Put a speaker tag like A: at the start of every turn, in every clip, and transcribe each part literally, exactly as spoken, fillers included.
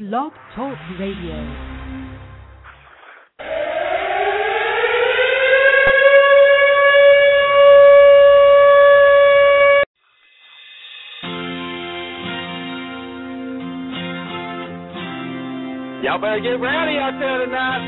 A: Blog Talk Radio.
B: Y'all better get rowdy out there tonight.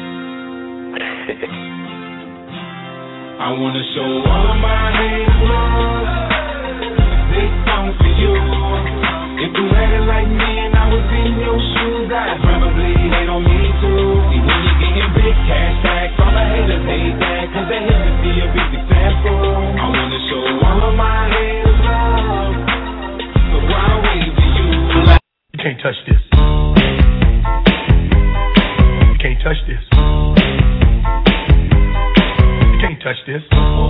C: I want to show all of my haters love. This song for you. If you had it like me and I was in your shoes, I'd probably hate on me too. See, when you're getting big cash tax, all the haters hate that, cause they hate to see a big successful. I want to show all of my haters love. So I'll wave to you.
D: You can't touch this. Can't touch this. You can't touch this.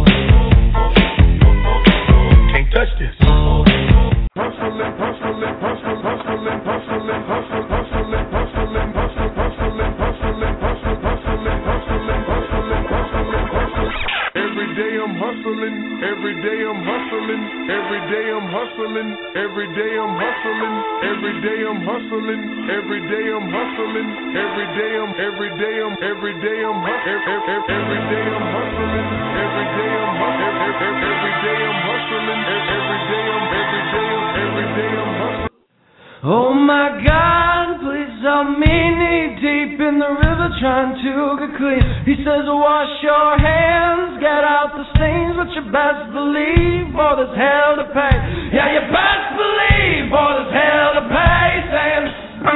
D: Can't touch this.
C: Hustling, hustling, hustling, hustling, hustling, hustling, hustling, hustling, hustling, hustling, hustling, hustling, hustling, hustling, hustling, hustling, hustling. Every day I'm hustling, every day I'm hustling, every day I'm hustling, every day I'm hustling, every day I'm hustling, every day I'm hustling, every day I'm, every day I'm, every day I'm hustling, every day I'm hustling, every day I'm hustling, every day I'm hustling, every day I'm, every day I'm, every day I'm hustling.
E: Oh my God, please help me knee deep in the river trying to get clean. He says wash your hands, get out the stains, but you best believe for there's hell to pay. Yeah, you best believe for there's hell to pay. Saying,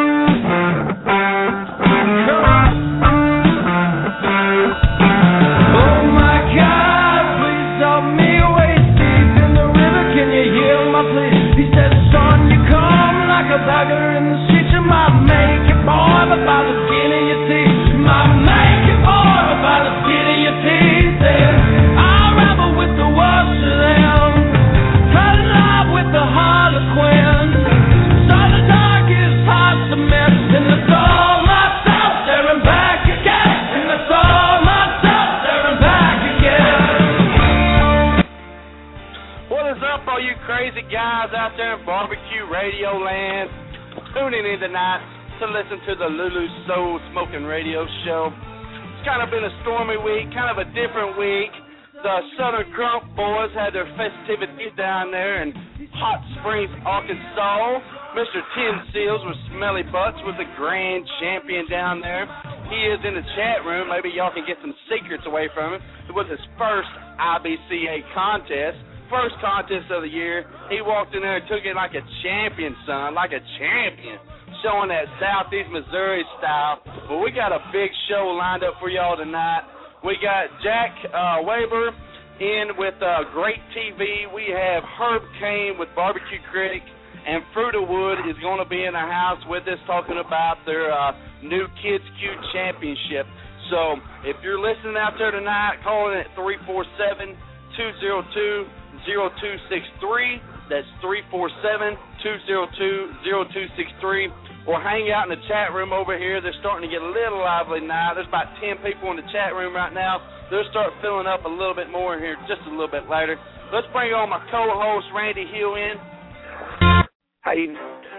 E: oh my God, please help me waist deep in the river. Can you hear my plea? He says, son, you come like a beggar in the street. You might make it, boy, but by the skin of your teeth. You might make it, boy, but by the skin of your teeth. Saying, I'll rebel with the worst of them, try to live with the harlequin. Saw the darkest parts of men, and I saw myself staring back again, and I saw myself staring back again.
B: What is up, all you crazy guys out there in barbecue radio land? Tuning in tonight to listen to the Lulu Soul Smoking Radio Show. It's kind of been a stormy week, kind of a different week. The Southern Crunk Boys had their festivities down there in Hot Springs, Arkansas. Mister Tim Seals with Smelly Butts was the grand champion down there. He is in the chat room. Maybe y'all can get some secrets away from him. It was his first I B C A contest. First contest of the year. He walked in there and took it like a champion, son, like a champion, showing that Southeast Missouri style. But we got a big show lined up for y'all tonight. We got Jack uh, Weber in with uh, Great T V. We have Herb Kane with Barbecue Critic, and Fruita Wood is going to be in the house with us talking about their uh, new Kids Q Championship. So if you're listening out there tonight, call in at three four seven, two zero two, zero two six three. That's three four seven, two zero two, zero two six three. Or hang out in the chat room over here. They're starting to get a little lively now. There's about ten people in the chat room right now. They'll start filling up a little bit more in here just a little bit later. Let's bring on my co-host, Randy Hill, in.
F: How you...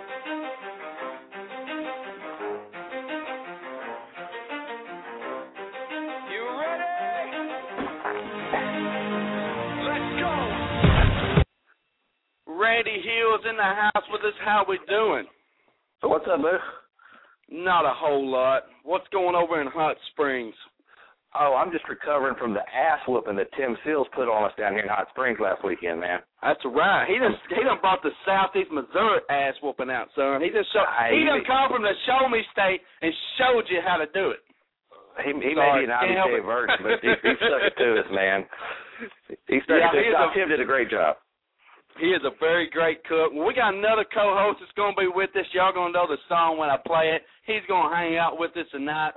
B: Randy Hill's in the house with us. How we doing?
F: What's up, boo?
B: Not a whole lot. What's going over in Hot Springs?
F: Oh, I'm just recovering from the ass whooping that Tim Seals put on us down here in Hot Springs last weekend, man.
B: That's right. He done he done brought the Southeast Missouri ass whooping out, son. He just show, he done come from the Show Me State and showed you how to do it.
F: He, he may be an I B C A virgin, but he, he stuck it to us, man. He stuck
B: yeah,
F: it to us. Tim did a great job.
B: He is a very great cook. Well, we got another co-host that's going to be with us. Y'all going to know the song when I play it. He's going to hang out with us tonight.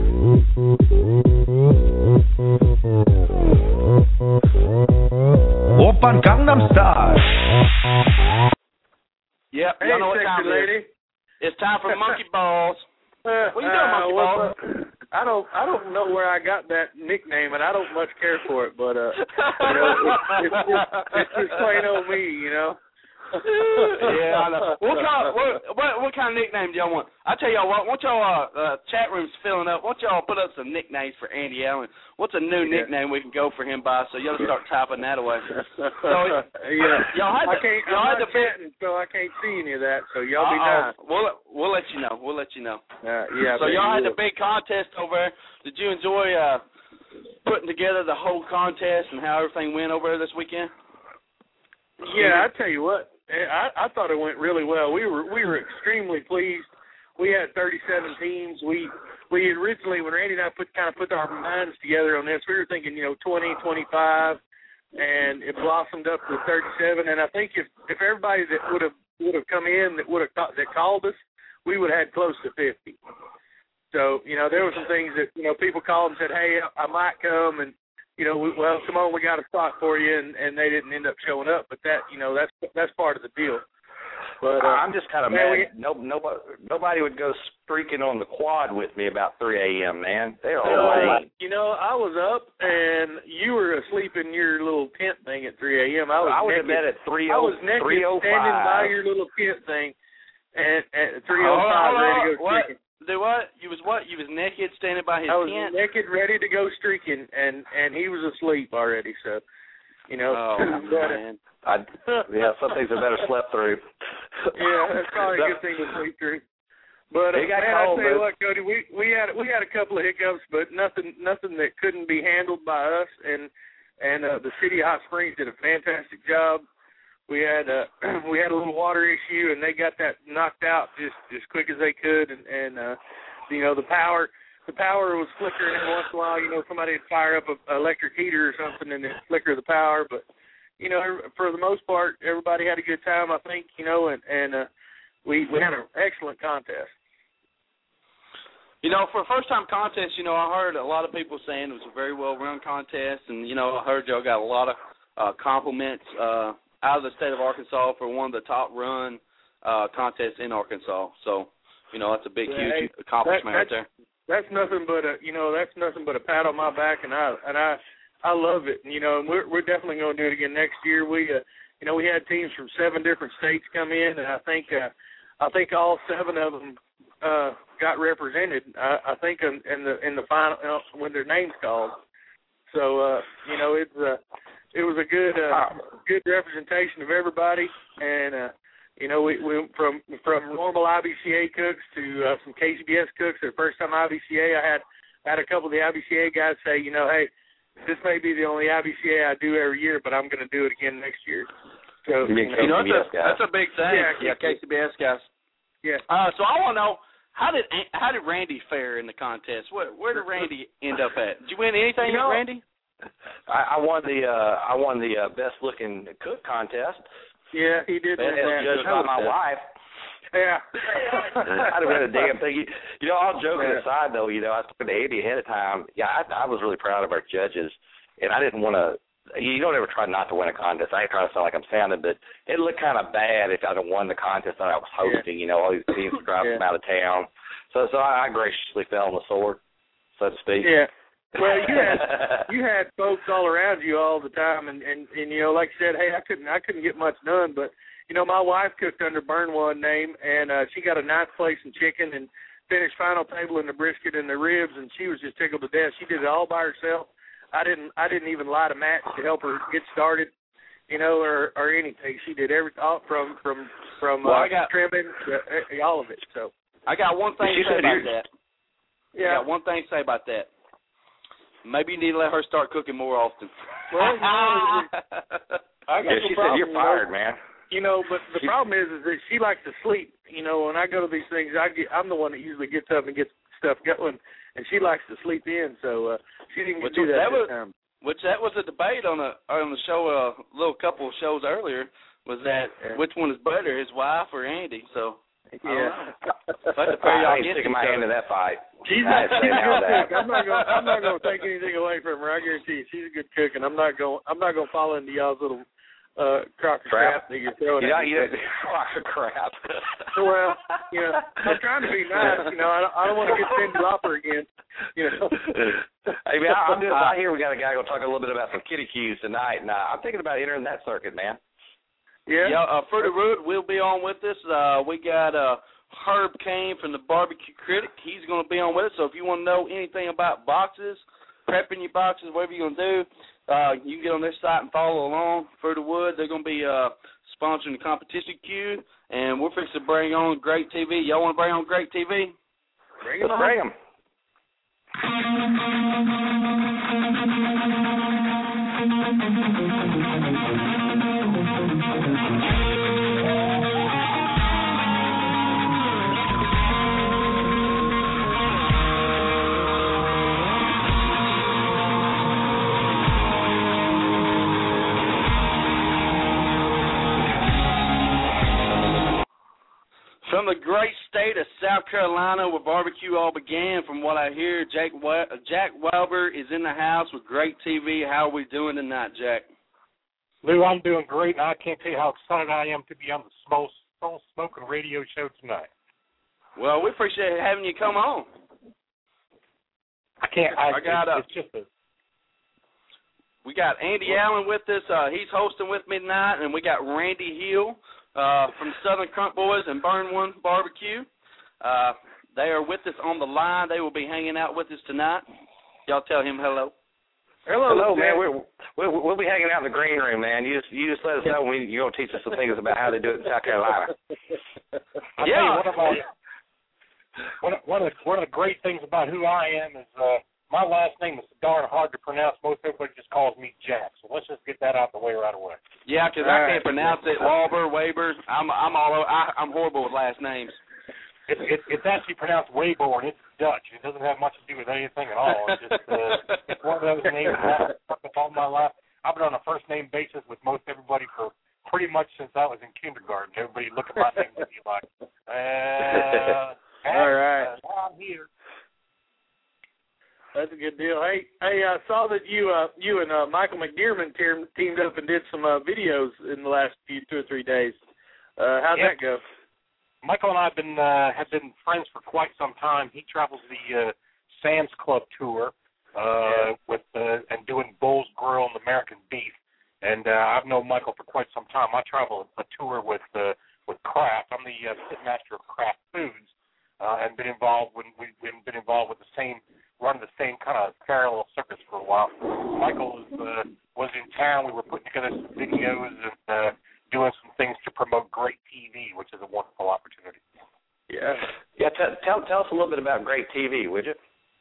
D: Open Gangnam Style.
B: Yep,
G: hey,
B: y'all know what time
G: lady.
B: it is. It's time for Monkey Balls.
G: Uh,
B: what you doing, Monkey
G: uh,
B: Balls?
G: I don't, I don't know where I got that nickname, and I don't much care for it. But uh, you know, it's, it's, it's, it's just plain old me, you know.
B: Yeah, I know. What kind, what, what, what kind of nickname do y'all want? I tell y'all what, once y'all uh, uh, chat room's filling up, once y'all put up some nicknames for Andy Allen, what's a new
G: Yeah.
B: nickname we can go for him by? So y'all start typing that away. So
G: yeah,
B: y'all had
G: I
B: to,
G: can't.
B: y'all
G: I'm
B: had
G: not
B: to
G: chatting, so I can't see any of that. So y'all be
B: Uh-oh.
G: nice.
B: We'll we'll let you know. We'll let you know.
G: Uh, yeah.
B: So
G: I bet
B: y'all
G: you
B: had the
G: will.
B: big contest over there. Did you enjoy uh, putting together the whole contest and how everything went over there this weekend?
G: Yeah, I tell you what, I, I thought it went really well. We were we were extremely pleased. We had thirty-seven teams. We we originally, when Randy and I put kind of put our minds together on this, we were thinking, you know, twenty, twenty-five, and it blossomed up to thirty-seven. And I think if if everybody that would have would have come in that would have that called us, we would have had close to fifty. So, you know, there were some things that, you know, people called and said, hey, I might come, and, you know, we, well, come on, we got a spot for you, and, and they didn't end up showing up. But that, you know, that's that's part of the deal. But uh,
F: I'm just kind of
G: man,
F: mad.
G: we,
F: No, nobody, nobody would go streaking on the quad with me about three a.m., man. They're all
G: uh,
F: lame.
G: you know, I was up, and you were asleep in your little tent thing at three a.m. I was
F: I was
G: naked.
F: in bed at three
G: I
F: oh
G: was naked
F: three oh
G: standing by
F: five.
G: your little tent thing at, at three oh
B: Hold on,
G: five,
B: hold
G: ready
B: on.
G: to go
B: What?
G: streaking.
B: Do what? You was what? You was naked standing by his
G: I was
B: tent?
G: naked, ready to go streaking, and, and he was asleep already. So, you know.
B: Oh,
G: but,
B: man.
F: I, yeah, some things are better slept through.
G: yeah, that's probably a good thing to sleep through. But uh,
F: It got
G: man,
F: cold,
G: I tell you
F: man.
G: what, Cody, we we had we had a couple of hiccups, but nothing nothing that couldn't be handled by us. And and uh, the city of Hot Springs did a fantastic job. We had uh, we had a little water issue, and they got that knocked out just as quick as they could. And, and uh, you know, the power the power was flickering every once in a while. You know, somebody would fire up an electric heater or something, and it'd flicker the power. But you know, for the most part, everybody had a good time, I think. You know, and and uh, we we had an excellent contest.
B: You know, for a first-time contest, you know, I heard a lot of people saying it was a very well-run contest, and, you know, I heard y'all got a lot of uh, compliments uh, out of the state of Arkansas for one of the top-run uh, contests in Arkansas. So, you know, that's a big,
G: Yeah,
B: huge
G: hey,
B: accomplishment
G: that,
B: right there.
G: That's nothing but a, you know, that's nothing but a pat on my back, and I and I I love it. And, you know, and we're we're definitely going to do it again next year. We, uh, you know, we had teams from seven different states come in, and I think uh, I think all seven of them uh, got represented. I, I think in, in the in the final uh, when their names called. So uh, you know, it's uh, it was a good uh, good representation of everybody, and uh, you know, we, we from from normal I B C A cooks to uh, some K C B S cooks. The first time I B C A, I had I had a couple of the I B C A guys say, you know, hey, this may be the only I B C A I do every year, but I'm going to do it again next year. So
F: You mean
G: you know,
B: You know,
F: K C B S
B: that's a,
F: guys.
B: that's a big thing.
G: Yeah,
B: yeah K C B S guys.
G: yeah.
B: Uh, so I want to know, how did how did Randy fare in the contest? Where, where did Randy end up at? Did you win anything,
G: You know,
B: Randy?
F: I, I won the uh, I won the uh, best looking cook contest.
G: Yeah, he did.
F: Best
G: win that.
F: judged by my wife.
G: Yeah.
F: I didn't win a damn thing. You, you know, all joking
G: Yeah.
F: aside, though, you know, I was talking to Andy ahead of time. Yeah, I, I was really proud of our judges, and I didn't want to. You don't ever try not to win a contest. I ain't trying to sound like I'm sounding, but it looked kind of bad if I'd have won the contest that I was hosting. You know, all these teams driving
G: Yeah.
F: from out of town. So, so I, I graciously fell on the sword, so to speak.
G: Yeah. Well, you had you had folks all around you all the time, and, and and you know, like you said, hey, I couldn't I couldn't get much done, but you know, my wife cooked under Burn One name, and uh, she got a ninth place in chicken and finished final table in the brisket and the ribs, and she was just tickled to death. She did it all by herself. I didn't I didn't even light a match to help her get started, you know, or or anything. She did everything all from from from
B: Well,
G: uh,
B: I got-
G: trimming to uh, all of it. So
B: I got one thing
F: She
B: to say
F: said
B: about
F: you-
B: that.
G: yeah.
B: I got one thing to say about that. Maybe you need to let her start cooking more often.
G: Well, you know, I got
F: Yeah,
G: no
F: she
G: problem,
F: said, you're
G: you know.
F: fired, man.
G: You know, but the
F: She-
G: problem is, is that she likes to sleep. You know, when I go to these things, I get, I'm the one that usually gets up and gets stuff going, and she likes to sleep in. So uh, she didn't
B: Which
G: do
B: was-
G: that,
B: that
G: this
B: was-
G: time.
B: Which that was a debate on a on the show a little couple of shows earlier. Was that
G: Yeah.
B: which one is better, his wife or Andy? So
G: Yeah.
B: Let the pair y'all
F: I ain't
B: get
F: sticking my
B: each
F: hand in
B: other.
F: that fight.
G: She's
F: I
G: a,
F: ain't
G: she's
F: saying
G: a
F: now
G: good
F: that.
G: cook. I'm not going. I'm not going to take anything away from her. I guarantee you, she's a good cook, and I'm not going. I'm not going to fall into y'all's little uh, crock of
F: Trap.
G: crap that you're throwing
F: You know,
G: at me.
F: you know, crap.
G: Well, you know, I'm trying to be nice. You know, I don't, I don't want to get Cindy Lauper again. You know.
F: Hey, man, I'm doing, I hear we got a guy going to talk a little bit about some kitty cues tonight, and uh, I'm thinking about entering that circuit, man.
G: Yeah.
B: Yeah, uh, Fruity Root will be on with us. Uh, we got uh, Herb Kane from the Barbecue Critic. He's going to be on with us. So if you want to know anything about boxes, prepping your boxes, whatever you're going to do, uh, you can get on their site and follow along. Fruity Wood, they're going to be uh, sponsoring the competition queue, and we're fixing to bring on Great T V. Y'all want to bring on Great T V?
G: Bring it
F: Let's
G: on.
F: bring them.
B: From the great state of South Carolina, where barbecue all began, from what I hear, Jack we- Jack Welber is in the house with Great T V. How are we doing tonight, Jack?
A: Lou, I'm doing great, and I can't tell you how excited I am to be on the Soul, Soul Smoking Radio Show tonight.
B: Well, we appreciate having you come on.
A: I can't. I,
B: I got
A: it's,
B: a,
A: it's just a.
B: We got Andy Allen with us. Uh, he's hosting with me tonight, and we got Randy Hill uh, from Southern Crunk Boys and Burn One Barbecue. Uh, they are with us on the line. They will be hanging out with us tonight. Y'all tell him hello.
F: Hello, hello, man. We're, we'll, we'll be hanging out in the green room, man. You just you just let us know when you're gonna teach us some things about how to do it in South Carolina.
A: I
B: Yeah.
A: tell you, one of my one of, one of the one of the great things about who I am is uh, my last name is darn hard to pronounce. Most everybody just calls me Jack. So let's just get that out the way right away.
B: Yeah, because I can't pronounce it. Walber, Waber. I'm I'm all over, I, I'm horrible with last names.
A: It's it, it's actually pronounced Wayborn. It's Dutch. It doesn't have much to do with anything at all. It's just uh, it's one of those names that I've stuck with all my life. I've been on a first name basis with most everybody for pretty much since I was in kindergarten. Everybody look at my name and be like, uh,
G: all right,
A: uh, I'm here.
G: That's a good deal. Hey, hey, I saw that you, uh, you and uh, Michael McDearman team, teamed up and did some uh, videos in the last few two or three days. Uh, how'd
A: Yep.
G: that go?
A: Michael and I have been uh, have been friends for quite some time. He travels the uh, Sam's Club tour uh, with uh, and doing Bull's Grill and American Beef. And uh, I've known Michael for quite some time. I travel a tour with uh, with Kraft. I'm the uh, pitmaster of Kraft Foods, uh, and been involved when we've been, been involved with the same running the same kind of parallel circuits for a while. Michael was uh, was in town. We were putting together some videos and uh, doing some things to promote Great T V, which is a wonderful opportunity.
G: Yeah.
F: Yeah, t- tell tell us a little bit about Great T V, would you?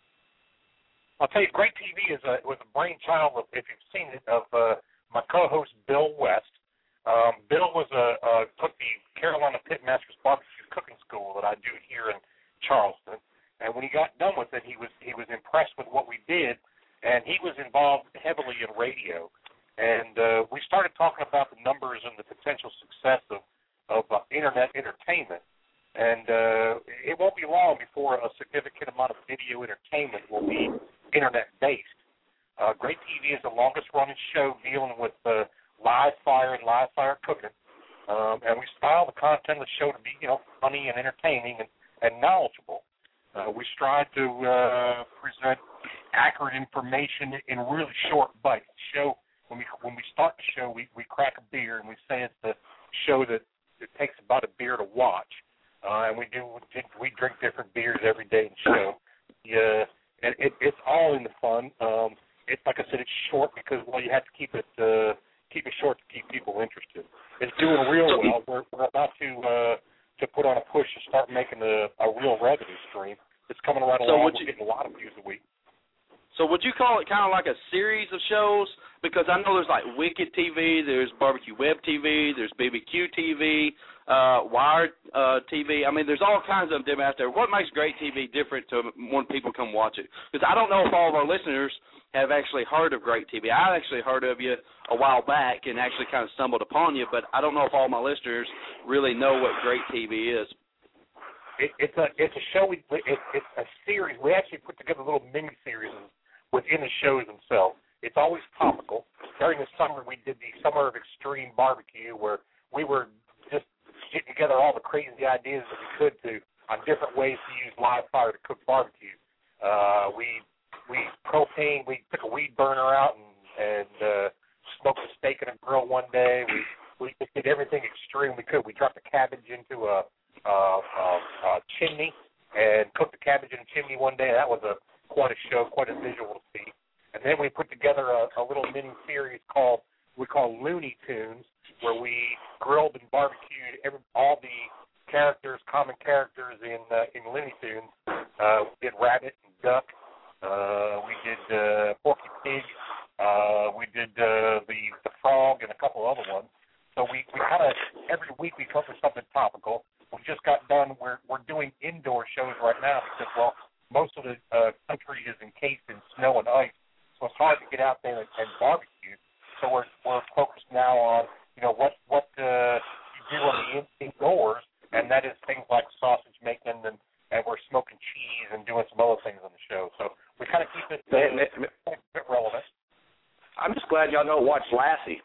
A: I'll tell you, Great T V is a was a brainchild of, if you've seen it, of uh, my co-host Bill West. Um, Bill was a uh, took the Carolina Pitmasters Barbecue Cooking School that I do here in Charleston, and when he got done with it, he was he was impressed with what we did, and he was involved heavily in radio. And uh, we started talking about the numbers and the potential success of, of uh, Internet entertainment. And uh, it won't be long before a significant amount of video entertainment will be Internet-based. Uh, Great T V is the longest-running show dealing with uh, live fire and live fire cooking. Um, and we style the content of the show to be, you know, funny and entertaining and, and knowledgeable. Uh, we strive to uh, present accurate information in really short bites. Show When we when we start the show, we, we crack a beer and we say it's the show that it takes about a beer to watch, uh, and we do we drink different beers every day in the show. Yeah, and it, it's all in the fun. Um, it's like I said, it's short because well, you have to keep it uh, keep it short to keep people interested. It's doing real well. We're, we're about to uh, to put on a push to start making a, a real revenue stream. It's coming right
B: So
A: along.
B: would you-
A: We're getting a lot of views a week.
B: So would you call it kind of like a series of shows? Because I know there's like Wicked T V, there's Barbecue Web T V, there's B B Q T V, uh, Wired uh, T V. I mean, there's all kinds of them out there. What makes Great T V different to when people come watch it? Because I don't know if all of our listeners have actually heard of Great T V. I actually heard of you a while back and actually kind of stumbled upon you, but I don't know if all my listeners really know what Great T V is.
A: It, it's a it's a show. We it, it's a series. We actually put together little mini series within the shows themselves. It's always topical. During the summer, we did the Summer of Extreme Barbecue, where we were just getting together all the crazy ideas that we could to on different ways to use live fire to cook barbecue. Uh, we we propane. We took a weed burner out and and uh, smoked a steak in a grill one day. We we just did everything extreme we could. We dropped the cabbage into a, a, a, a chimney and cooked the cabbage in a chimney one day. That was a quite a show, quite a visual to see. And then we put together a, a little mini series called we call Looney Tunes, where we grilled and barbecued every, all the characters, common characters in uh, in Looney Tunes. Uh, we did Rabbit and Duck. Uh, we did uh, Porky Pig. Uh, we did uh, the the Frog and a couple other ones. So we, we kind of every week we come up with something topical. We just got done. We're we're doing indoor shows right now because well most of the uh, country is encased in snow and ice, so it's hard to get out there and, and barbecue. So we're we're focused now on you know what what uh, you do on the in, indoors, and that is things like sausage making and. And we're smoking cheese and doing some other things on the show. So we kind of keep it uh,
F: man, man,
A: a bit relevant.
F: I'm just glad y'all know watch Lassie.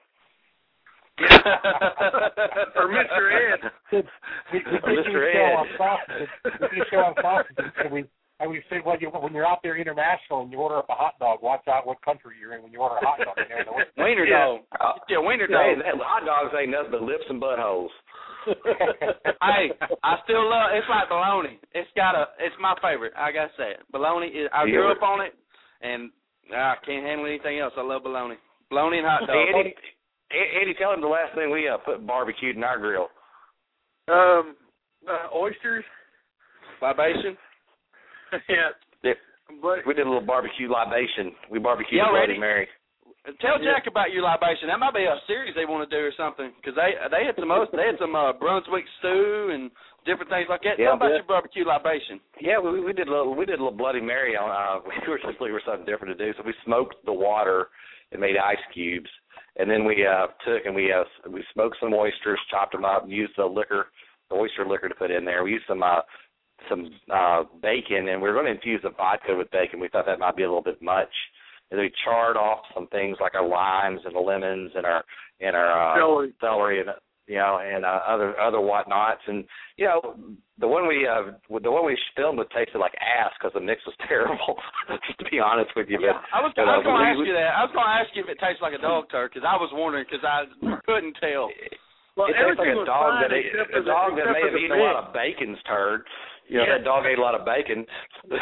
G: Or Mister Ed.
A: We, we, we
F: Mister
A: do a
F: Ed.
A: show on sausages. We do a show on sausages, and we and we say, well, you, when you're out there international and you order up a hot dog, watch out what country you're in when you order a hot dog. You never know what-
B: Wiener
F: Yeah.
B: dog. Yeah, wiener
F: Hey,
B: dog.
F: that, hot dogs ain't nothing but lips and buttholes.
B: Hey, I still love. It's like bologna. It's got a. It's my favorite. I gotta say it. Bologna. Is, I grew up on it, and I can't handle anything else. I love bologna. Bologna and hot
F: Hey,
B: dogs.
F: Eddie, Eddie, tell him the last thing we uh, put barbecued in our grill.
G: Um, uh, oysters.
B: Libation.
G: Yeah.
F: Yeah.
G: But
F: We did a little barbecue libation. We barbecued
B: Y'all
F: the Bloody
B: ready?
F: Mary.
B: Tell
G: Yeah.
B: Jack about your libation. That might be a series they want to do or something, because they they had some other- they had some uh, Brunswick stew and different things like that.
F: Yeah,
B: Tell them about
F: yeah.
B: your barbecue libation.
F: Yeah, we we did a little we did a little Bloody Mary on. Uh, we were just looking for something different to do, so we smoked the water and made ice cubes, and then we uh, took and we uh, we smoked some oysters, chopped them up, and used the liquor, the oyster liquor to put in there. We used some uh, some uh, bacon, and we were going to infuse the vodka with bacon. We thought that might be a little bit much. And then we charred off some things like our limes and the lemons and our and our uh,
G: Celery.
F: celery and you know and uh, other other whatnots. And you know the one we uh, the one we filmed with tasted like ass because the mix was terrible. Just to be honest with you,
B: Yeah,
F: but,
B: I was
F: but,
B: I was
F: uh,
B: going to
F: we-
B: ask
F: we-
B: you that. I was going to ask you if it tastes like a dog turd, because I was wondering, because I couldn't tell.
G: well,
F: it tastes like
G: everything
F: a
G: was
F: dog
G: fine
F: that ate,
G: except
F: a
G: for the-
F: dog that
G: except
F: may
G: for
F: have
G: the
F: eaten a lot
G: mix.
F: of bacon's turd. You know,
G: Yeah.
F: that dog ate a lot of bacon.
G: It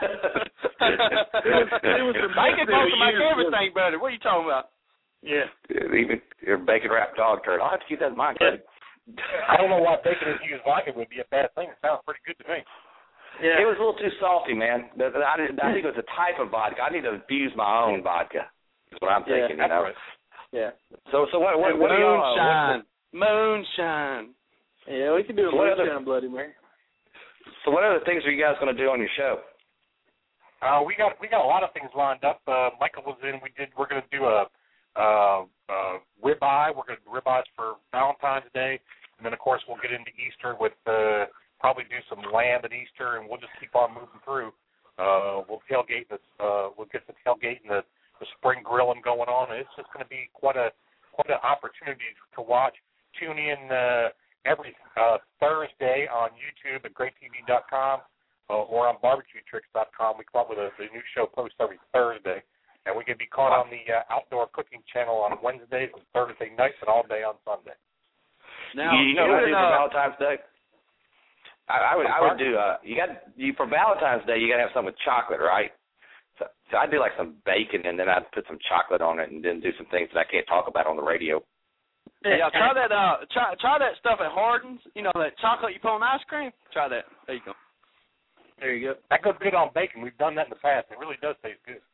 G: was- it was the
B: Bacon
G: mix they
B: supposed to make
G: used was-
B: everything better. What are you talking about?
G: Yeah.
F: Even your bacon wrapped dog turd. I'll have to keep that in mind. Craig.
A: I don't know why bacon infused vodka would be a bad thing. It sounds pretty good to me.
G: Yeah.
F: It was a little too salty, man. But I, didn't, I think it was a type of vodka. I need to infuse my own vodka. Is what I'm
B: Yeah,
F: thinking. you know.
A: right.
B: Yeah.
F: So, so what? What, what do y'all? uh,
B: Moonshine. Moonshine.
G: Yeah, we can do a
F: What other-
G: moonshine Bloody Mary.
F: So, what other things are you guys going to do on your show?
A: Uh, we got we got a lot of things lined up. Uh, Michael was in. We did. We're going to do a uh, uh, ribeye. We're going to do ribeyes for Valentine's Day, and then of course we'll get into Easter with uh, probably do some lamb at Easter, and we'll just keep on moving through. Uh, we'll tailgate this. Uh, we'll get the tailgate and the, the spring grilling going on, and it's just going to be quite a quite an opportunity to watch. Tune in uh, every uh, Thursday on YouTube at great t v dot com. Uh, or on barbecue tricks dot com. We come up with a, a new show post every Thursday, and we can be caught on the uh, Outdoor Cooking Channel on Wednesdays and Thursday nights and all day on Sunday.
B: Now,
F: you, you know what I do
B: doing,
F: for
B: uh,
F: Valentine's Day? I, I would I would do uh you got you for Valentine's Day you gotta have something with chocolate, right? So so I do like some bacon and then I'd put some chocolate on it and then do some things that I can't talk about on the radio.
B: Yeah, try that. Uh, try try that stuff at Hardin's. You know that chocolate you put on ice cream. Try that. There you go.
G: There you go.
A: That goes good on bacon. We've done that in the past. It really does taste good.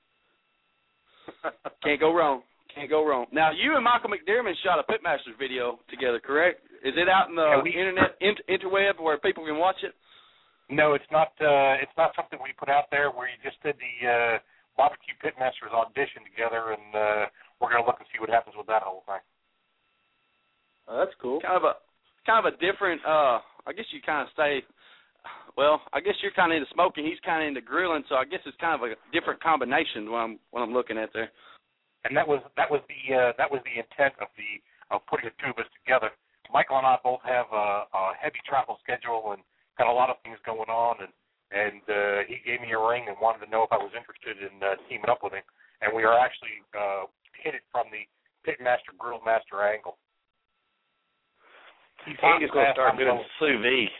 B: Can't go wrong. Can't go wrong. Now, you and Michael McDermott shot a Pitmasters video together, correct? Is it out in the
A: Yeah, we-
B: internet, inter- interweb, where people can watch it?
A: No, it's not. Uh, it's not something we put out there. We just did the uh, barbecue pitmasters audition together, and uh, we're going to look and see what happens with that whole thing.
G: Oh, that's cool.
B: Kind of a, kind of a different. Uh, I guess you kind of stay. Well, I guess you're kind of into smoking. He's kind of into grilling, so I guess it's kind of a different combination when I'm when I'm looking at there.
A: And that was that was the uh, that was the intent of the of putting the two of us together. Michael and I both have a, a heavy travel schedule and got a lot of things going on, and and uh, he gave me a ring and wanted to know if I was interested in uh, teaming up with him. And we are actually uh, hit it from the Pitmaster Grill Master angle. He's
F: He's just going to start doing sous vide.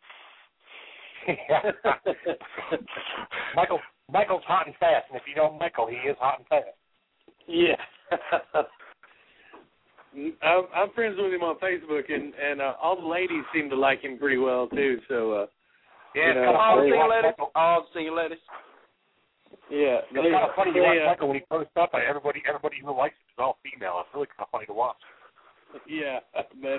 A: Michael Michael's hot and fast, and if you know Michael, he is hot and fast.
G: Yeah. I'm, I'm friends with him on Facebook, and and uh, all the ladies seem to like him pretty well too. So uh,
B: yeah,
G: you know,
B: all the
G: they,
B: single ladies, all the single ladies.
G: Yeah,
A: it's kind of funny to
G: they,
A: watch
G: uh,
A: Michael when he posts up. Everybody everybody who likes it is all female. It's really kind of funny to watch.
G: Yeah, man.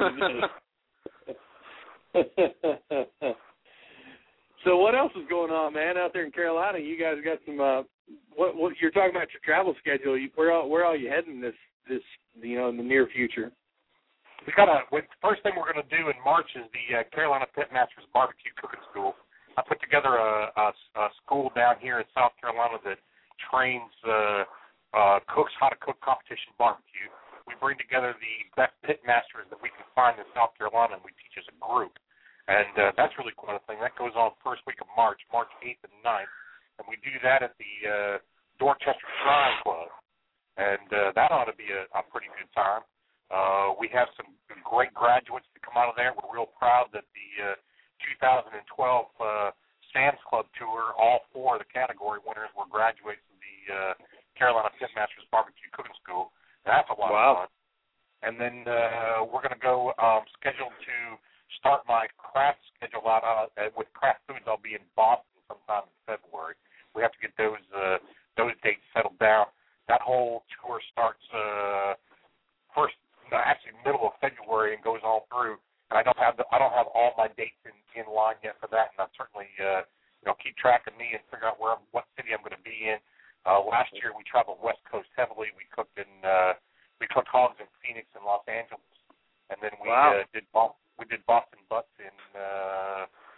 G: It is. So what else is going on, man, out there in Carolina? You guys got some. Uh, what, what you're talking about your travel schedule? You, where all, where are you heading this this you know in the near future?
A: We got a. The first thing we're going to do in March is the uh, Carolina Pitmasters Barbecue Cooking School. I put together a, a, a school down here in South Carolina that trains uh, uh, cooks how to cook competition barbecue. We bring together the best pitmasters that we can find in South Carolina, and we teach as a group. And uh, that's really quite a thing. That goes on first week of March, March eighth and ninth. And we do that at the uh, Dorchester Shrine Club. And uh, that ought to be a, a pretty good time. Uh, we have some great graduates that come out of there. We're real proud that the uh, two thousand twelve uh, Sam's Club Tour, all four of the category winners were graduates of the uh, Carolina Pitmasters Barbecue Cooking School. That's a lot
G: wow.
A: of fun. And then uh, we're going to go um, scheduled to start my craft schedule out uh, with Craft Foods. I'll be in Boston sometime in February. We have to get those uh, those dates settled down. That whole tour starts uh, first, no, actually middle of February and goes on through. And I don't have the, I don't have all my dates in, in line yet for that. And I certainly uh, you know keep track of me and figure out where I'm, what city I'm going to be in. Uh, last year we traveled West Coast heavily. We cooked in uh, we cooked hogs in Phoenix and Los Angeles, and then we
G: wow.
A: uh, did Boston. We did Boston Butts in uh,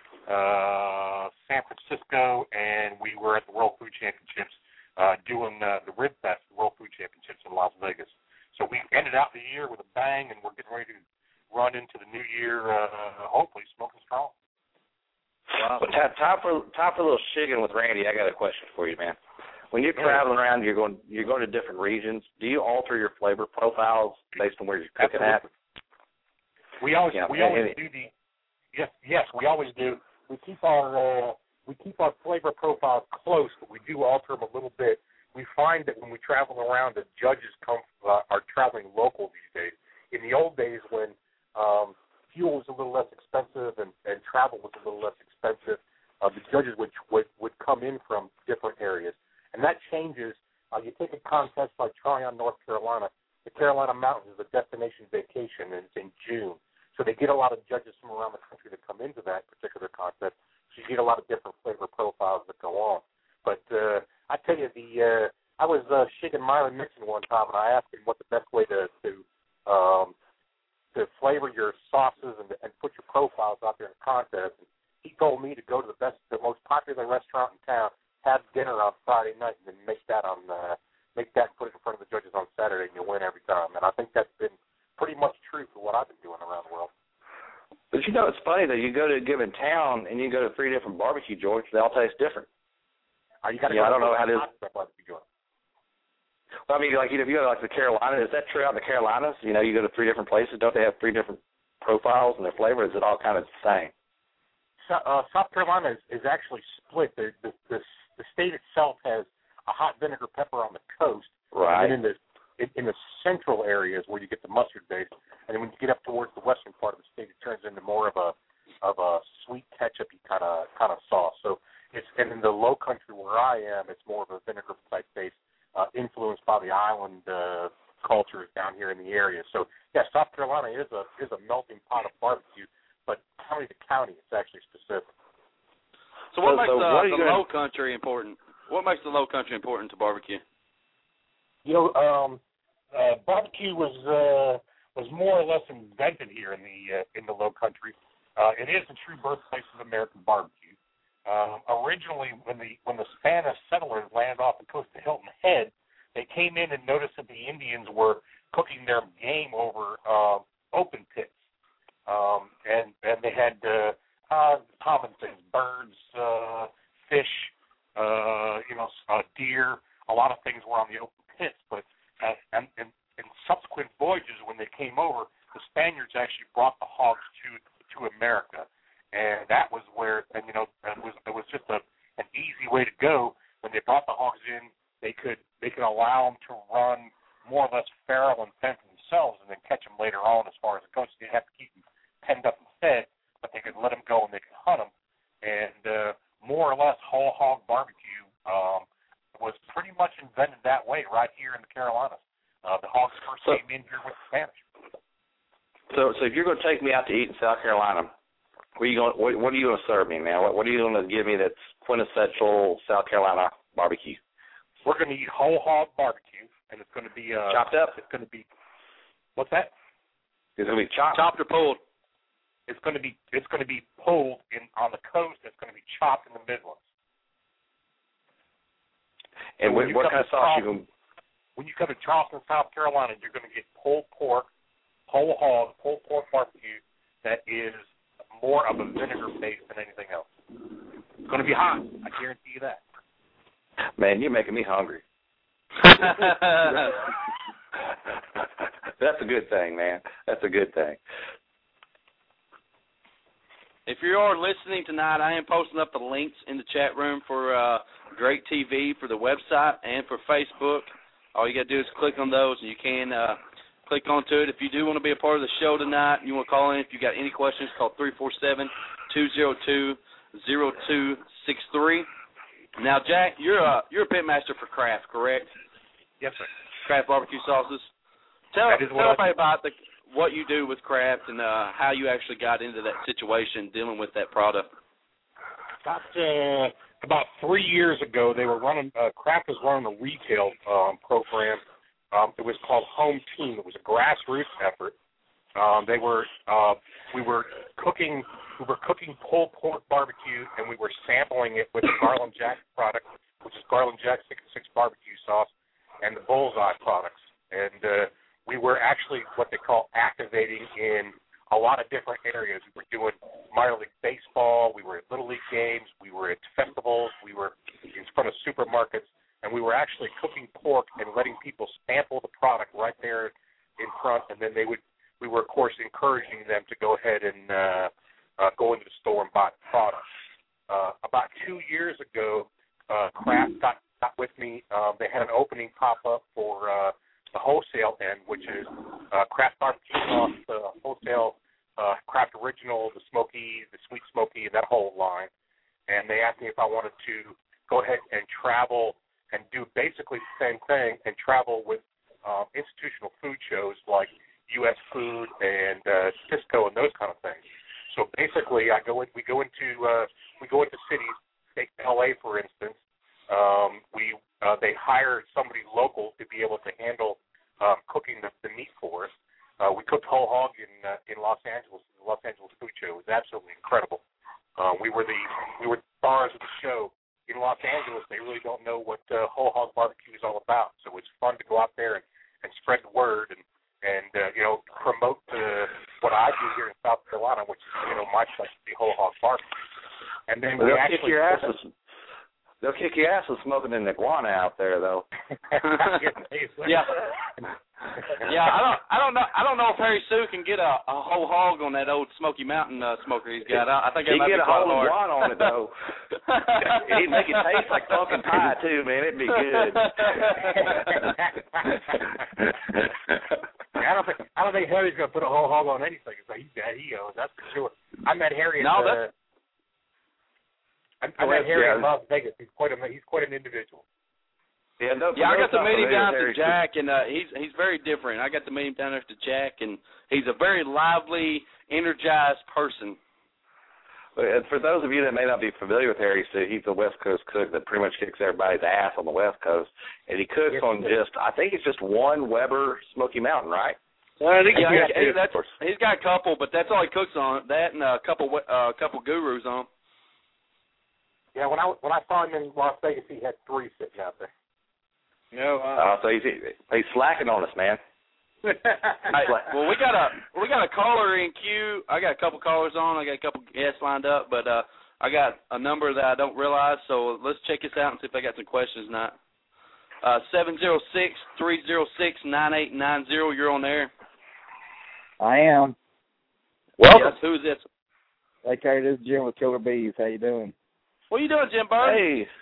A: uh, San Francisco, and we were at the World Food Championships uh, doing uh, the Rib Fest, the World Food Championships in Las Vegas. So we ended out the year with a bang, and we're getting ready to run into the new year, uh, hopefully smoking strong.
F: Wow. But time, time for time for a little shigging with Randy. I got a question for you, man. When you're traveling around, you're going you're going to different regions. Do you alter your flavor profiles based on where you're cooking
A: Absolutely.
F: at?
A: We always
F: yeah,
A: we always do the yes yes we always do. We keep our uh, we keep our flavor profiles close, but we do alter them a little bit. We find that when we travel around, the judges come uh, are traveling local these days. In the old days, when um, fuel was a little less expensive and, and travel was a little less expensive, uh, the judges would, would would come in from different areas, and that changes. Uh, you take a contest like Tryon, North Carolina. The Carolina Mountains is a destination vacation, and it's in June. So they get a lot of judges from around the country that come into that particular contest. So you get a lot of different flavor profiles that go on. But uh, I tell you, the uh, I was uh, shaking Myron Mixon one time, and I asked him what the best way to to, um, to flavor your sauces and, and put your profiles out there in the contest. And he told me to go to the best, the most popular restaurant in town, have dinner on Friday night, and then make that on uh, make that and put it in front of the judges on Saturday, and you'll win every time. And I think that's been pretty much true for what I've been doing around the world.
F: But you know, it's funny that you go to a given town and you go to three different barbecue joints, they all taste different.
A: Uh, you gotta
F: yeah,
A: go
F: I don't know how it is.
A: Barbecue joint.
F: Well, I mean, like, you know, if you go to, like, the Carolinas, is that true out in the Carolinas? You know, you go to three different places, don't they have three different profiles and their flavor? Is it all kind of the same?
A: So, uh, South Carolina is, is actually split. The, the, the, the state itself has a hot vinegar pepper on the coast.
F: Right.
A: And then in the In, in the central areas where you get the mustard base, and then when you get up towards the western part of the state, it turns into more of a of a sweet ketchup-y kind of kind of sauce. So it's and in the low country where I am, it's more of a vinegar type base, uh, influenced by the island uh, cultures down here in the area. So yeah, South Carolina is a is a melting pot of barbecue, but county to county, it's actually specific.
B: So what
F: So-
B: makes
F: so
B: the,
F: what are you
B: the
F: gonna-
B: low country important? What makes the low country important to barbecue?
A: You know, um, uh, barbecue was uh, was more or less invented here in the uh, in the Low Country. Uh, it is the true birthplace of American barbecue. Um, originally, when the when the Spanish settlers landed off the coast of Hilton Head, they came in and noticed that the Indians were cooking their game over uh, open pits, um, and and they had uh, uh, common things: birds, uh, fish, uh, you know, uh, deer. A lot of things were on the open pits, but uh, and, and in subsequent voyages, when they came over, the Spaniards actually brought the hogs to way to go. When they brought the hogs in, they could they could allow them to run more or less feral and fend for themselves, and then catch them later on. As far as it goes, they didn't have to keep them penned up and fed, but they could let them go and they could hunt them. And uh, more or less, whole hog barbecue um, was pretty much invented that way right here in the Carolinas. Uh, the hogs first
F: so,
A: came in here with the Spanish.
F: So, so if you're going to take me out to eat in South Carolina, what are you going? What, what are you going to serve me, man? What, what are you going to give me that's quintessential South Carolina barbecue?
A: We're going to eat whole hog barbecue, and it's going to be uh,
F: chopped up.
A: It's going to be what's that?
F: It's going to be chopped.
B: Chopped or pulled.
A: It's going to be it's going to be pulled in on the coast. It's going to be chopped in the Midlands.
F: And so what, what kind of sauce you going?
A: When you come to Charleston, South Carolina, you're going to get pulled pork, whole hog, pulled pork barbecue that is more of a vinegar base than anything else. It's going to be hot. I guarantee you that.
F: Man, you're making me hungry. That's a good thing, man. That's a good thing.
B: If you are listening tonight, I am posting up the links in the chat room for uh, Great T V, for the website, and for Facebook. All you got to do is click on those, and you can uh, click onto it. If you do want to be a part of the show tonight, and you want to call in, if you got any questions, call three four seven, two zero two, zero two six three. Now, Jack, you're a you're a pitmaster for Kraft, correct?
A: Yes, sir.
B: Kraft barbecue sauces. Tell, tell everybody about the, what you do with Kraft and uh, how you actually got into that situation dealing with that product.
A: About uh, about three years ago, they were running. Uh, Kraft was running a retail um, program. Um, it was called Home Team. It was a grassroots effort. Um, they were uh, we were cooking. We were cooking pulled pork barbecue, and we were sampling it with the Garland Jack product, which is Garland Jack sixty-six barbecue sauce, and the Bullseye products. And uh, we were actually what they call activating in a lot of different areas. We were doing minor league baseball. We were at Little League games. We were at festivals. We were in front of supermarkets. And we were actually cooking pork and letting people sample the product right there in front. And then they would, we were, of course, encouraging them to go ahead and uh, Uh, go into the store and buy the product. Uh, about two years ago, uh, Kraft got, got with me. Um, they had an opening pop up for uh, the wholesale end, which is uh, Kraft barbecue sauce, the wholesale uh, Kraft original, the smoky, the sweet smoky, and that whole line. And they asked me if I wanted to go ahead and travel and do basically the same thing and travel with uh, institutional food shows like U S Food and uh, Cisco and those kind of things. So basically, I go in, we go into uh, we go into cities. Take L A for instance. Um, we uh, they hire somebody local to be able to handle um, cooking the, the meat for us. Uh, we cooked whole hog in uh, in Los Angeles. The Los Angeles Food Show. It was absolutely incredible. Uh, we were the we were the stars of the show in Los Angeles. They really don't know what uh, whole hog barbecue is all about. So it's fun to go out there and, and spread the word and. And, uh, you know, promote uh, what I do here in South Carolina, which is, you know, my specialty, whole hog barbecue. And then we
F: they'll
A: actually...
F: kick your ass with, they'll kick your ass with smoking an iguana out there, though.
B: yeah. Yeah, I don't, I don't know, I don't know if Harry Sue can get a, a whole hog on that old Smoky Mountain uh, smoker he's got. I, I think
F: he
B: might
F: get
B: be
F: a whole
B: hard.
F: iguana on it though. He'd make it taste like pumpkin pie too, man. It'd be good.
A: I don't think I don't think Harry's gonna put a whole hog on anything. So he's got egos, that's for sure. I met Harry.
B: No,
A: at, uh, I, I met Harry
F: yeah.
A: in Las Vegas. He's quite a he's quite an individual.
F: Yeah, no,
B: yeah, I got to meet him down
F: to
B: Jack, and uh, he's he's very different. I got to meet him down there to Jack, and he's a very lively, energized person.
F: And for those of you that may not be familiar with Harry Sue, he's a West Coast cook that pretty much kicks everybody's ass on the West Coast, and he cooks yes, on he just I think it's just one Weber Smoky Mountain, right?
B: Well, I think yeah, he, he, that's, he's got a couple, but that's all he cooks on. That and a couple uh, couple gurus on.
A: Yeah, when I when I saw him in Las Vegas, he had three sitting out there.
B: No, uh,
F: uh, so he's he's slacking on us, man.
B: Hey, well, we got a we got a caller in queue. I got a couple callers on. I got a couple guests lined up, but uh, I got a number that I don't realize. So let's check this out and see if I got some questions. Not uh, seven zero six three zero six nine eight nine zero. You're on there.
H: I am.
B: Welcome. Yes, who is this?
H: Hey, Carrie, this is Jim with Killer Bees. How you doing?
B: What are you doing, Jim Bird?
F: Hey,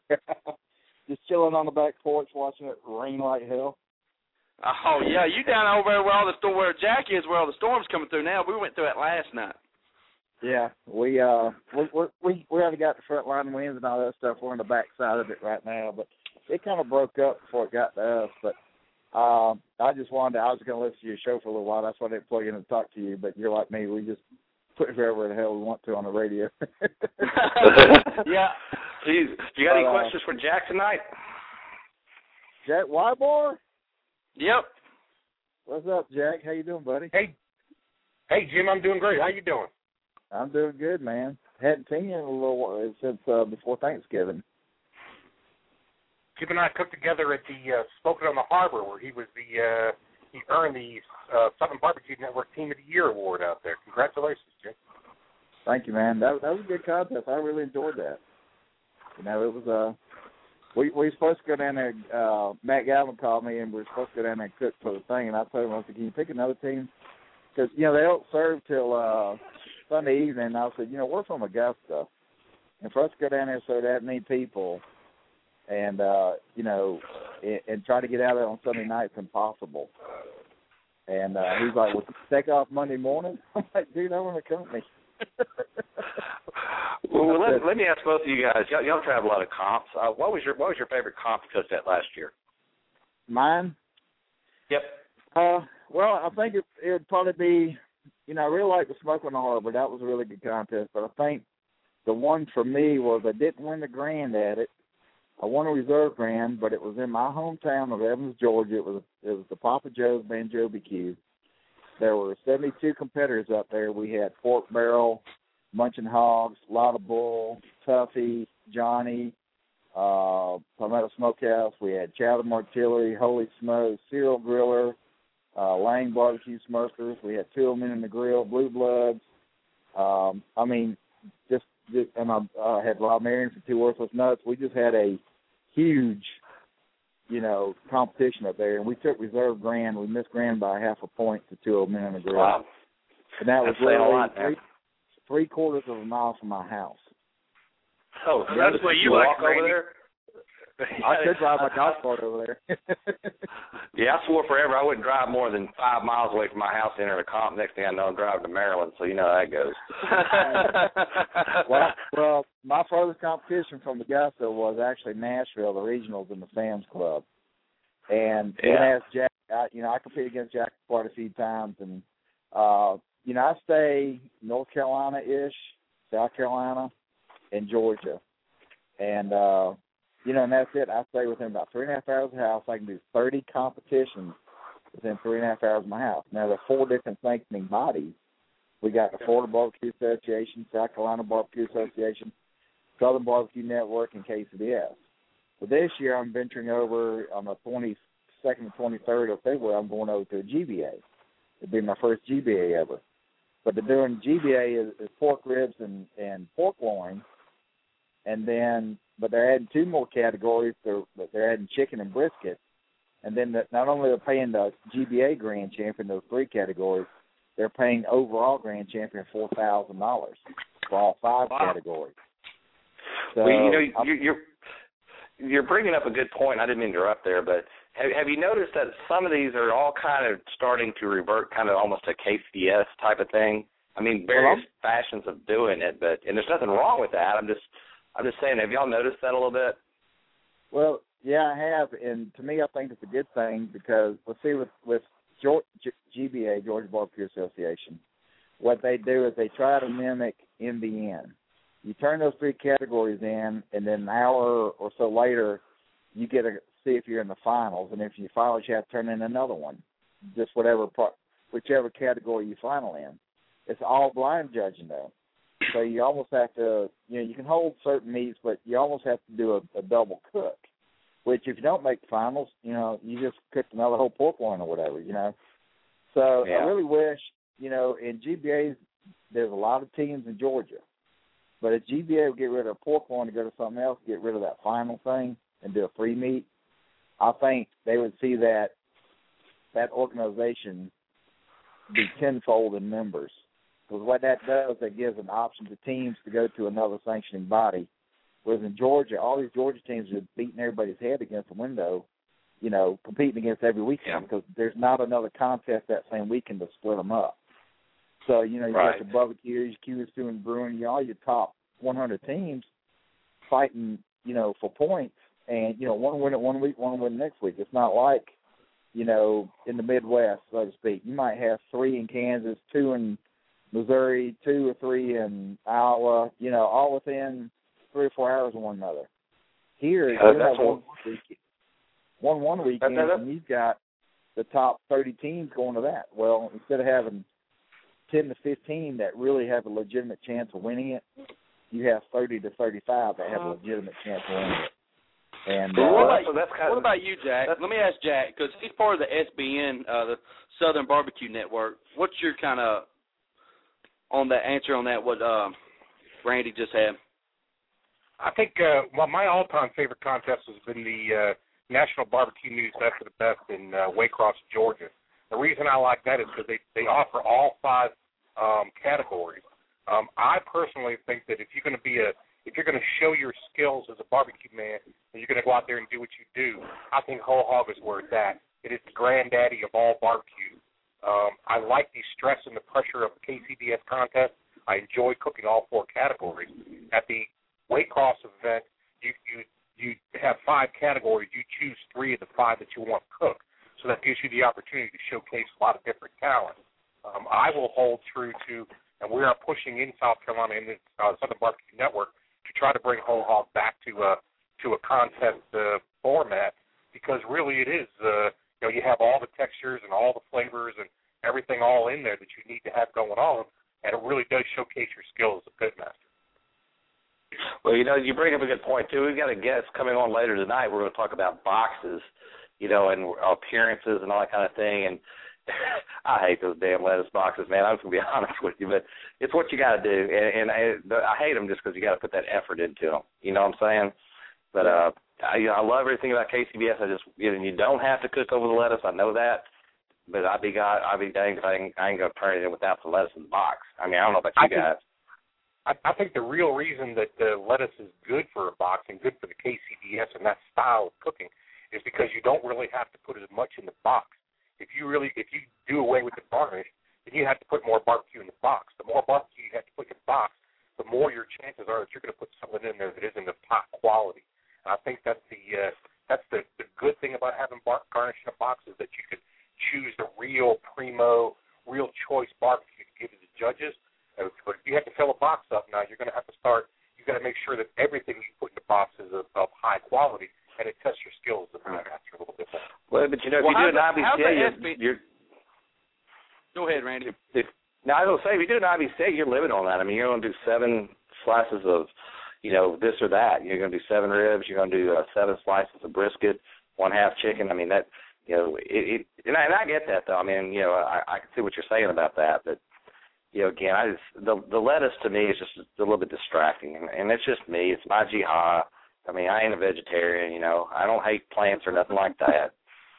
H: Just chilling on the back porch watching it rain like hell.
B: Oh, yeah, you down over there where all the storm, where Jack is, where all the storm's coming through now. We went through it last night.
H: Yeah, we uh we we we we already got the front line winds and all that stuff. We're on the back side of it right now, but it kind of broke up before it got to us. But uh, I just wanted to, I was going to listen to your show for a little while. That's why I didn't plug in and talk to you. But you're like me, we just put it wherever the hell we want to on the radio.
B: Yeah.
F: Do you, do you got any
H: uh,
F: questions for Jack tonight?
H: Jack Wybar?
B: Yep.
H: What's up, Jack? How you doing, buddy?
A: Hey, hey, Jim, I'm doing great. How you doing?
H: I'm doing good, man. Hadn't seen you in a little while since uh, before Thanksgiving.
A: Jim and I cooked together at the uh, Smoking on the Harbor, where he was the uh, he earned the uh, Southern Barbecue Network Team of the Year award out there. Congratulations, Jim.
H: Thank you, man. That that was a good contest. I really enjoyed that. You know, it was uh we we were supposed to go down there. Uh, Matt Galvin called me, and we were supposed to go down there and cook for the thing. And I told him, I said, "Can you pick another team?" Because you know they don't serve till uh, Sunday evening. And I said, "You know, we're from Augusta, and for us to go down there and serve that many people, and uh, you know, and, and try to get out there on Sunday night is impossible." And uh, he's like, "Well, take off Monday morning." I'm like, "Dude, I want to company."
F: Well, let, let me ask both of you guys. Y'all, y'all tried a lot of comps. Uh, what was your What was your favorite comp you cooked at last year?
H: Mine?
F: Yep.
H: Uh, well, I think it it would probably be, you know, I really like the Smoke on the Harbor. That was a really good contest. But I think the one for me was I didn't win the grand at it. I won a reserve grand, but it was in my hometown of Evans, Georgia. It was it was the Papa Joe's Banjo B Q. There were seventy-two competitors up there. We had Pork Barrel, Munchin Hogs, Lotta Bull, Tuffy, Johnny, uh, Palmetto Smokehouse. We had Chatham Artillery, Holy Smokes, Cyril Griller, uh, Lang Barbecue Smokers. We had Two of Men in the Grill, Blue Bloods. Um, I mean, just, just and I uh, had Rob Marion for Two Worthless Nuts. We just had a huge, you know, competition up there, and we took reserve grand. We missed grand by half a point to Two of Men in the Grill.
F: Wow.
H: And that was
F: That's saying a
H: literally
F: lot, man.
H: three, three quarters of a mile from my house.
F: Oh,
G: So that's what you like,
F: walk over
G: Randy.
F: there?
H: I could drive my golf cart over there.
F: Yeah, I swore forever I wouldn't drive more than five miles away from my house to enter a comp. Next thing I know, I'm driving to Maryland, so you know how that goes.
H: well, well, my furthest competition from Augusta was actually Nashville, the regionals in the Sam's Club. And
F: Yeah.
H: even as Jack, I, you know, I competed against Jack quite a few times. And, uh, you know, I stay North Carolina-ish, South Carolina, and Georgia. And, uh, you know, and that's it. I stay within about three and a half hours of the house. I can do thirty competitions within three and a half hours of my house. Now, there are four different sanctioning bodies. We got the Florida Barbecue Association, South Carolina Barbecue Association, Southern Barbecue Network, and K C B S. So this year I'm venturing over on the twenty-second and twenty-third of February. I'm going over to a G B A. It'll be my first G B A ever. But they're doing G B A is, is pork ribs and, and pork loin. And then, but they're adding two more categories. They're, they're adding chicken and brisket. And then the, not only are they paying the G B A grand champion those three categories, they're paying overall grand champion four thousand dollars for all five
F: Wow.
H: categories. So,
F: Well, you know, you're, you're you're bringing up a good point. I didn't mean to interrupt there, but have, have you noticed that some of these are all kind of starting to revert kind of almost a K C B S type of thing? I mean, various
H: well,
F: fashions of doing it, but and there's nothing wrong with that. I'm just I'm just saying, have y'all noticed that a little bit?
H: Well, yeah, I have, and to me, I think it's a good thing because, let's see, with, with G B A, Georgia Barbecue Association, what they do is they try to mimic M B N. You turn those three categories in, and then an hour or so later, you get to see if you're in the finals, and if you finals, you have to turn in another one, just whatever, whichever category you final in. It's all blind judging, though. So you almost have to, you know, you can hold certain meats, but you almost have to do a, a double cook, which if you don't make the finals, you know, you just cooked another whole pork loin or whatever, you know. So
F: Yeah.
H: I really wish, you know, in G B As, there's a lot of teams in Georgia. But if G B A would get rid of pork loin to go to something else, get rid of that final thing and do a free meat, I think they would see that that organization be tenfold in members. Because what that does, that gives an option to teams to go to another sanctioning body Whereas in Georgia, all these Georgia teams are beating everybody's head against the window, you know, competing against every weekend
F: yeah.
H: because there's not another contest that same weekend to split them up. So, you know, you
F: right.
H: got your Bubbakers, Q S two and Bruin, you know, all your top one hundred teams fighting, you know, for points. And, you know, one win it one week, one win next week. It's not like, you know, in the Midwest, so to speak. You might have three in Kansas, two in Missouri, two or three in Iowa, you know, all within three or four hours of one another. Here,
F: yeah,
H: you have one weekend, one one weekend,
F: that, that,
H: and you've got the top thirty teams going to that. Well, instead of having ten to fifteen that really have a legitimate chance of winning it, you have thirty to thirty-five that have a legitimate chance of winning it. And
B: uh,
H: what,
B: about,
F: so that's kind
B: what
F: of,
B: about you, Jack? Let me ask Jack, because he's part of the S B N, uh, the Southern Barbecue Network. What's your kind of on that answer on that? What um, Randy just had.
A: I think uh, well, my all-time favorite contest has been the uh, National Barbecue News Best of the Best in uh, Waycross, Georgia. The reason I like that is because they, they offer all five um, categories. Um, I personally think that if you're going to be a if you're going to show your skills as a barbecue man and you're going to go out there and do what you do, I think whole hog is where it's at. It is the granddaddy of all barbecue. Um, I like the stress and the pressure of the K C B S contest. I enjoy cooking all four categories. At the Waycross event, you, you you have five categories. You choose three of the five that you want to cook. So that gives you the opportunity to showcase a lot of different talent. Um, I will hold true to, and we are pushing in South Carolina in the uh, Southern Barbecue Network to try to bring whole hog back to a to a contest uh, format, because really it is uh, you know you have all the textures and all the flavors and everything all in there that you need to have going on, and it really does showcase your skills as a pitmaster.
F: Well, you know, you bring up a good point too. We've got a guest coming on later tonight. We're going to talk about boxes, you know, and appearances and all that kind of thing. And I hate those damn lettuce boxes, man. I'm just going to be honest with you, but it's what you got to do. And, and I, I hate them just because you got to put that effort into them. You know what I'm saying? But uh, I, I love everything about K C B S. I just, you know, you don't have to cook over the lettuce. I know that. But I'd be God, I'd be dang if I ain't, I ain't going to turn it in without the lettuce in the box. I mean, I don't know about you I guys.
A: Think, I, I think the real reason that uh, lettuce is good for a box and good for the K C B S and that style of cooking is because you don't really have to put as much in the box. If you really, if you do away with the garnish, then you have to put more barbecue in the box. The more barbecue you have to put in the box, the more your chances are that you're going to put something in there that isn't of top quality. And I think that's the uh, that's the, the good thing about having bar- garnish in a box is that you can choose the real primo, real choice barbecue to give to the judges. Uh, but if you have to fill a box up now, you're going to have to start. You've got to make sure that everything you put in the box is of, of high quality, and it tests your skills as a master a little bit more.
F: Well, but you know, if
B: well,
F: you do an I B C,
B: you're,
F: you're, you're
B: go ahead, Randy.
F: If, now, I was going to say, if you do an I B C, you're living on that. I mean, you're going to do seven slices of, you know, this or that. You're going to do seven ribs. You're going to do uh, seven slices of brisket, one half chicken. I mean, that, you know, it, it and, I, and I get that, though. I mean, you know, I, I can see what you're saying about that. But, you know, again, I just, the, the lettuce to me is just a little bit distracting. And, and it's just me. It's my jihad. I mean, I ain't a vegetarian, you know. I don't hate plants or nothing like that.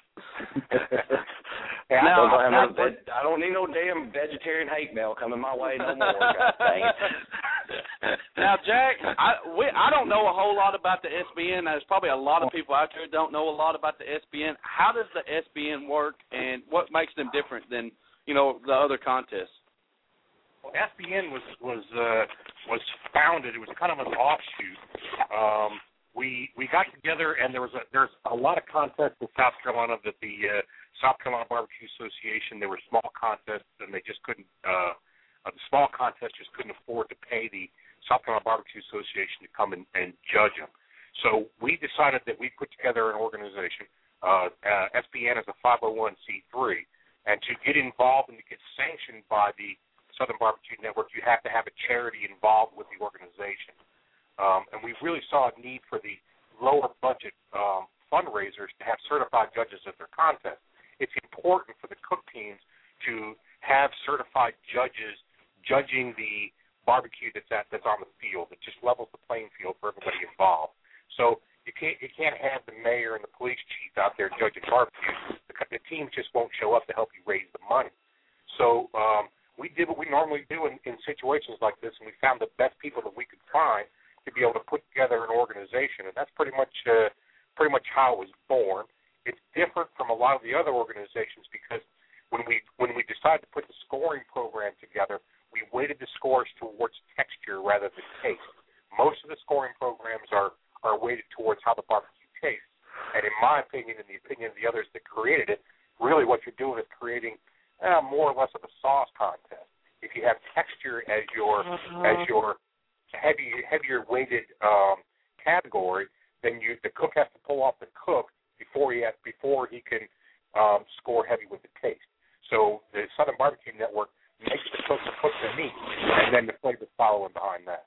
F: yeah, now, I, don't now, veg- I don't need no damn vegetarian hate mail coming my way no more. God dang it.
B: Now, Jack, I we I don't know a whole lot about the S B N. There's probably a lot of people out there who don't know a lot about the S B N. How does the S B N work, and what makes them different than, you know, the other contests?
A: Well, S B N was was uh, was founded. It was kind of an offshoot. Um, we we got together, and there was a, there's a lot of contests in South Carolina that the uh, South Carolina Barbecue Association. There were small contests, and they just couldn't. Uh, uh, the small contests just couldn't afford to pay the South Carolina Barbecue Association to come and, and judge them. So we decided that we put together an organization. Uh, uh, S B N is a five oh one c three, and to get involved and to get sanctioned by the Southern Barbecue Network, you have to have a charity involved with the organization. Um, and we really saw a need for the lower budget um, fundraisers to have certified judges at their contest. It's important for the cook teams to have certified judges judging the barbecue that's at, that's on the field. It just levels the playing field for everybody involved. So you can't you can't have the mayor and the police chief out there judging barbecue. The, the teams just won't show up to help you raise the money. So um, we did what we normally do in, in situations like this, and we found the best people that we could find to be able to put together an organization, and that's pretty much uh, pretty much how it was born. It's different from a lot of the other organizations because when we when we decided to put the scoring program together, we weighted the scores towards texture rather than taste. Most of the scoring programs are, are weighted towards how the barbecue tastes, and in my opinion, in the opinion of the others that created it, really what you're doing is creating uh, more or less of a sauce contest. If you have texture as your uh-huh. as your heavy heavier weighted um, category, then you the cook has to pull off the cook before he has, before he can um, score heavy with the taste. So the Southern Barbecue Network makes the cook to cook the meat, and then the flavors following behind that.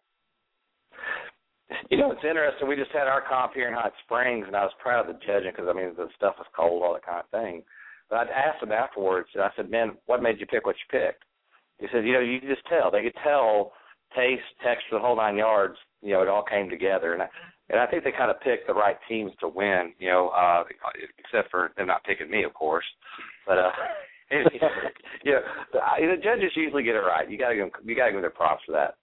F: You know, it's interesting. We just had our comp here in Hot Springs, and I was proud of the judging because I mean the stuff was cold, all that kind of thing. But I asked him afterwards, and I said, "Man, what made you pick what you picked?" He said, "You know, you could just tell. They could tell." Taste, texture, the whole nine yards, you know, it all came together. And I, and I think they kind of picked the right teams to win, you know, uh, except for them not picking me, of course. But, uh, yeah, the judges usually get it right. You got to give them, you got to give them their props for that.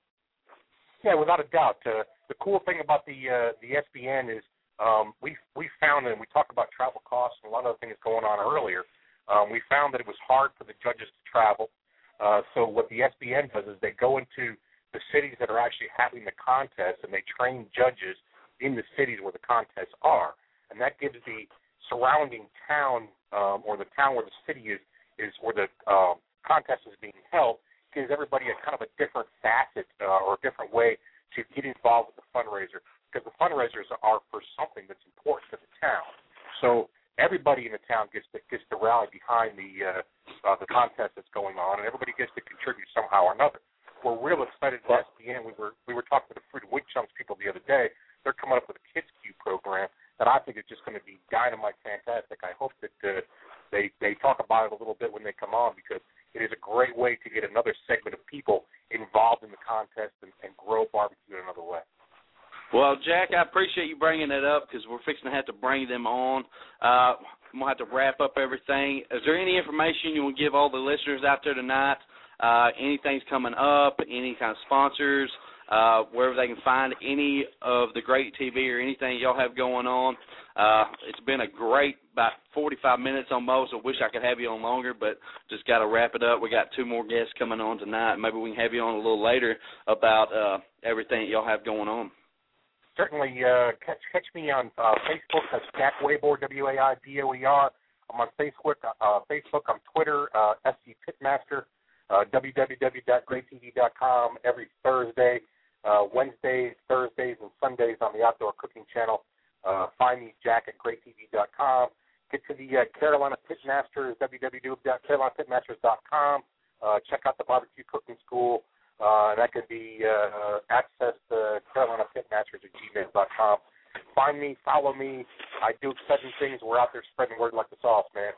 A: Yeah, without a doubt. Uh, the cool thing about the uh, the S B N is um, we we found, and we talked about travel costs and a lot of other things going on earlier, um, we found that it was hard for the judges to travel. Uh, so what the S B N does is they go into the cities that are actually having the contest, and they train judges in the cities where the contests are, and that gives the surrounding town um, or the town where the city is, is where the um, contest is being held, gives everybody a kind of a different facet uh, or a different way to get involved with the fundraiser, because the fundraisers are for something that's important to the town. So everybody in the town gets to, gets to rally behind the uh, uh, the contest that's going on, and everybody gets to contribute somehow or another. We're real excited at S B N. We were we were talking to the Fruit Wood Chunks people the other day. They're coming up with a Kids Cube program that I think is just going to be dynamite, fantastic. I hope that uh, they they talk about it a little bit when they come on, because it is a great way to get another segment of people involved in the contest and, and grow barbecue in another way.
B: Well, Jack, I appreciate you bringing it up because we're fixing to have to bring them on. Uh, I'm going to have to wrap up everything. Is there any information you want to give all the listeners out there tonight? Uh, anything's coming up, any kind of sponsors, uh, wherever they can find any of the great T V or anything y'all have going on. Uh, it's been a great about forty-five minutes almost. I wish I could have you on longer, but just got to wrap it up. We got two more guests coming on tonight. Maybe we can have you on a little later about uh, everything y'all have going on.
A: Certainly, uh, catch catch me on uh, Facebook. That's Jack Wayboer, W A I B O E R. I'm on Facebook. Uh, Facebook. I'm Twitter, uh, S C Pitmaster. Uh, w w w dot great t v dot com every Thursday, uh, Wednesdays, Thursdays, and Sundays on the Outdoor Cooking Channel. Uh, find me, Jack, at great t v dot com. Get to the uh, Carolina Pitmasters, w w w dot carolina pitmasters dot com. Uh, check out the Barbecue Cooking School. Uh, that can be uh, accessed to carolina pitmasters at gmail dot com. Find me, follow me. I do exciting things. We're out there spreading word like the sauce, man.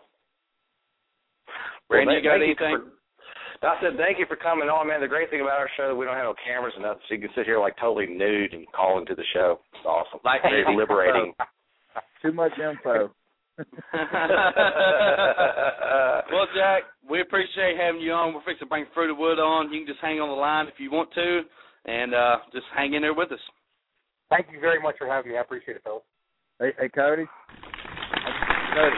B: Randy,
F: well,
B: you got anything?
F: For- I said, thank you for coming on, man. The great thing about our show, we don't have no cameras and nothing, so you can sit here like totally nude and call into the show. It's awesome.
B: Like
F: Very liberating.
H: Too much info.
B: Well, Jack, we appreciate having you on. We're fixing to bring Fruit of Wood on. You can just hang on the line if you want to, and uh, just hang in there with us.
A: Thank you very much for having me. I appreciate it, fellas.
H: Hey, hey Cody. Cody.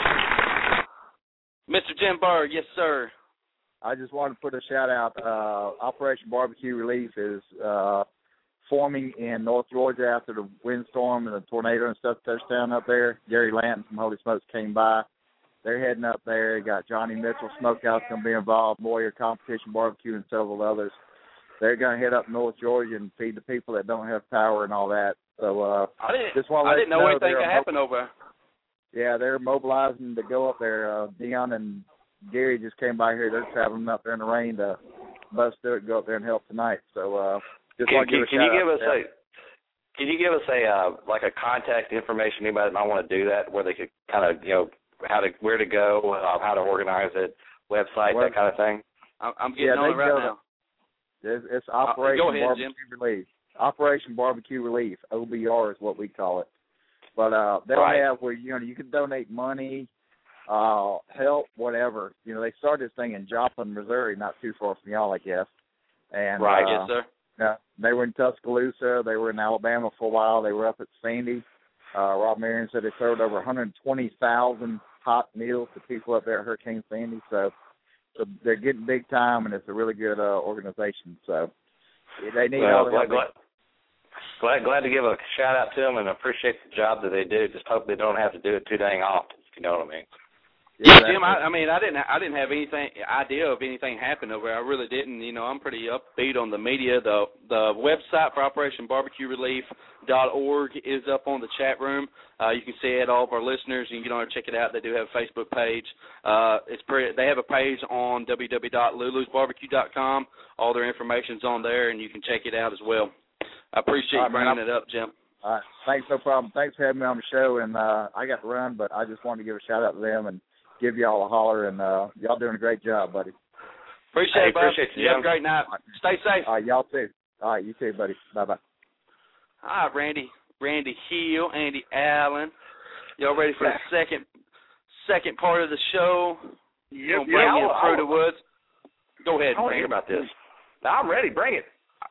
B: Mister Jim Berg, yes, sir.
H: I just wanted to put a shout out. Uh, Operation Barbecue Relief is uh, forming in North Georgia after the windstorm and the tornado and stuff touched down up there. Gary Lanton from Holy Smokes came by. They're heading up there. Got Johnny Mitchell Smokehouse going to be involved, Warrior Competition Barbecue, and several others. They're going to head up North Georgia and feed the people that don't have power and all that. So uh,
B: I didn't,
H: just want to
B: I
H: let
B: didn't
H: you
B: know
H: know
B: anything could happen over.
H: Yeah, they're mobilizing to go up there. Uh, Dion and Gary just came by here. They're traveling up there in the rain to bust through it and go up there and help tonight. So uh, just
F: can,
H: want to give
F: can,
H: a
F: can you give us
H: there.
F: a can you give us a uh, like a contact information? Anybody that might want to do that, where they could kind of you know how to where to go, uh, how to organize it, website,
H: well,
F: that kind of thing.
B: I'm getting
H: yeah,
B: on it right
H: go,
B: now.
H: It's, it's Operation
B: uh, ahead,
H: Barbecue
B: Jim.
H: Relief. Operation Barbecue Relief, O B R is what we call it. But uh, they'll
F: right.
H: have where you know you can donate money, uh, help, whatever. You know, they started this thing in Joplin, Missouri, not too far from y'all, I guess. And
F: right,
H: uh,
B: yes, sir.
H: Yeah, they were in Tuscaloosa. They were in Alabama for a while. They were up at Sandy. Uh, Rob Marion said they served over one hundred twenty thousand hot meals to people up there at Hurricane Sandy. So, so they're getting big time, and it's a really good uh, organization. So they need
F: well,
H: all the
F: glad,
H: help.
F: glad, glad, glad to give a shout out to them and appreciate the job that they do. Just hope they don't have to do it too dang often, if you know what I mean.
B: Yeah, Jim. I, I mean, I didn't. I didn't have anything idea of anything happening over there. I really didn't. You know, I'm pretty upbeat on the media. The the website for Operation Barbecue Relief dot org is up on the chat room. Uh, you can see it. All of our listeners, you can get on and check it out. They do have a Facebook page. Uh, it's pretty. They have a page on w w w dot lulus barbecue dot com. All their information's on there, and you can check it out as well. I appreciate
H: right,
B: you bringing
H: man,
B: it up, Jim.
H: All right, thanks, no problem. Thanks for having me on the show, and uh, I got to run, but I just wanted to give a shout out to them and give y'all a holler, and uh, y'all doing a great job, buddy.
B: Appreciate
F: hey,
B: it, bud.
F: Appreciate you,
B: you have a great night. Stay safe.
H: All right, y'all too. All right, you too, buddy. Bye-bye.
B: All right, Randy. Randy Hill, Andy Allen. Y'all ready for the second second part of the show?
G: Yep,
B: bring
F: yeah,
B: in Fruit of Woods. Go ahead,
F: I want to
B: Randy.
F: hear about this. I'm ready. Bring it.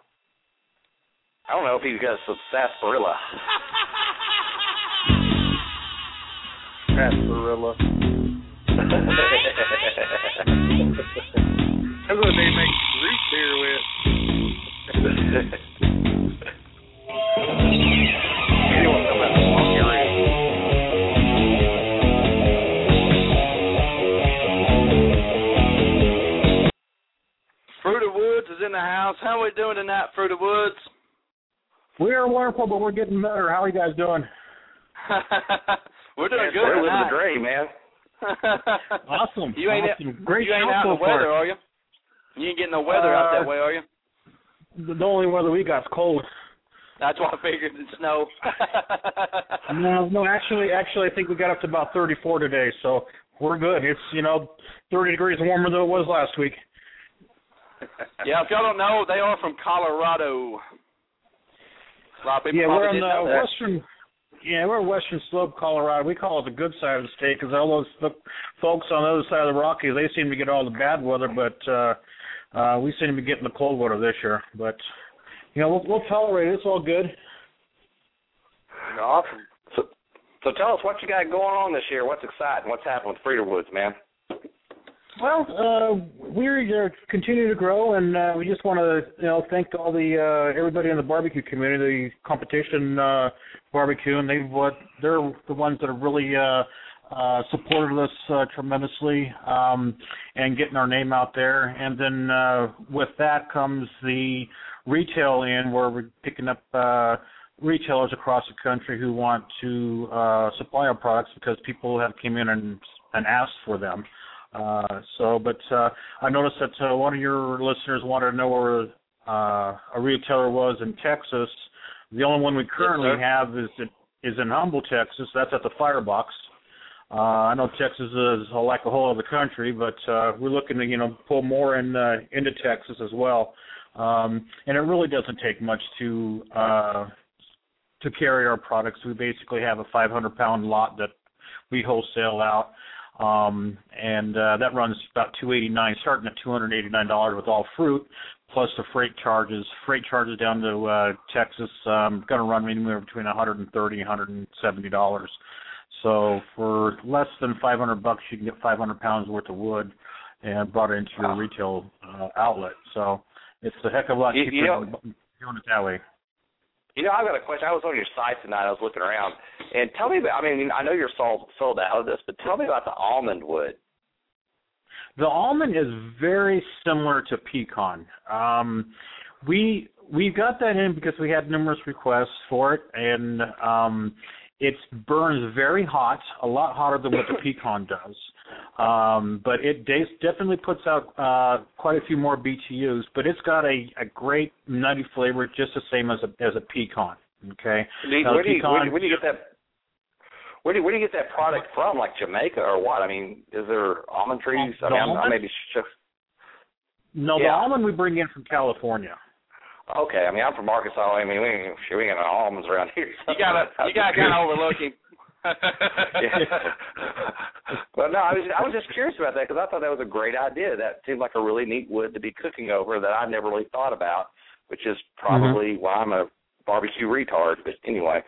F: I don't know if he's got some sarsaparilla.
H: Sarsaparilla.
G: That's what they make root beer with.
F: Anyone come out and walk your in.
B: Fruit of Woods is in the house. How are we doing tonight, Fruit of Woods?
I: We are wonderful, but we're getting better. How are you guys doing?
B: We're doing
F: Yeah,
B: good
F: we're living
B: tonight.
F: the dream, man.
I: Awesome.
B: You ain't,
I: awesome. Great
B: you ain't
I: show
B: out in
I: so
B: the weather,
I: far.
B: are you? You ain't getting no weather out
I: Uh,
B: that way, are you?
I: The only weather we got is cold.
B: That's why I figured it'd snow.
I: No, no, actually, actually, I think we got up to about thirty-four today, so we're good. It's, you know, thirty degrees warmer than it was last week.
B: Yeah, if y'all don't know, they are from Colorado. A lot of people
I: Yeah,
B: probably
I: we're on
B: didn't
I: the
B: know that.
I: western. Yeah, we're Western Slope, Colorado. We call it the good side of the state because all those fo- folks on the other side of the Rockies, they seem to get all the bad weather, but uh, uh, we seem to be getting the cold weather this year. But you know, we'll, we'll tolerate it. It's all good.
F: Awesome. So, so tell us what you got going on this year. What's exciting? What's happening with Fruit of Woods, man?
I: Well, uh, we're uh, continuing to grow, and uh, we just want to, you know, thank all the uh, everybody in the barbecue community, the competition uh, barbecue, and they've what they're the ones that have really uh, uh, supported us uh, tremendously, um, and getting our name out there. And then uh, with that comes the retail end, where we're picking up uh, retailers across the country who want to uh, supply our products because people have came in and and asked for them. Uh, so, but uh, I noticed that uh, one of your listeners wanted to know where uh, a retailer was in Texas. The only one we currently
B: Yes,
I: have is in, is in Humble, Texas. That's at the Firebox. Uh, I know Texas is like a whole other country, but uh, we're looking to, you know, pull more in uh, into Texas as well. Um, and it really doesn't take much to uh, to carry our products. We basically have a five hundred pound lot that we wholesale out. Um, and uh, that runs about two hundred eighty-nine dollars, starting at two hundred eighty-nine dollars with all fruit, plus the freight charges. Freight charges down to uh, Texas um, going to run anywhere between one hundred thirty dollars and one hundred seventy dollars. So for less than five hundred bucks, you can get five hundred pounds worth of wood and brought it into your retail uh, outlet. So it's a heck of a lot
F: You-
I: cheaper
F: you know-
I: than doing it that way.
F: You know, I've got a question. I was on your site tonight. I was looking around. And tell me about, I mean, I know you're sold, sold out of this, but tell me about the almond wood.
I: The almond is very similar to pecan. Um, we we got that in because we had numerous requests for it, and um, it burns very hot, a lot hotter than what the pecan does. Um, but it de- definitely puts out uh, quite a few more B T Us. But it's got a, a great nutty flavor, just the same as a as a pecan. Okay.
F: Do you,
I: Now,
F: where, do you,
I: pecan,
F: where, do, where do you get that? Where do, where do you get that product from? Like Jamaica or what? I mean, is there almond trees? I mean, I'm, I maybe should.
I: No,
F: Yeah.
I: the almond we bring in from California.
F: Okay, I mean, I'm from Arkansas. I mean, we ain't, we ain't got no almonds around here.
B: You gotta, you gotta kind of overlook him.
F: Yeah. Well, no, I was I was just curious about that because I thought that was a great idea. That seemed like a really neat wood to be cooking over that I never really thought about. which is probably
I: mm-hmm.
F: why I'm a barbecue retard. But anyway.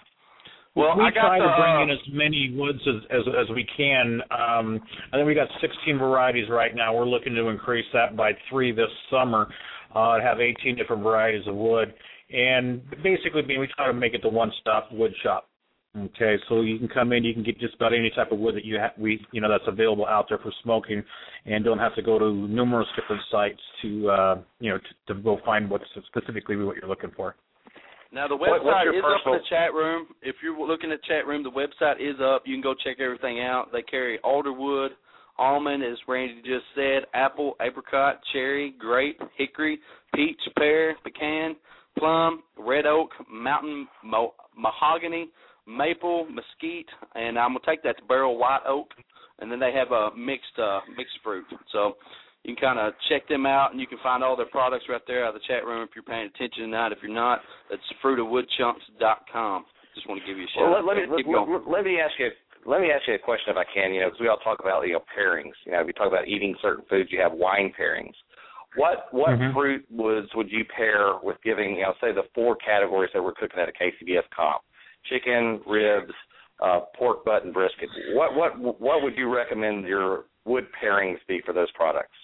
B: Well,
I: we
B: I got
I: try
B: the,
I: to bring
B: uh,
I: in as many woods as as, as we can. Um, I think we got sixteen varieties right now. We're looking to increase that by three this summer. Uh, have eighteen different varieties of wood, and basically, we try to make it the one-stop wood shop. Okay, so you can come in, you can get just about any type of wood that you ha- we you know that's available out there for smoking, and don't have to go to numerous different sites to uh, you know to, to go find what's specifically what you're looking for.
B: Now, the
F: What- what's
B: website
F: your
B: is up in
F: personal-
B: the chat room. If you're looking at the chat room, the website is up. You can go check everything out. They carry alderwood, almond, as Randy just said, apple, apricot, cherry, grape, hickory, peach, pear, pecan, plum, red oak, mountain mo- mahogany, maple, mesquite, and I'm going to take that to barrel white oak. And then they have a mixed uh, mixed fruit. So you can kind of check them out, and you can find all their products right there out of the chat room if you're paying attention tonight. If you're not, that's fruit of wood chunks dot com. Just want to give you a shout
F: Well,
B: out.
F: let, let, me,
B: Keep
F: let,
B: going.
F: let me ask you. Let me ask you a question if I can. You know, because we all talk about you know pairings. You know, we talk about eating certain foods. You have wine pairings. What what
I: Mm-hmm.
F: fruit woods would you pair with giving? You know, say the four categories that we're cooking at a K C B S comp: chicken, ribs, uh, pork butt, and brisket. What what what would you recommend your wood pairings be for those products?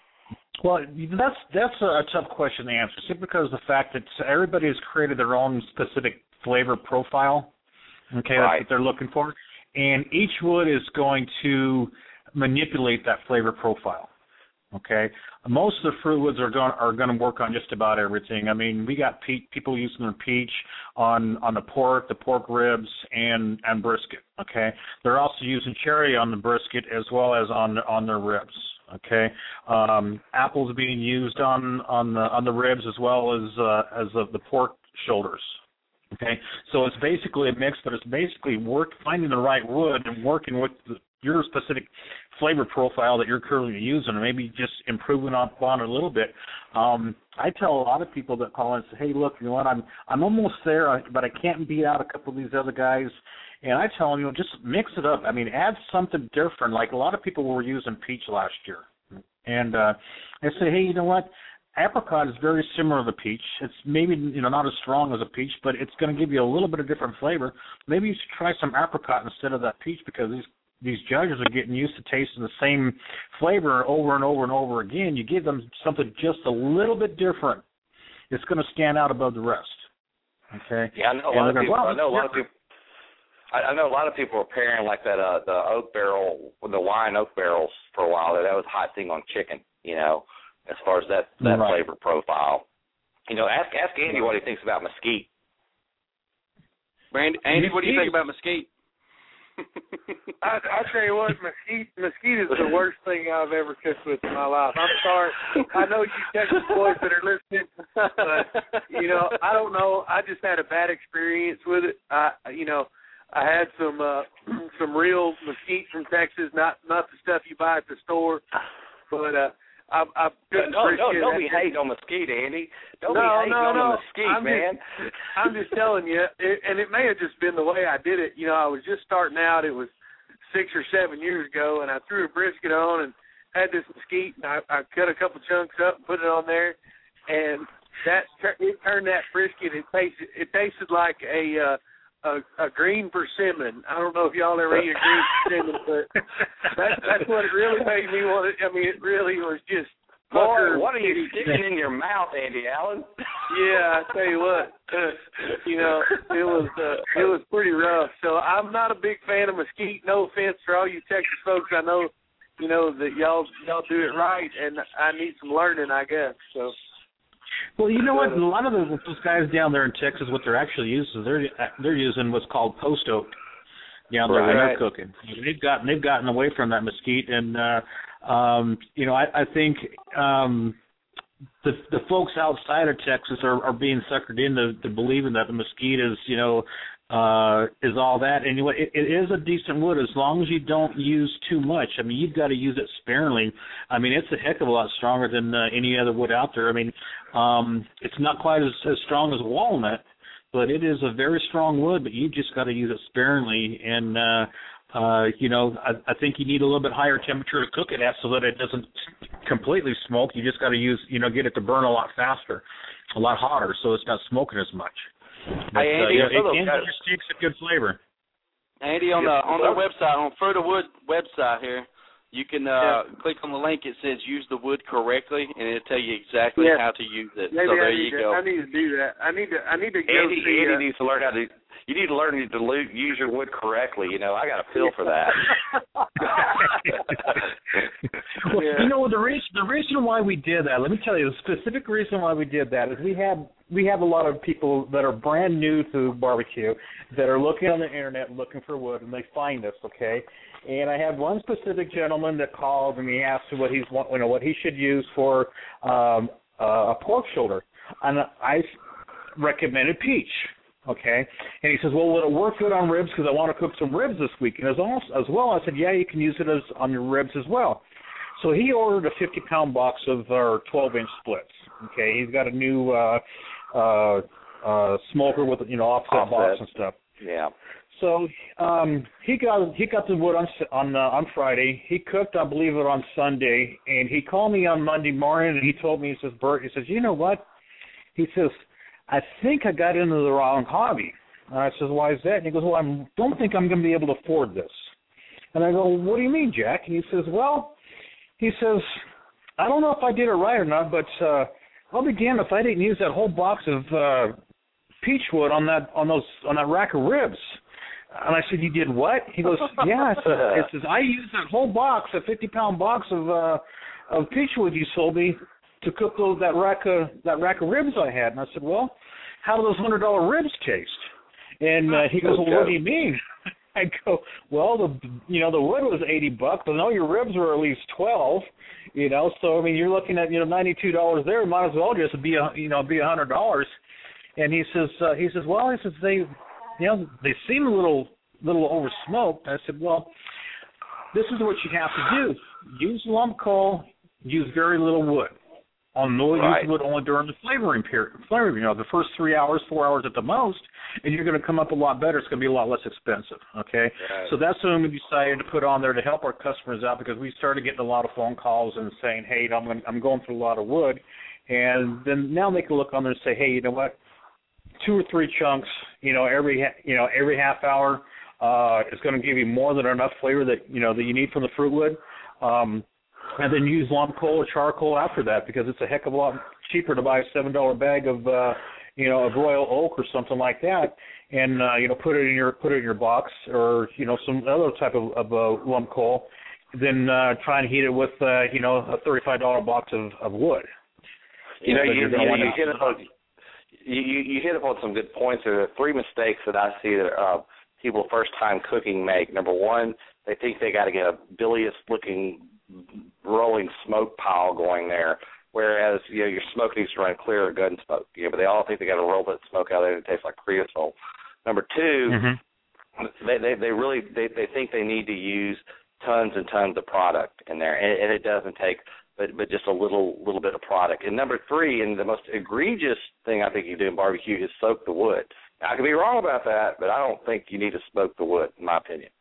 I: Well, that's that's a tough question to answer, simply because of the fact that everybody has created their own specific flavor profile. Okay,
F: Right.
I: that's what they're looking for, and each wood is going to manipulate that flavor profile. Okay, most of the fruit woods are going are going to work on just about everything. I mean, we got pe- people using their peach on on the pork, the pork ribs, and and brisket. Okay, they're also using cherry on the brisket as well as on on their ribs. Okay, um, apples being used on, on the on the ribs as well as uh, as of the pork shoulders. Okay, so it's basically a mix, but it's basically work finding the right wood and working with the, your specific flavor profile that you're currently using, and maybe just improving upon it a little bit. Um, I tell a lot of people that call and say, "Hey, look, you know what? I'm I'm almost there, but I can't beat out a couple of these other guys." And I tell them, you know, just mix it up. I mean, add something different. Like a lot of people were using peach last year. And uh, I say, hey, you know what? Apricot is very similar to peach. It's maybe, you know, not as strong as a peach, but it's going to give you a little bit of different flavor. Maybe you should try some apricot instead of that peach, because these these judges are getting used to tasting the same flavor over and over and over again. You give them something just a little bit different, it's going to stand out above the rest. Okay?
F: Yeah, I know a lot of people. I know a lot of people. I know a lot of people were pairing like that uh, the oak barrel, the wine oak barrels for a while. That was a hot thing on chicken, you know, as far as that, that
I: right.
F: flavor profile. You know, ask ask Andy what he thinks about mesquite.
B: Randy, Andy, what do you think about mesquite?
G: I, I tell you what, mesquite, mesquite is the worst thing I've ever cooked with in my life. I'm sorry. I know you Texas boys that are listening, but, you know, I don't know. I just had a bad experience with it. I, you know, I had some uh, some real mesquite from Texas, not not the stuff you buy at the store, but uh, I, I couldn't
F: no, no,
G: appreciate
F: don't
G: that.
F: be hating on mesquite, Andy. Don't
G: no,
F: be hating
G: no,
F: on
G: no.
F: the mesquite,
G: I'm
F: man.
G: Just, I'm just telling you, it, and it may have just been the way I did it. You know, I was just starting out. It was six or seven years ago, and I threw a brisket on and had this mesquite, and I, I cut a couple chunks up and put it on there, and that it turned that brisket. It tasted it tasted like a uh, a, a green persimmon. I don't know if y'all ever eat a green persimmon, but that, that's what it really made me want. To, I mean, it really was just.
F: Boy, what are you sticking in your mouth, Andy Allen?
G: Yeah, I tell you what, uh, you know, it was uh, it was pretty rough. So I'm not a big fan of mesquite. No offense for all you Texas folks. I know, you know that y'all y'all do it right, and I need some learning, I guess. So.
I: Well, you know what? A lot of those, those guys down there in Texas, what they're actually using, they're they're using what's called post oak down there when
F: right.
I: they're cooking. They've gotten they've gotten away from that mesquite, and uh, um, you know, I, I think um, the the folks outside of Texas are, are being suckered into to believing that the mesquite is, you know, uh, is all that. And you know, it, it is a decent wood as long as you don't use too much. I mean, you've got to use it sparingly. I mean, it's a heck of a lot stronger than uh, any other wood out there. I mean, um, it's not quite as, as strong as walnut, but it is a very strong wood, but you just got to use it sparingly. And, uh, uh, you know, I, I think you need a little bit higher temperature to cook it at so that it doesn't completely smoke. You just got to use, you know, get it to burn a lot faster. a lot hotter, so it's not smoking as much. But,
B: hey, Andy,
I: uh, yeah, it
B: those
I: can
B: guys,
I: give a good flavor.
B: Andy, on the on their website, on Fruit of Wood website here, you can uh, yeah. click on the link. It says use the wood correctly, and it'll tell you exactly
G: yeah.
B: how to use it.
G: Maybe
B: so there
G: I need
B: you
G: to,
B: go.
G: I need to do that. I need to. I need to go
F: Andy,
G: see.
F: Andy
G: uh,
F: needs to learn how to. You need to learn to dilute, use your wood correctly. You know, I got a feel for that.
I: Well, yeah. You know, the reason the reason why we did that. Let me tell you, the specific reason why we did that is we have we have a lot of people that are brand new to barbecue that are looking on the internet looking for wood, and they find us. Okay. And I had one specific gentleman that called and he asked what he's you know what he should use for um, uh, a pork shoulder, and I recommended peach. Okay, and he says, well, would it work good on ribs because I want to cook some ribs this week? And as, also, as well, I said, yeah, you can use it as on your ribs as well. So he ordered a fifty-pound box of our twelve-inch splits. Okay, he's got a new uh, uh, uh, smoker with you know offset, offset box and stuff.
F: Yeah.
I: So um, he got he got the wood on on uh, on Friday. He cooked, I believe, it on Sunday, and he called me on Monday morning, and he told me, he says, Bert, he says, you know what? He says, I think I got into the wrong hobby. And I says, why is that? And he goes, well, I don't think I'm going to be able to afford this. And I go, what do you mean, Jack? And he says, well, he says, I don't know if I did it right or not, but uh, I'll be damned if I didn't use that whole box of uh, peach wood on that on those on that rack of ribs. And I said, you did what? He goes, yeah. I said, it says, I used that whole box, a fifty-pound box of uh, of peach wood you sold me to cook those that rack of that rack of ribs I had. And I said, well, how do those hundred dollar ribs taste? And uh, he goes, well, what do you mean? I go, well, the you know the wood was eighty bucks, but no, your ribs were at least twelve. You know, so I mean, you're looking at you know ninety two dollars there. Might as well just be a you know be a hundred dollars. And he says, uh, he says, well, he says they. You know, they seem a little little over smoked. I said, well, this is what you have to do. Use lump coal, use very little wood. On no
F: right.
I: use wood only during the flavoring period. Flavoring, you know, the first three hours, four hours at the most, and you're going to come up a lot better. It's going to be a lot less expensive, okay? Right. So that's when we decided to put on there to help our customers out because we started getting a lot of phone calls and saying, hey, I'm, I'm going through a lot of wood. And then now they can look on there and say, hey, you know what? Two or three chunks, you know, every you know every half hour uh, is going to give you more than enough flavor that you know that you need from the fruit wood, um, and then use lump coal or charcoal after that because it's a heck of a lot cheaper to buy a seven dollar bag of uh, you know of royal oak or something like that, and uh, you know put it in your put it in your box or you know some other type of, of uh, lump coal, then uh, try and heat it with uh, you know a thirty five dollar box of, of wood.
F: You know, you, you, you, you hit upon you, you hit upon some good points. There are three mistakes that I see that uh, people first time cooking make. Number one, they think they got to get a bilious looking rolling smoke pile going there, whereas you know your smoke needs to run clear of gun smoke. You know, but they all think they got to roll that smoke out there and it tastes like creosote. Number two, mm-hmm. they, they they really they, they think they need to use tons and tons of product in there, and, and it doesn't take but but just a little little bit of product. And number three, and the most egregious thing I think you do in barbecue is soak the wood. Now, I could be wrong about that, but I don't think you need to smoke the wood, in my opinion.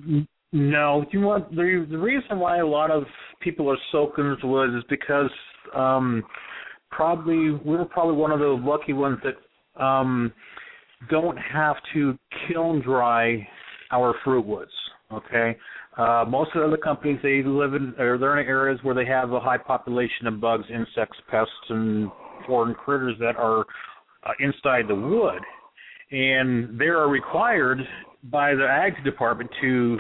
I: No, you know what? The the reason why a lot of people are soaking the wood is because um, probably we're probably one of the lucky ones that um, don't have to kiln dry our fruit woods. Okay, uh, most of the other companies, they live in or they're in areas where they have a high population of bugs, insects, pests, and foreign critters that are uh, inside the wood, and they are required by the ag department to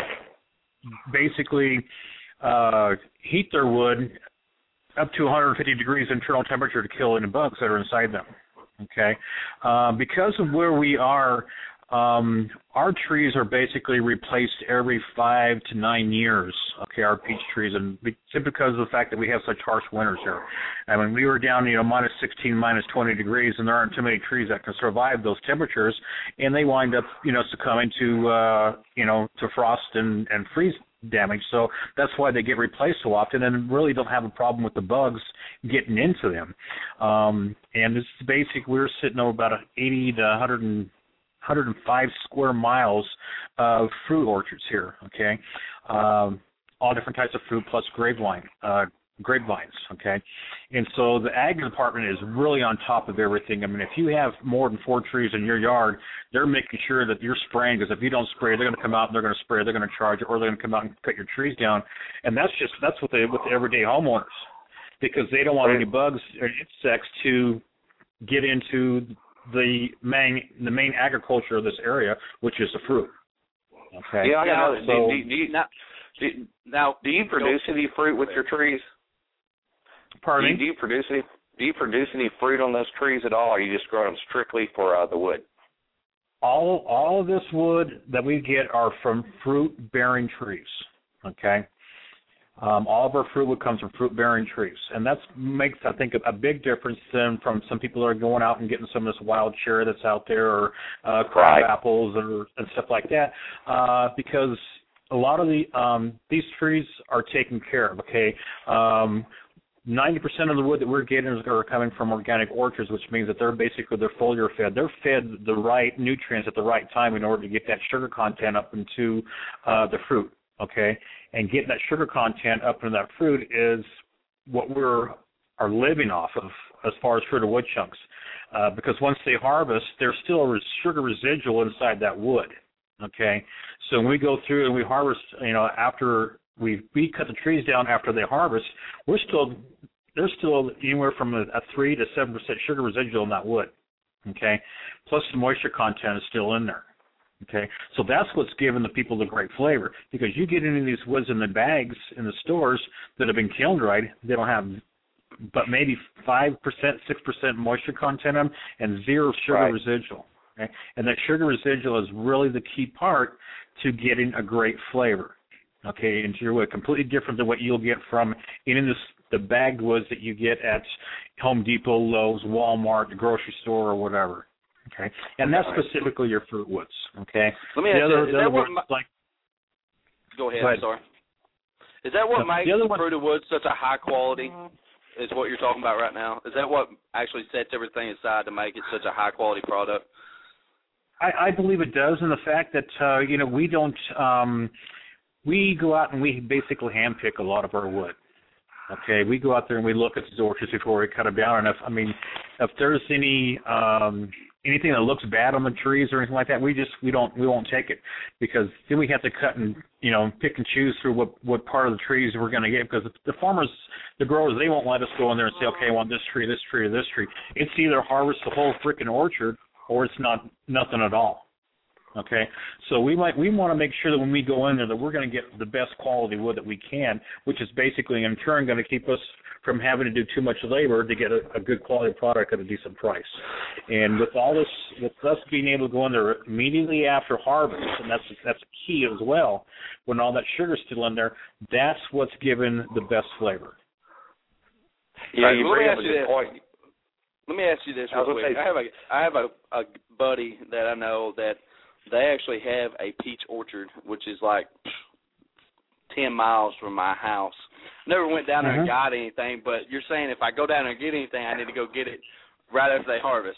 I: basically uh, heat their wood up to one hundred fifty degrees internal temperature to kill any bugs that are inside them. Okay, uh, because of where we are. Um, our trees are basically replaced every five to nine years, okay, our peach trees, and simply because of the fact that we have such harsh winters here. I mean, we were down, you know, minus sixteen, minus twenty degrees, and there aren't too many trees that can survive those temperatures, and they wind up, you know, succumbing to, uh, you know, to frost and, and freeze damage. So that's why they get replaced so often and really don't have a problem with the bugs getting into them. Um, and it's basic, we're sitting over about eighty to one hundred and one hundred five square miles of fruit orchards here, okay? Um, all different types of fruit plus grapevine. Uh, grapevines, okay? And so the ag department is really on top of everything. I mean, if you have more than four trees in your yard, they're making sure that you're spraying, because if you don't spray, they're going to come out and they're going to spray, they're going to charge you, or they're going to come out and cut your trees down. And that's just, that's what they, with the everyday homeowners, because they don't want any bugs or insects to get into the main, the main agriculture of this area, which is the fruit. Okay.
F: Yeah, I got to know.
I: So,
F: do, do, do you, now, do, now, do you produce any fruit with your trees?
I: Pardon me?
F: Do you, do you produce any? Do you produce any fruit on those trees at all, or you just grow them strictly for uh, the wood?
I: All all of this wood that we get are from fruit-bearing trees. Okay. Um, all of our fruit wood comes from fruit-bearing trees, and that makes, I think, a, a big difference than from some people that are going out and getting some of this wild cherry that's out there, or uh, crab
F: right.
I: apples, or and stuff like that, uh, because a lot of the um, these trees are taken care of. Okay. Um, ninety percent of the wood that we're getting are coming from organic orchards, which means that they're basically, they're foliar fed. They're fed the right nutrients at the right time in order to get that sugar content up into uh, the fruit, okay? And getting that sugar content up into that fruit is what we're are living off of as far as fruit or wood chunks. Uh, because once they harvest, there's still a sugar residual inside that wood, okay? So when we go through and we harvest, you know, after we we cut the trees down after they harvest, we're still there's still anywhere from a, a three to seven percent sugar residual in that wood. Okay, plus the moisture content is still in there. Okay, so that's what's giving the people the great flavor, because you get into these woods in the bags in the stores that have been kiln dried, they don't have but maybe five percent, six percent moisture content in them and zero sugar
F: right.
I: residual. Okay, and that sugar residual is really the key part to getting a great flavor. Okay, into your wood, completely different than what you'll get from any of this, the bagged woods that you get at Home Depot, Lowe's, Walmart, the grocery store, or whatever. Okay, and that's specifically your fruit woods. Okay.
B: Let me
I: the
B: ask
I: other,
B: you, is
I: the
B: that
I: other
B: what
I: ones,
B: my,
I: like,
B: go ahead,
I: go ahead.
B: I'm sorry. Is that what
I: No,
B: makes
I: the other one,
B: fruited woods such a high quality? Is what you're talking about right now? Is that what actually sets everything aside to make it such a high quality product?
I: I, I believe it does, and the fact that uh, you know we don't. Um, We go out and we basically handpick a lot of our wood. Okay, we go out there and we look at the orchards before we cut them down. And if I mean, if there's any um, anything that looks bad on the trees or anything like that, we just we don't we won't take it, because then we have to cut and you know pick and choose through what what part of the trees we're going to get, because the farmers, the growers, they won't let us go in there and say, okay, I want this tree, this tree, or this tree. It's either harvest the whole freaking orchard or it's not nothing at all. Okay, so we might we want to make sure that when we go in there that we're going to get the best quality wood that we can, which is basically in turn going to keep us from having to do too much labor to get a, a good quality product at a decent price. And with all this, with us being able to go in there immediately after harvest, and that's that's key as well, when all that sugar's still in there, that's what's given the best flavor.
F: Yeah,
B: right,
F: you
B: well,
F: bring
B: let
F: up
B: me
F: a good
B: ask
F: point.
B: you this. Let me ask you this real quick.
F: Say,
B: I have a I have a, a buddy that I know that they actually have a peach orchard, which is like ten miles from my house. Never went down there
I: mm-hmm.
B: and got anything, but you're saying if I go down there and get anything, I need to go get it right after they harvest.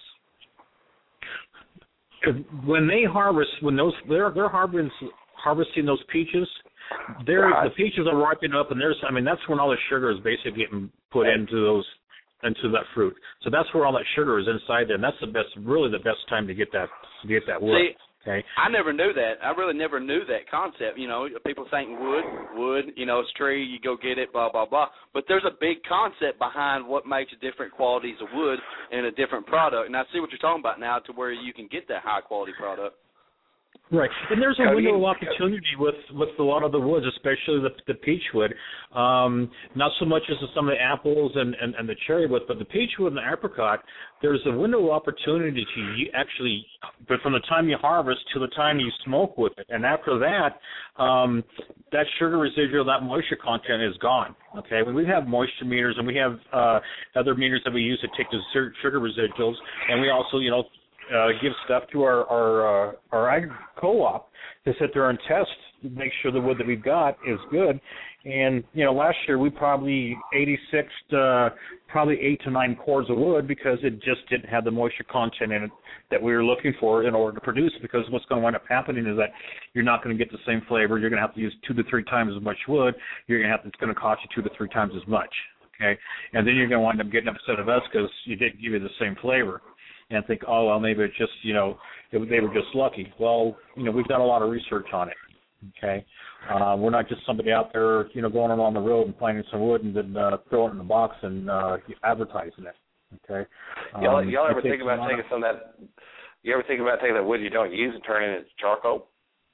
I: When they harvest, when those they're they're harvesting harvesting those peaches, they're
F: right.
I: the peaches are ripening up, and there's I mean that's when all the sugar is basically getting put into those into that fruit. So that's where all that sugar is inside there, and that's the best, really the best time to get that to get that wood.
B: See,
I: okay.
B: I never knew that. I really never knew that concept. You know, people think wood, wood, you know, it's a tree, you go get it, blah, blah, blah. But there's a big concept behind what makes different qualities of wood in a different product. And I see what you're talking about now, to where you can get that high-quality product.
I: Right, and there's a window of opportunity with, with a lot of the woods, especially the, the peach wood. Um, not so much as some of the apples and, and, and the cherry wood, but the peach wood and the apricot, there's a window of opportunity to actually, but from the time you harvest to the time you smoke with it. And after that, um, that sugar residual, that moisture content is gone. Okay, we have moisture meters, and we have uh, other meters that we use to take the sugar residuals, and we also, you know, uh, give stuff to our our, uh, our ag co-op to sit there and test to make sure the wood that we've got is good. And, you know, last year we probably eighty-sixed uh, probably eight to nine cords of wood because it just didn't have the moisture content in it that we were looking for in order to produce it, because what's going to wind up happening is that you're not going to get the same flavor. You're going to have to use two to three times as much wood. You're going to have to, it's going to cost you two to three times as much, okay? And then you're going to wind up getting upset at us because you didn't give you the same flavor and think, oh, well, maybe it's just, you know, it, they were just lucky. Well, you know, we've done a lot of research on it. Okay, uh, we're not just somebody out there, you know, going along the road and finding some wood and then uh, throwing it in the box and uh, advertising it. Okay. Um,
F: y'all, y'all ever think about taking
I: of,
F: some of that? You ever think about taking that wood you don't use and turning it into charcoal?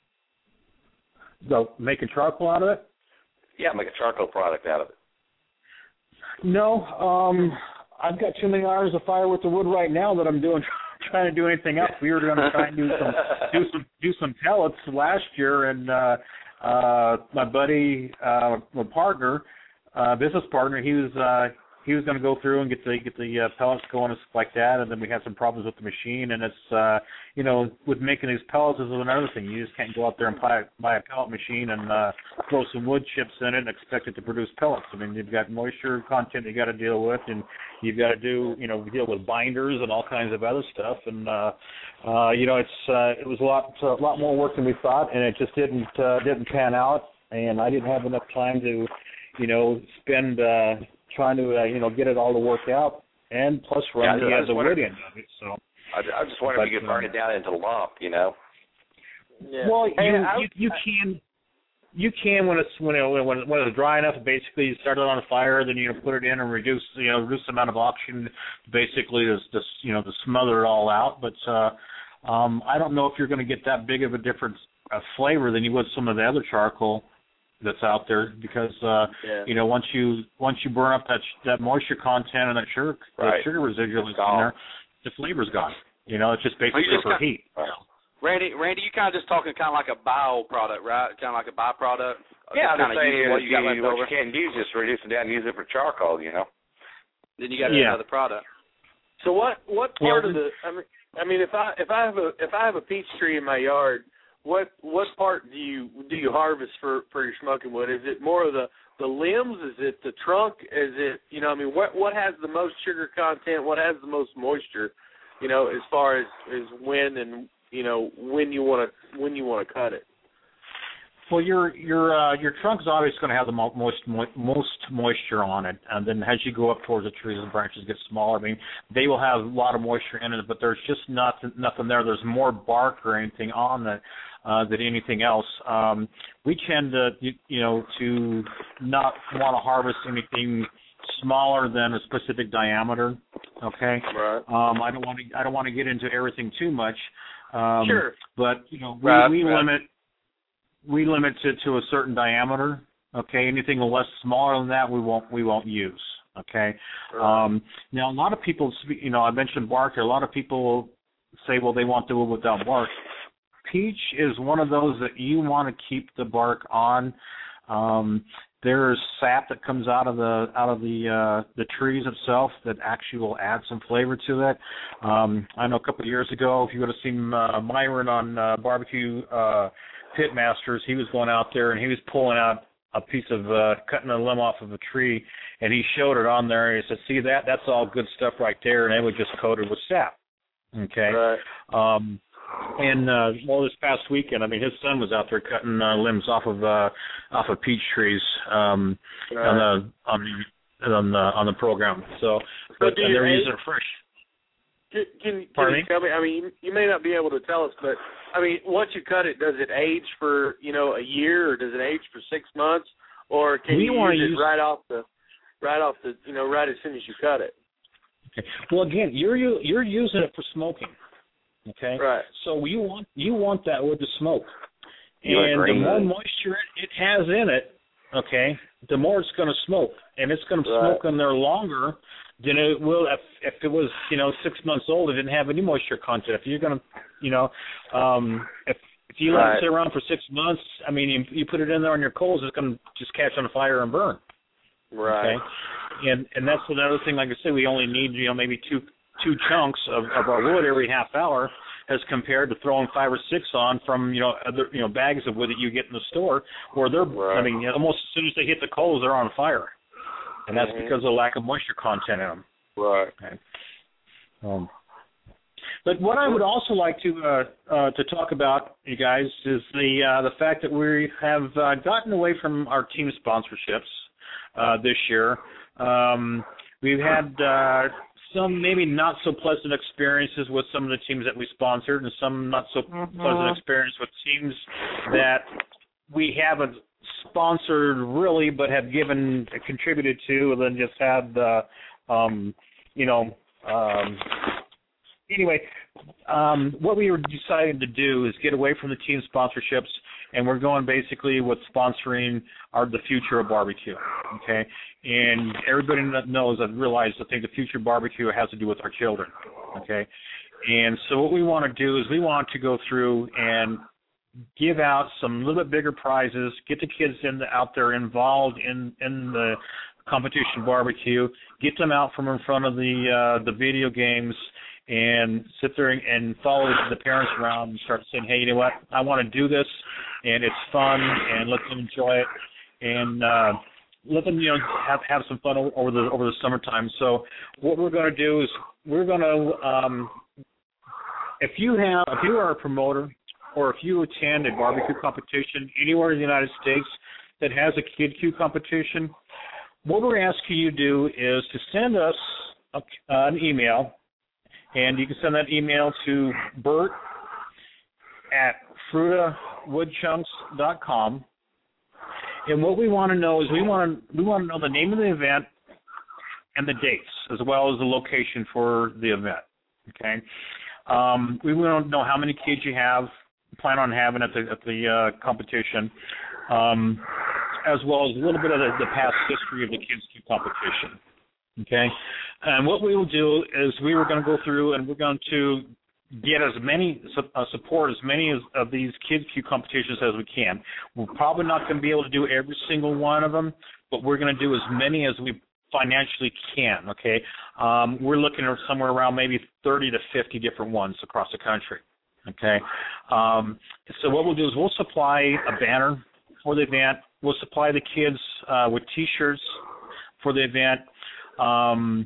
I: So making charcoal out of it?
F: Yeah, make a charcoal product out of it.
I: No, um, I've got too many hours of fire with the wood right now that I'm doing. Trying to do anything else. We were going to try and do some do some do some pellets last year, and uh, uh, my buddy, uh, my partner, uh, business partner, he was uh, he was going to go through and get the get the uh, pellets going and stuff like that, and then we had some problems with the machine. And it's uh, you know, with making these pellets is another thing. You just can't go out there and buy buy a pellet machine and uh, throw some wood chips in it and expect it to produce pellets. I mean, you've got moisture content you got to deal with, and you've got to do you know deal with binders and all kinds of other stuff. And uh, uh, you know, it's uh, it was a lot a lot more work than we thought, and it just didn't uh, didn't pan out. And I didn't have enough time to, you know, spend. Uh, trying to, uh, you know, get it all to work out, and plus run
F: yeah,
I: the, the wood in of it. So
F: I, I just wonder
I: but,
F: if you could burn
I: uh,
F: it down into the lump, you know.
G: Yeah.
I: Well,
G: hey,
I: you,
G: I,
I: you you can you can when it's when it, when when it's dry enough. Basically, you start it on a fire, then you put it in and reduce you know reduce the amount of oxygen, basically to, to you know to smother it all out. But uh, um, I don't know if you're going to get that big of a difference uh, flavor than you would some of the other charcoal that's out there, because uh
G: yeah.
I: you know once you once you burn up that that moisture content and that sugar
F: right.
I: that sugar residual that's in there, the flavor's gone. You know, it's just basically
B: just
I: for
B: got,
I: heat.
B: Randy, Randy, you kind of just talking kind of like a bio product, right? Kind of like a byproduct.
F: Yeah, I'm
B: kind
F: just saying
B: what you, got left
F: what
B: over.
F: you can't use, just reduce it down and use it for charcoal, you know.
B: Then you got
I: yeah.
B: another product.
G: So what what part
I: yeah.
G: of the I mean I mean if I if I have a if I have a peach tree in my yard, What what part do you do you harvest for, for your smoking wood? Is it more of the, the limbs? Is it the trunk? Is it you know I mean what what has the most sugar content? What has the most moisture? You know as far as, as when and you know when you want to when you want to cut it.
I: Well, your your uh, your trunk's always going to have the mo- most mo- most moisture on it, and then as you go up towards the trees and branches get smaller, I mean, they will have a lot of moisture in it, but there's just nothing nothing there. There's more bark or anything on it uh, than anything else. Um, we tend to you, you know to not want to harvest anything smaller than a specific diameter. Okay.
G: Right.
I: Um, I don't want to I don't want to get into everything too much. Um,
G: sure.
I: But you know we,
B: right,
I: we
B: right.
I: limit. We limit it to a certain diameter. Okay, anything less smaller than that, we won't we won't use. Okay.
G: Right.
I: Um, now, a lot of people, you know, I mentioned bark here. A lot of people say, well, they want the wood without bark. Peach is one of those that you want to keep the bark on. Um, there's sap that comes out of the out of the uh, the trees itself that actually will add some flavor to that. Um, I know a couple of years ago, if you would have seen uh, Myron on uh, Barbecue uh, Pitmasters, he was going out there and he was pulling out a piece of uh, cutting a limb off of a tree, and he showed it on there. And he said, "See that? That's all good stuff right there," and it was just coated with sap. Okay.
G: Right.
I: Um, and uh, well, this past weekend, I mean, his son was out there cutting uh, limbs off of uh, off of peach trees um,
G: Right.
I: on the on the on the on the program. So,
G: So
I: but
G: do
I: and
G: you
I: they're
G: age-
I: using it fresh.
G: Can, can, can
I: Pardon
G: you
I: me?
G: tell me? I mean, you may not be able to tell us, but I mean, once you cut it, does it age for you know a year, or does it age for six months, or can
I: We
G: you
I: wanna
G: use it
I: use-
G: right off the, right off the, you know, right as soon as you cut it?
I: Okay. Well, again, you're you, you're using it for smoking. Okay.
G: Right.
I: So you want you want that wood to smoke,
F: You
I: and
F: agree.
I: the more moisture it, it has in it, okay, the more it's going to smoke, and it's going to
G: Right.
I: smoke in there longer than it will if if it was you know six months old. It didn't have any moisture content. If you're going to, you know, um, if if you let
G: Right.
I: it sit around for six months, I mean, you, you put it in there on your coals, it's going to just catch on fire and burn.
G: Right.
I: Okay. And and that's another thing. Like I said, we only need you know maybe two two chunks of, of our wood every half hour, as compared to throwing five or six on from you know other you know bags of wood that you get in the store, where they're right. I mean you know, almost as soon as they hit the coals, they're on fire, and that's mm-hmm. because of the lack of moisture content in them.
B: Right.
I: Okay. Um, but what I would also like to uh, uh, to talk about, you guys, is the uh, the fact that we have uh, gotten away from our team sponsorships uh, this year. Um, we've had uh, some maybe not so pleasant experiences with some of the teams that we sponsored, and some not so mm-hmm. pleasant experience with teams that we haven't sponsored really, but have given contributed to, and then just had uh, um, you know. Um, Anyway, um, what we were deciding to do is get away from the team sponsorships, and we're going basically with sponsoring our the future of barbecue. Okay, and everybody that knows, I've realized, I think the future of barbecue has to do with our children. Okay, and so what we want to do is we want to go through and give out some little bit bigger prizes, get the kids in the, out there involved in in the competition barbecue, get them out from in front of the uh, the video games, and sit there and, and follow the parents around and start saying, hey, you know what, I want to do this, and it's fun, and let them enjoy it, and uh, let them, you know, have have some fun over the over the summertime. So what we're going to do is we're going to, um, if you have, if you are a promoter, or if you attend a barbecue competition anywhere in the United States that has a Kid Q competition, what we're asking you to do is to send us a, uh, an email. And you can send that email to Bert at fruta woodchunks dot com. And what we want to know is we want to we want to know the name of the event and the dates, as well as the location for the event. Okay. Um, we want to know how many kids you have plan on having at the at the uh, competition, um, as well as a little bit of the, the past history of the Kids Q competition. Okay, and what we will do is we were going to go through and we're going to get as many uh, support as many as, of these Kids Q competitions as we can. We're probably not going to be able to do every single one of them, but we're going to do as many as we financially can. Okay, um, we're looking at somewhere around maybe thirty to fifty different ones across the country. Okay, um, so what we'll do is we'll supply a banner for the event. We'll supply the kids uh, with T-shirts for the event. Um,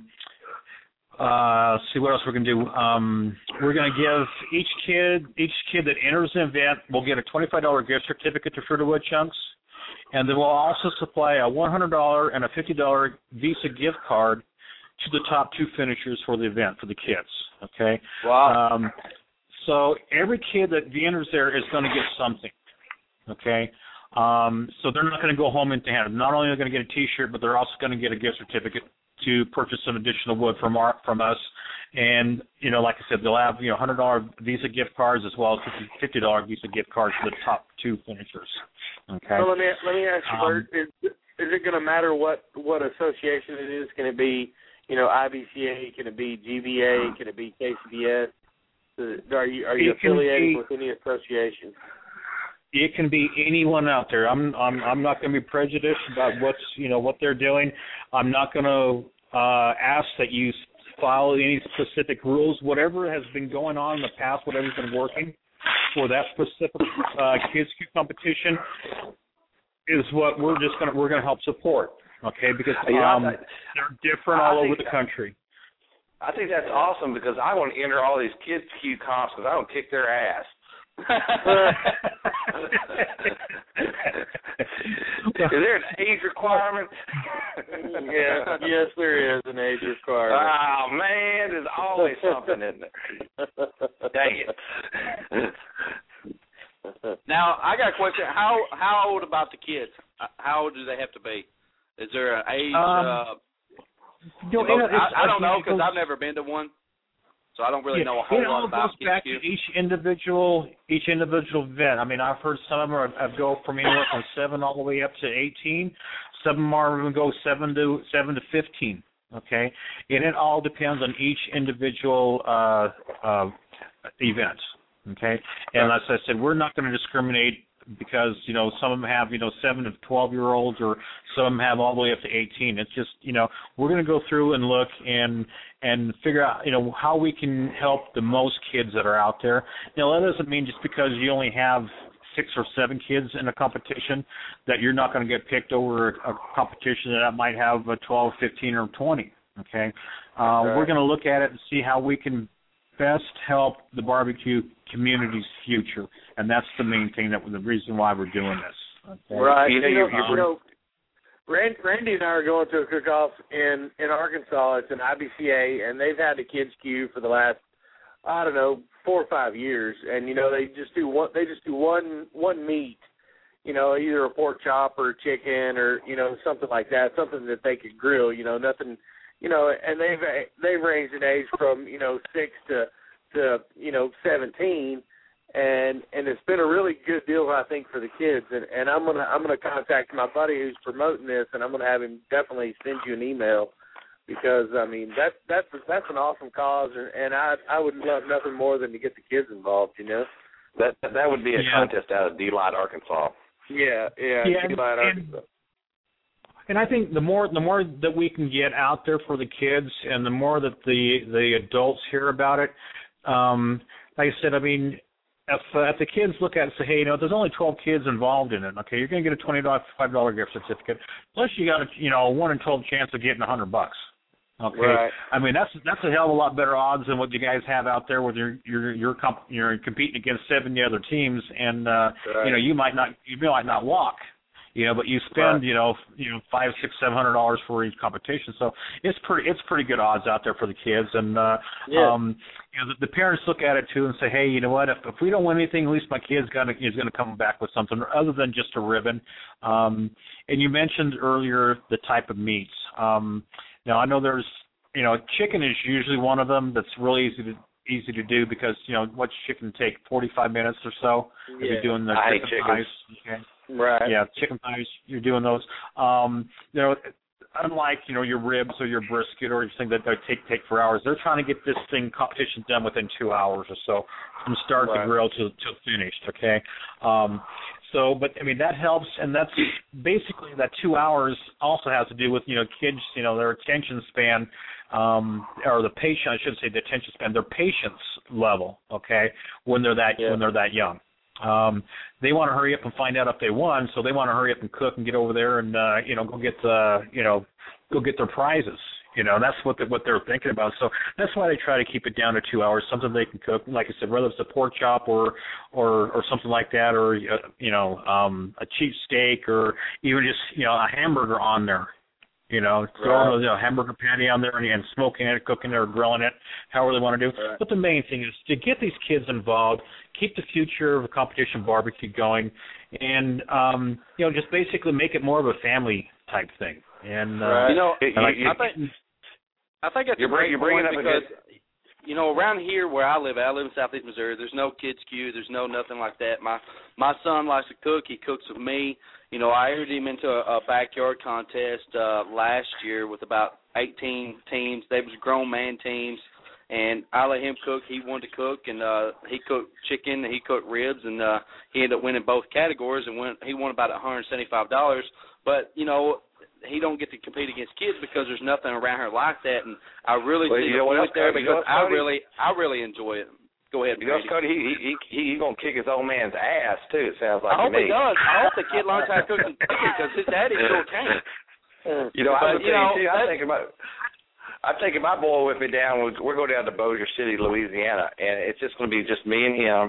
I: uh, let's see what else we're going to do. Um, we're going to give each kid, each kid that enters the event will get a twenty-five dollars gift certificate to Fruita Wood Chunks, and then we'll also supply a one hundred dollars and a fifty dollars Visa gift card to the top two finishers for the event for the kids. Okay.
B: Wow.
I: Um, so every kid that enters there is going to get something. Okay. Um, so they're not going to go home empty handed. Not only are they going to get a T-shirt, but they're also going to get a gift certificate to purchase some additional wood from our, from us. And, you know, like I said, they'll have, you know, one hundred dollars Visa gift cards as well as fifty dollars Visa gift cards for the top two finishers. Okay.
G: So let me let me ask you,
I: um,
G: Bert, is is it going to matter what what association it is? Can it be, you know, I B C A? Can it be G B A? Can it be K C B S? Are you are you affiliated be, with any association?
I: It can be anyone out there. I'm I'm I'm not going to be prejudiced about what's you know what they're doing. I'm not going to uh, ask that you follow any specific rules. Whatever has been going on in the past, whatever's been working for that specific uh, Kids Q competition is what we're just going to we're going to help support. Okay, because um, yeah, they're different all over the country.
F: I think that's awesome because I want to enter all these Kids Q comps because I want to kick their ass. Is there an age requirement?
G: Yeah, yes, there is an age requirement.
F: Oh man, there's always something in there. Dang
B: it! Now I got a question. How how old about the kids? How old do they have to be? Is there an age?
I: Um,
B: uh,
I: you know,
B: I, I don't know because I've never been to one. So I don't really
I: yeah,
B: know a whole
I: it
B: lot about
I: it goes back to each individual, each individual event. I mean, I've heard some of them are, have go from anywhere from seven all the way up to eighteen. Some of them are even go seven to seven to fifteen. Okay, and it all depends on each individual uh, uh, event. Okay, and as I said, we're not going to discriminate because, you know, some of them have, you know, seven to twelve-year-olds, or some of them have all the way up to eighteen. It's just, you know, we're going to go through and look and and figure out, you know, how we can help the most kids that are out there. Now, that doesn't mean just because you only have six or seven kids in a competition that you're not going to get picked over a competition that might have a twelve, fifteen, or twenty, okay? Uh,
G: right.
I: We're going to look at it and see how we can best help the barbecue community's future, and that's the main thing, that was the reason why we're doing this. Okay?
G: Right.
F: You know,
G: you know,
F: you're,
G: you know Randy, Randy and I are going to a cook-off in, in Arkansas. It's an I B C A, and they've had the kids queue for the last, I don't know, four or five years. And, you know, they just do one, they just do one, one meat, you know, either a pork chop or chicken or, you know, something like that, something that they could grill, you know, nothing, you know, and they've, they've ranged in age from, you know, six to, to, you know, seventeen. And and it's been a really good deal, I think, for the kids. And, and I'm gonna I'm gonna contact my buddy who's promoting this, and I'm gonna have him definitely send you an email, because I mean that that's that's an awesome cause, and, and I I would love nothing more than to get the kids involved. You know,
F: that that would be a
I: yeah.
F: contest out of D-Lot, Arkansas.
G: Yeah, yeah,
I: yeah
G: D-Lot,
I: and,
G: Arkansas.
I: And, and I think the more the more that we can get out there for the kids, and the more that the the adults hear about it, um, like I said, I mean. If, uh, if the kids look at it and say, hey, you know, there's only twelve kids involved in it, okay, you're going to get a twenty-five dollars gift certificate, plus you got a, you know, a one in twelve chance of getting a hundred bucks. Okay,
G: right.
I: I mean that's that's a hell of a lot better odds than what you guys have out there, where you're you're you're, comp- you're competing against seventy other teams, and uh,
G: right.
I: you know you might not you might not walk. You know, but you spend,
G: right.
I: you know, you know, five, six, seven hundred dollars for each competition. So it's pretty, it's pretty good odds out there for the kids. And uh,
G: yeah.
I: um, you know, the, the parents look at it too and say, hey, you know what? If, if we don't win anything, at least my kid's gonna is gonna come back with something other than just a ribbon. Um, and you mentioned earlier the type of meats. Um, now I know there's, you know, chicken is usually one of them that's really easy to easy to do, because you know what's chicken take forty-five minutes or so
G: yeah.
I: if you're doing the
F: I
I: chicken
F: hate
I: thighs. Okay.
G: Right.
I: Yeah, chicken thighs, you're doing those. Um, you know, unlike, you know, your ribs or your brisket or anything that they take take for hours, they're trying to get this thing competition done within two hours or so, from start
G: right.
I: to grill to to finished. Okay. Um, so, but I mean that helps, and that's basically that two hours also has to do with, you know, kids, you know, their attention span, um, or the patient, I should say, the attention span, their patience level. Okay, when they're that
G: yeah.
I: when they're that young. Um, they want to hurry up and find out if they won, so they want to hurry up and cook and get over there and uh, you know go get the you know go get their prizes. You know that's what the, what they're thinking about. So that's why they try to keep it down to two hours, something they can cook. Like I said, whether it's a pork chop or or or something like that, or uh, you know um, a cheap steak, or even just you know a hamburger on there. You know, throwing a you know, hamburger patty on there and, and smoking it, cooking it, or grilling it, however they want to do.
G: Right.
I: But the main thing is to get these kids involved, keep the future of the competition barbecue going, and um, you know, just basically make it more of a family type thing. And uh,
G: right.
B: you know,
F: You-
B: I,
F: you-
B: I think I think that's
F: You're
B: a great
F: bring- you're bringing
B: point,
F: up a
B: because you know, around here where I live, I live in Southeast Missouri. There's no kids queue. There's no nothing like that. My my son likes to cook. He cooks with me. You know, I entered him into a, a backyard contest uh, last year with about eighteen teams. They was grown man teams, and I let him cook. He wanted to cook, and uh, he cooked chicken. He cooked ribs, and uh, he ended up winning both categories. And won, he won about one hundred seventy-five dollars. But you know, he don't get to compete against kids because there's nothing around here like that. And I really
F: Well,
B: see
F: you
B: the
F: know what
B: point
F: else,
B: there,
F: Cody? You know
B: because
F: what,
B: I
F: Cody?
B: really, I really enjoy it. Go ahead,
F: You know,
B: Brady.
F: Cody, he he he he gonna kick his old man's ass too. It sounds like
B: I
F: to
B: hope
F: me.
B: he does. I hope the kid learns how to cook some chicken, because his daddy sure can.
F: You know, I
B: But,
F: was
B: you know,
F: thinking too. I'm
B: that's-
F: thinking about. I'm taking my boy with me down. We're going down to Bossier City, Louisiana, and it's just going to be just me and him,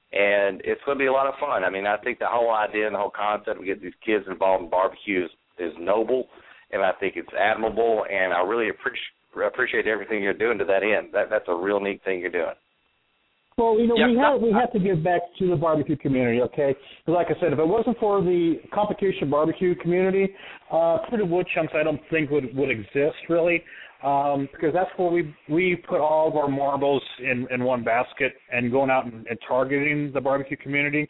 F: and it's going to be a lot of fun. I mean, I think the whole idea and the whole concept of getting these kids involved in barbecue is, is noble, and I think it's admirable, and I really appreciate appreciate everything you're doing to that end. That that's a real neat thing you're doing.
I: Well, you know,
B: Yep.
I: we have we have to give back to the barbecue community, okay? Because like I said, if it wasn't for the competition barbecue community, uh, Primitive Wood Chunks I don't think would, would exist, really, um, because that's where we we put all of our marbles in, in one basket and going out and, and targeting the barbecue community.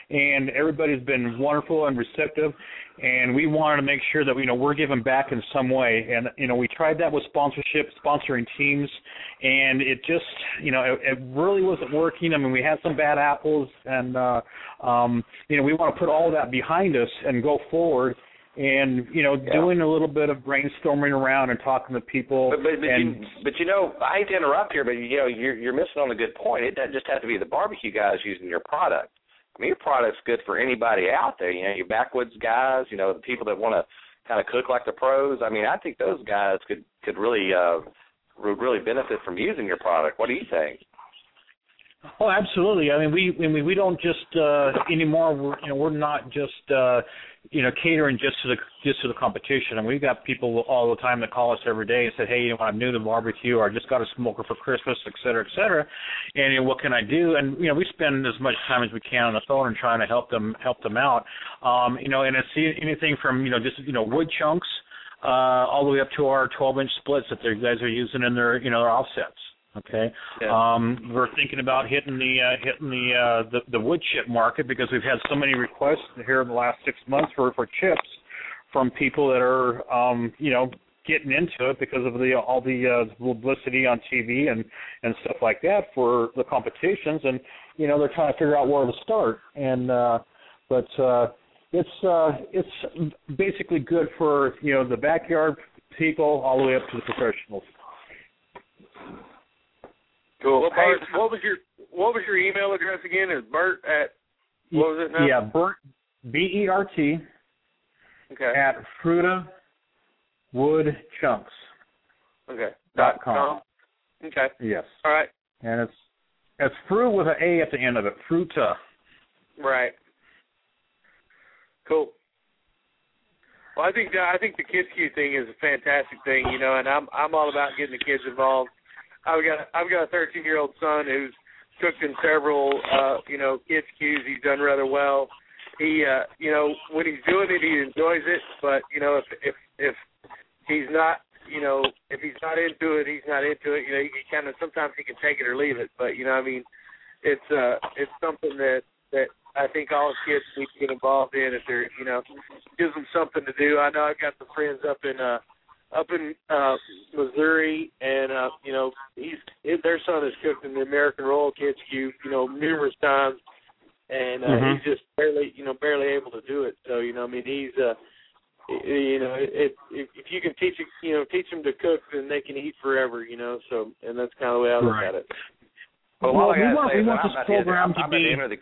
I: and everybody's been wonderful and receptive. And we wanted to make sure that, you know, we're giving back in some way. And, you know, we tried that with sponsorship, sponsoring teams, and it just, you know, it, it really wasn't working. I mean, we had some bad apples, and, uh, um, you know, we want to put all that behind us and go forward. And, you know, yeah. doing a little bit of brainstorming around and talking to people.
F: But, but, but,
I: and,
F: you, but you know, I hate to interrupt here, but, you know, you're, you're missing on a good point. It doesn't just have to be the barbecue guys using your product. I mean, your product's good for anybody out there. You know, your backwoods guys, you know, the people that want to kind of cook like the pros. I mean, I think those guys could, could really uh, really benefit from using your product. What do you think?
I: Oh, absolutely. I mean, we I mean, we don't just uh, anymore. We're, you know, we're not just uh, you know catering just to the just to the competition. And we've got people all the time that call us every day and say, hey, you know, I'm new to barbecue, or I just got a smoker for Christmas, et cetera, et cetera. And you know, what can I do? And you know, we spend as much time as we can on the phone and trying to help them help them out. Um, you know, and it's anything from you know just you know wood chunks uh, all the way up to our twelve inch splits that you guys are using in their you know their offsets. Okay, yeah. um, we're thinking about hitting the uh, hitting the, uh, the the wood chip market because we've had so many requests here in the last six months for, for chips from people that are um, you know getting into it because of the all the uh, publicity on T V and, and stuff like that for the competitions, and you know they're trying to figure out where to start. And uh, but uh, it's uh, it's basically good for you know the backyard people all the way up to the professionals.
G: Cool. Well, Bert, what was your what was your email address again? Is Bert at what was it now?
I: Yeah, Bert B E R T
G: okay.
I: at Fruita Wood Chunks.
G: Okay.
I: Dot com.
G: Okay.
I: Yes.
G: All right.
I: And it's it's fruit with an A at the end of it. Fruita.
G: Right. Cool. Well, I think I think the Kids Q thing is a fantastic thing, you know, and I'm I'm all about getting the kids involved. I've got I've got a thirteen-year-old son who's cooked in several, uh, you know, kids' cues. He's done rather well. He, uh, you know, when he's doing it, he enjoys it. But you know, if if if he's not, you know, if he's not into it, he's not into it. You know, he kind of sometimes he can take it or leave it. But you know, I mean, it's uh, it's something that that I think all kids need to get involved in if they're, you know, gives them something to do. I know I've got some friends up in uh. up in uh, Missouri, and, uh, you know, he's their son has cooked in the American Royal Kids Q, you know, numerous times, and uh, mm-hmm. he's just barely, you know, barely able to do it. So, you know, I mean, he's, uh, you know, it, if, if you can teach, you know, teach them to cook, then they can eat forever, you know, so, and that's kind of the way I look
I: right.
G: at it.
F: Well,
I: well
F: all
I: we
F: I
I: want, we want
F: this
I: program to,
F: I'm,
I: to be...
F: I'm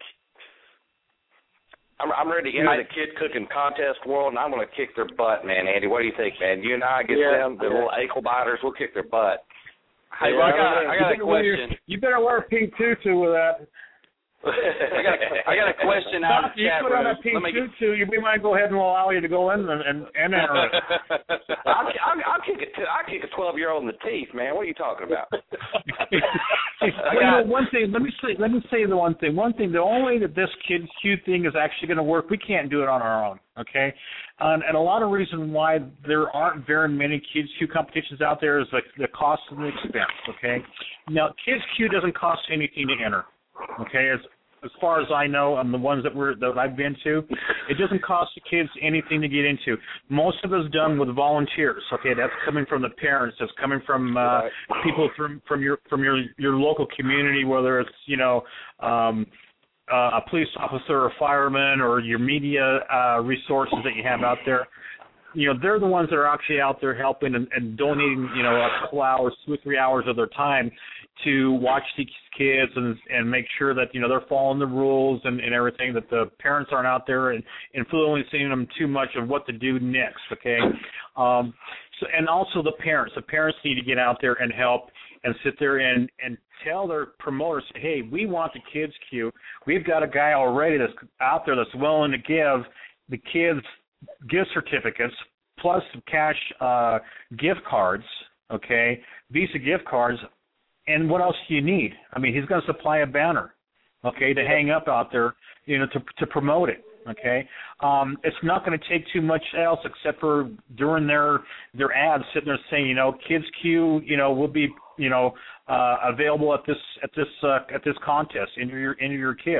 F: I'm, I'm ready to get into the kid cooking contest world, and I'm going to kick their butt, man. Andy, what do you think, man? You and I get
G: yeah,
F: them, the
G: yeah.
F: little ankle biters, we'll kick their butt.
B: Hey, well, I got, I got a question.
I: You better wear a pink tutu with that.
B: I got, I got a question out of the
I: you
B: chat
I: put
B: room.
I: on a pink tutu, we might go ahead and allow you to go in and and, and enter it.
F: I'll, I'll, I'll kick a I'll kick a twelve-year-old in the teeth, man. What are you talking about?
I: Well, you know, one thing. Let me say. Let me say the one thing. One thing. The only way that this Kids Q thing is actually going to work, we can't do it on our own. Okay, um, and a lot of reason why there aren't very many Kids Q competitions out there is like the cost and the expense. Okay, now Kids Q doesn't cost anything to enter. Okay, as as far as I know, on the ones that we're that I've been to, it doesn't cost the kids anything to get into. Most of it's done with volunteers. Okay, that's coming from the parents. That's coming from uh, right. people from from your from your your local community, whether it's you know um, uh, a police officer or fireman or your media uh, resources that you have out there. You know, they're the ones that are actually out there helping and, and donating, you know, a couple hours, two or three hours of their time to watch these kids and and make sure that, you know, they're following the rules and, and everything, that the parents aren't out there and influencing them too much of what to do next, okay? Um, so, and also the parents. The parents need to get out there and help and sit there and, and tell their promoters, hey, we want the Kids Q. We've got a guy already that's out there that's willing to give the kids gift certificates plus some cash uh, gift cards, okay, Visa gift cards, and what else do you need? I mean, he's going to supply a banner, okay, to hang up out there, you know, to to promote it, okay. Um, it's not going to take too much else except for during their their ads sitting there saying, you know, Kids Q, you know, will be, you know, uh, available at this at this uh, at this contest. Enter your enter your kids,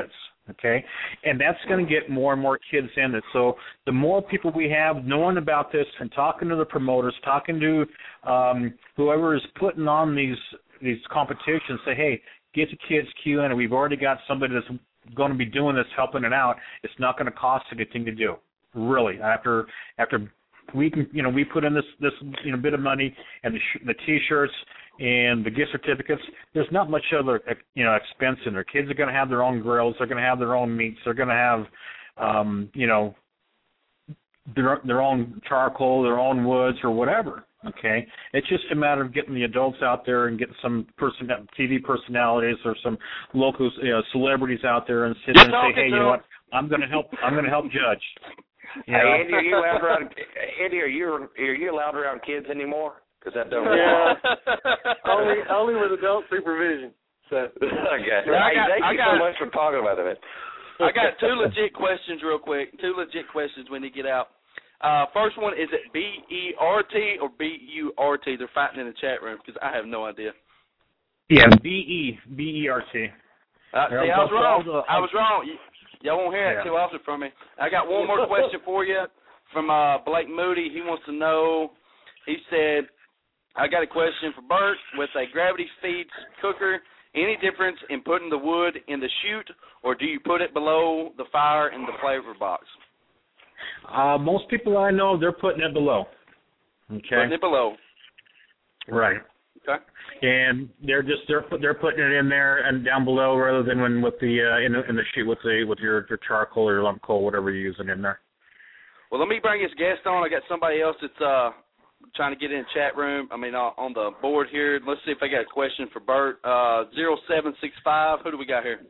I: Okay, and that's going to get more and more kids in it. So the more people we have knowing about this and talking to the promoters, talking to um, whoever is putting on these these competitions, say, hey, get the kids Q in, and we've already got somebody that's going to be doing this, helping it out. It's not going to cost anything to do, really. After after we can, you know, we put in this this you know bit of money and the sh- the T-shirts and the gift certificates. There's not much other you know expense in there. Kids are going to have their own grills. They're going to have their own meats. They're going to have um, you know their their own charcoal, their own woods, or whatever. Okay, it's just a matter of getting the adults out there and getting some person, T V personalities or some local you know, celebrities out there and sit and say, hey, you know what, I'm going to help. I'm going to help judge. You know?
F: Hey, Andy, are you allowed around? Andy, are you are you allowed around kids anymore? Because that don't.
G: Yeah, only only with adult supervision. So
F: okay.
B: I got,
F: Thank
B: I
F: you
B: got,
F: so much for talking about it.
B: I got two legit questions, real quick. Two legit questions when you get out. Uh, first one, is it B E R T or B U R T? They're fighting in the chat room because I have no idea.
I: Yeah, B E B E R T.
B: Uh, see, I was wrong. I was wrong. Y- y'all won't hear it too often from me. I got one more question for you from uh, Blake Moody. He wants to know, he said, I got a question for Bert. With a gravity feed cooker, any difference in putting the wood in the chute, or do you put it below the fire in the flavor box?
I: Uh, most people I know, they're putting it below. Okay.
B: Putting it below.
I: Right.
B: Okay.
I: And they're just they're put, they're putting it in there and down below rather than when with the uh, in the in the chute with the with your, your charcoal or your lump coal, whatever you're using in there.
B: Well, let me bring this guest on. I got somebody else that's uh trying to get in the chat room. I mean uh, on the board here. Let's see if I got a question for Bert. Uh, zero seven six five. Who do we got here?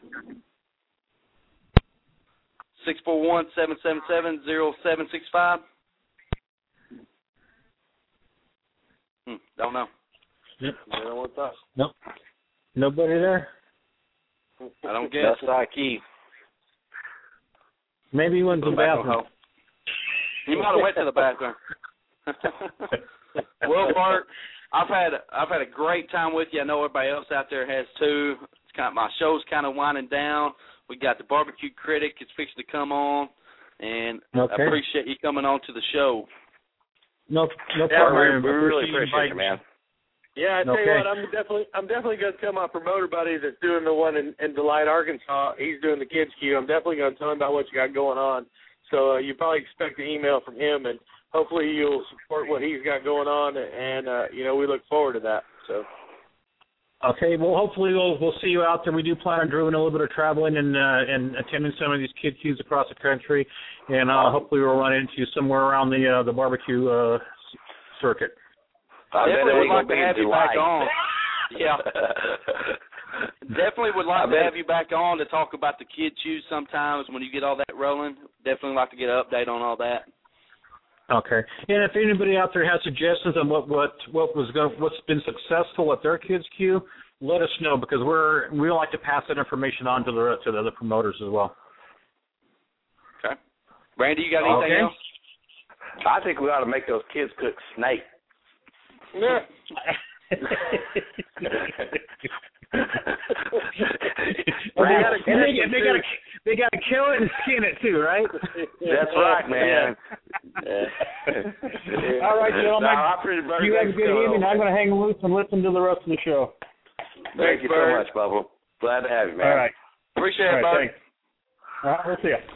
B: Six four one seven seven seven zero seven six five. Hmm, don't know.
I: Yep.
G: what's up?
I: Nope. Nobody there?
B: I don't guess.
F: That's our key.
I: Maybe he went to the bathroom.
B: You might have went to the bathroom. Well, Bart, I've had I've had a great time with you. I know everybody else out there has too. It's kind of, my show's kind of winding down. We got the barbecue critic. It's fixing to come on, and
I: okay.
B: I appreciate you coming on to the show.
I: No, no
F: yeah,
I: problem.
F: We really appreciate you, man.
G: Yeah, I tell
I: okay.
G: you what, I'm definitely, I'm definitely going to tell my promoter buddy that's doing the one in, in Delight, Arkansas. He's doing the kids' queue. I'm definitely going to tell him about what you got going on. So uh, you probably expect an email from him, and hopefully you'll support what he's got going on. And uh, you know, we look forward to that. So.
I: Okay, well, hopefully we'll we'll see you out there. We do plan on doing a little bit of traveling and uh, and attending some of these kid queues across the country, and uh, hopefully we'll run into you somewhere around the uh, the barbecue uh, circuit.
F: I
B: Definitely would like
F: to
B: to have you back on. Yeah. Definitely would like to have you back on to talk about the kid queues sometimes when you get all that rolling. Definitely like to get an update on all that.
I: Okay. And if anybody out there has suggestions on what what what was going what's been successful at their kids queue, let us know because we're we like to pass that information on to the to the other promoters as well.
B: Okay. Randy, you got anything
I: okay.
B: else?
F: I think we ought to make those kids cook snake.
G: Yeah.
I: they, gotta, they, they gotta they gotta kill it and skin it too, right?
F: That's right, man.
I: All right, gentlemen.
F: No,
I: you have a good evening. I'm going to hang loose and listen to the rest of the show.
F: Thank you so much, Bubba. Glad to have you, man.
I: All right.
B: Appreciate
I: All
B: it,
I: right,
B: bud.
I: thanks. All right, we'll see you.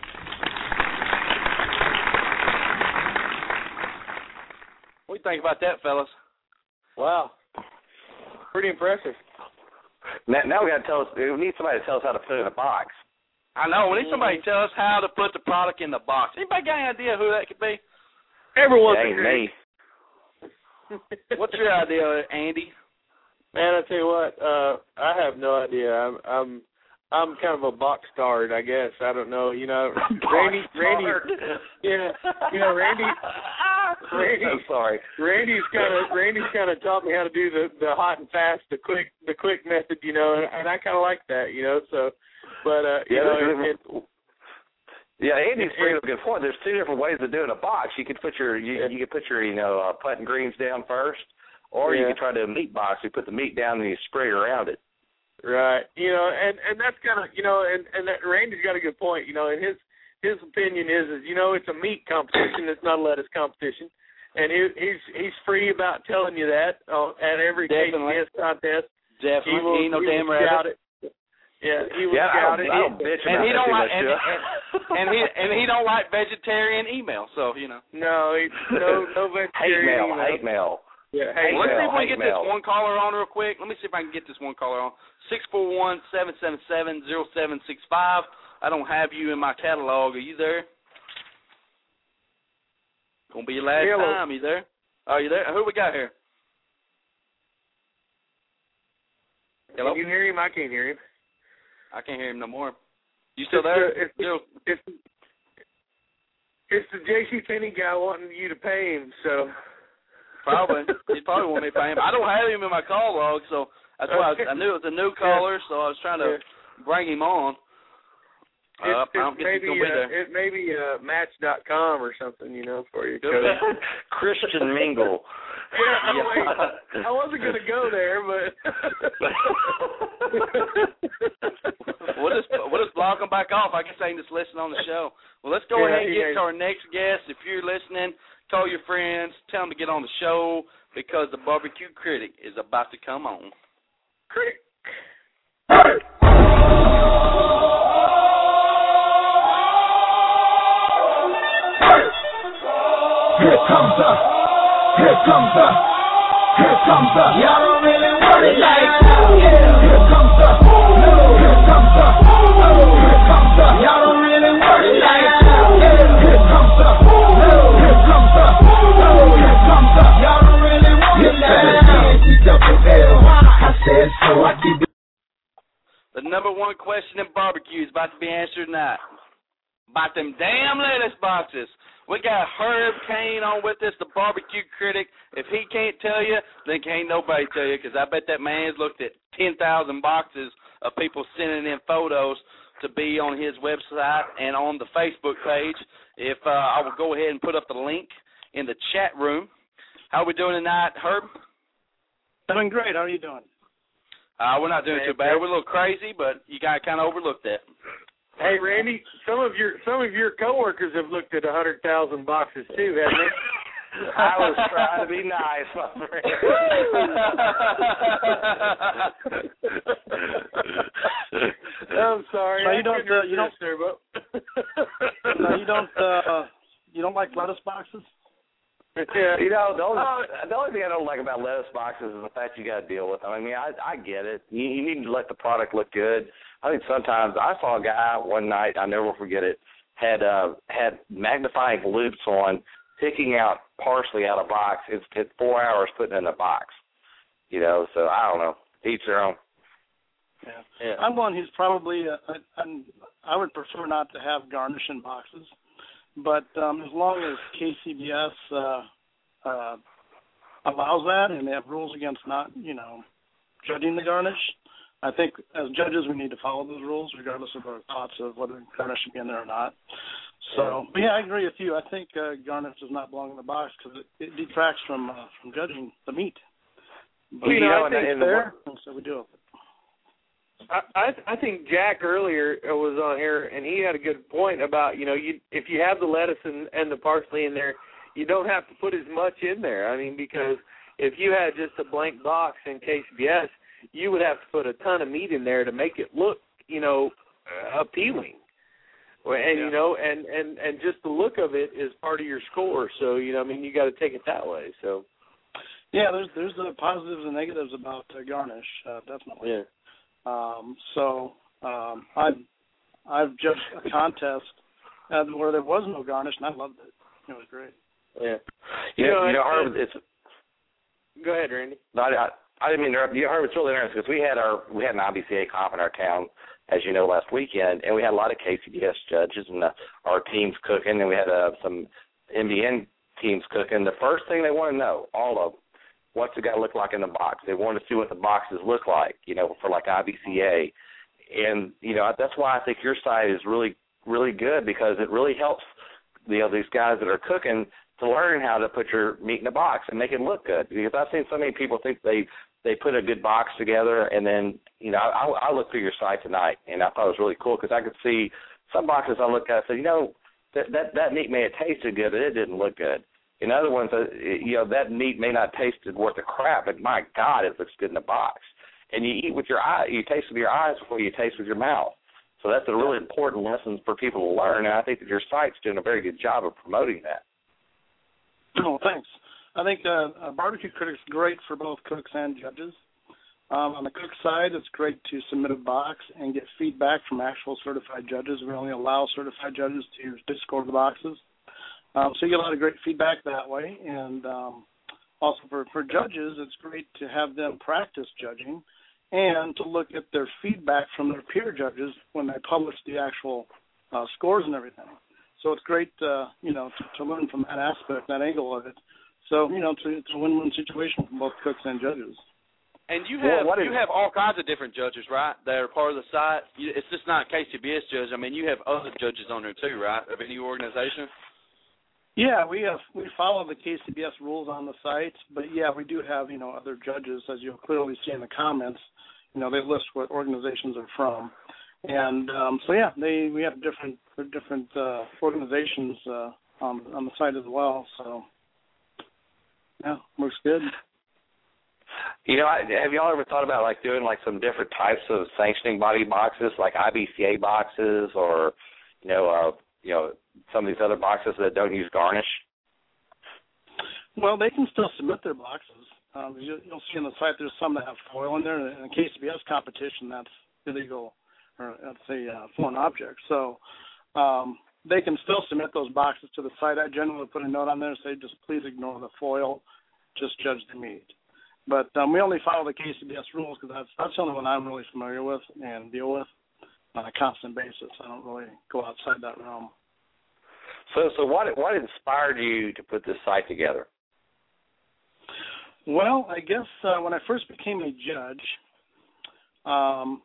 B: What do you think about that, fellas?
G: Wow. Pretty impressive.
F: Now, now we got to tell us. We need somebody to tell us how to put it in a box.
B: I know. We need somebody to tell us how to put the product in the box. Anybody got any idea who that could be?
G: Everyone's
F: Ain't me.
B: What's your idea, Andy?
G: Man, I tell you what, uh, I have no idea. I'm, I'm, I'm kind of a box tard, I guess. I don't know. You know, Randy, Randy, yeah, you know, Randy, Randy.
F: I'm sorry.
G: Randy's kind of, Randy's kind of taught me how to do the, the hot and fast, the quick, the quick method. You know, and, and I kind of like that. You know, so, but uh, you
F: yeah,
G: know,
F: it,
G: it,
F: it, yeah, Andy's bringing up a good point. There's two different ways of doing a box. You could put your, you, you could put your, you know, uh, putting greens down first. Or
G: yeah.
F: you can try to do a meat box. You put the meat down and you spray around it.
G: Right. You know, and, and that's kind of, you know, and, and that Randy's got a good point. You know, and his his opinion is, is you know, it's a meat competition. It's not a lettuce competition. And he, he's he's free about telling you that uh, at every K C B S contest.
B: Definitely.
G: He will,
B: he ain't no
G: he
B: damn
G: will
B: rabbit.
G: shout it. Yeah, he will
F: yeah,
G: shout
F: I
G: it.
F: don't, I don't bitch
B: and
F: about
B: he don't
F: that
B: like and,
F: too much,
B: and, and he and he don't like vegetarian email. So you know.
G: No, he, no, no vegetarian
F: hate mail.
G: email.
F: Hate mail.
G: Yeah,
F: hate
B: well, let's
F: mail,
B: see if we can get
F: mail.
B: this one caller on real quick. Let me see if I can get this one caller on. six four one, seven seven seven, zero seven six five. I don't have you in my catalog. Are you there? Gonna be your last
G: Hello.
B: time. Are you there? Are you there? Who we got here? Hello?
G: Can you hear him? I can't hear him.
B: I can't hear him no more. You still
G: It's
B: there?
G: the, it's, the, it's, it's the J C Penney guy wanting you to pay him, so...
B: Probably. He probably want me to pay him. I don't have him in my call log, so that's why I, I knew it was a new caller, so I was trying to
G: yeah.
B: bring him on.
G: It's,
B: Uh, I
G: it's
B: don't guess
G: maybe,
B: he's going to be
G: uh,
B: there.
G: it may be uh, Match dot com or something, you know, for you.
F: Christian Mingle.
G: Yeah, I'm like, I wasn't going to go there, but...
B: we'll, just, we'll just block him back off. I guess I can just listen on the show. Well, let's go
G: Yeah,
B: ahead and get
G: yeah.
B: to our next guest. If you're listening, call your friends, tell them to get on the show because the Barbecue Critic is about to come on.
G: Critic.
E: Here comes the, here comes the, here comes the, y'all don't really want it like that. Here comes the, here comes the, here comes the, y'all don't really want it like that. Here comes the, here comes the, here comes the, y'all don't really want it like that. I said so, I keep it.
B: The number one question in barbecue is about to be answered tonight. About them damn lettuce boxes. We got Herb Cain on with us, the Barbecue Critic. If he can't tell you, then can't nobody tell you, because I bet that man's looked at ten thousand boxes of people sending in photos to be on his website and on the Facebook page. If uh, I will go ahead and put up the link in the chat room. How are we doing tonight, Herb?
J: Doing great. How are you doing?
B: Uh, we're not doing too bad. We're a little crazy, but you got to kind of overlook that.
G: Hey, Randy, some of your some of your coworkers have looked at a hundred thousand boxes too, haven't they?
F: I was trying to be nice, my friend.
G: I'm sorry.
J: No,
G: I
J: you don't.
G: couldn't
J: Uh, you don't.
G: resist there, but-
J: No, you don't. Uh, you don't like lettuce boxes.
G: Yeah.
F: You know, the only, the only thing I don't like about lettuce boxes is the fact you got to deal with them. I mean, I I get it. You, you need to let the product look good. I think sometimes I saw a guy one night, I never forget it, had uh, had magnifying loops on, picking out parsley out of a box. It took four hours putting it in a box. You know, so I don't know. Each their own.
J: Yeah.
B: Yeah.
J: I'm one who's probably. Uh, I'm, I would prefer not to have garnish in boxes, but um, as long as K C B S uh, uh, allows that, and they have rules against not, you know, judging the garnish. I think as judges we need to follow those rules regardless of our thoughts of whether garnish should be in there or not. So, but yeah, I agree with you. I think uh, garnish does not belong in the box because it, it detracts from uh, from judging the meat. But,
G: you know, I think
J: it's fair, and so we do it.
G: I, I I think Jack earlier was on here, and he had a good point about, you know, you if you have the lettuce and, and the parsley in there, you don't have to put as much in there. I mean, because if you had just a blank box in K C B S, you would have to put a ton of meat in there to make it look, you know, uh, appealing. And,
J: yeah.
G: you know, and, and, and just the look of it is part of your score. So, you know, I mean, you got to take it that way. So,
J: yeah, there's there's the positives and negatives about uh, garnish, uh, definitely.
G: yeah.
J: Um, so um, I've I've judged a contest uh, where there was no garnish, and I loved it. It was great.
G: Yeah.
F: You,
G: You
F: know,
G: know,
F: you know,
G: I-
F: Herb, it's
G: Go ahead, Randy.
F: No, I, I didn't mean to interrupt you. Herb, it's really interesting because we had our we had an I B C A comp in our town, as you know, last weekend, and we had a lot of K C B S judges and uh, our teams cooking, and we had uh, some M B N teams cooking. The first thing they want to know, all of them, what's it got to look like in the box? They want to see what the boxes look like, you know, for like I B C A, and you know that's why I think your site is really really good because it really helps you know these guys that are cooking to learn how to put your meat in a box and make it look good. Because I've seen so many people think they they put a good box together, and then, you know, I, I looked through your site tonight, and I thought it was really cool because I could see some boxes I looked at and said, you know, that, that, that meat may have tasted good, but it didn't look good. In other ones, uh, you know, that meat may not tasted worth a crap, but my God, it looks good in the box. And you eat with your eye, you taste with your eyes before you taste with your mouth. So that's a really important lesson for people to learn, and I think that your site's doing a very good job of promoting that.
J: Oh, thanks. I think uh, uh, Barbecue Critics is great for both cooks and judges. Um, on the cook side, it's great to submit a box and get feedback from actual certified judges. We only allow certified judges to, to score the boxes. Um, so you get a lot of great feedback that way. And um, also for, for judges, it's great to have them practice judging and to look at their feedback from their peer judges when they publish the actual uh, scores and everything. So it's great, uh, you know, to, to learn from that aspect, that angle of it. So, you know, it's a, it's a win-win situation for both cooks and judges.
B: And you have
F: well,
B: you have all kinds of different judges, right, that are part of the site. You, it's just not K C B S judges. I mean, you have other judges on there too, right, of any organization?
J: Yeah, we have we follow the K C B S rules on the site, but yeah, we do have, you know, other judges, as you'll clearly see in the comments. You know, they list what organizations are from, and um, so yeah, they we have different different uh, organizations uh, on on the site as well. So yeah, works good.
F: You know, have y'all ever thought about like doing like some different types of sanctioning body boxes, like I B C A boxes, or you know, uh, you know, some of these other boxes that don't use garnish?
J: Well, they can still submit their boxes. Um, you, you'll see on the site there's some that have foil in there. In a K C B S competition, that's illegal, or that's a uh, foreign object. So um, they can still submit those boxes to the site. I generally put a note on there and say, just please ignore the foil, just judge the meat. But um, we only follow the K C B S rules because that's, that's the only one I'm really familiar with and deal with on a constant basis. I don't really go outside that realm.
F: So, so what what inspired you to put this site together?
J: Well, I guess uh, when I first became a judge, um,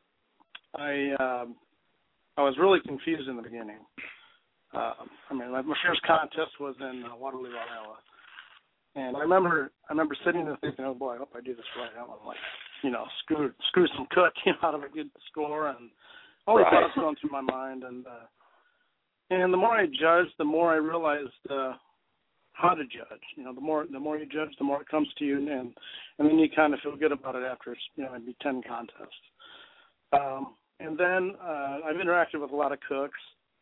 J: I uh, I was really confused in the beginning. Uh, I mean, my first contest was in uh, Waterloo, Iowa. And I remember, I remember sitting there thinking, "Oh boy, I hope I do this right. I want to, like, you know, screw, screw some cook, you know, out of a good score." And all these
F: right.
J: thoughts going through my mind. And uh, and the more I judged, the more I realized uh, how to judge. You know, the more the more you judge, the more it comes to you, and and then you kind of feel good about it after, you know, maybe ten contests. Um, and then uh, I've interacted with a lot of cooks,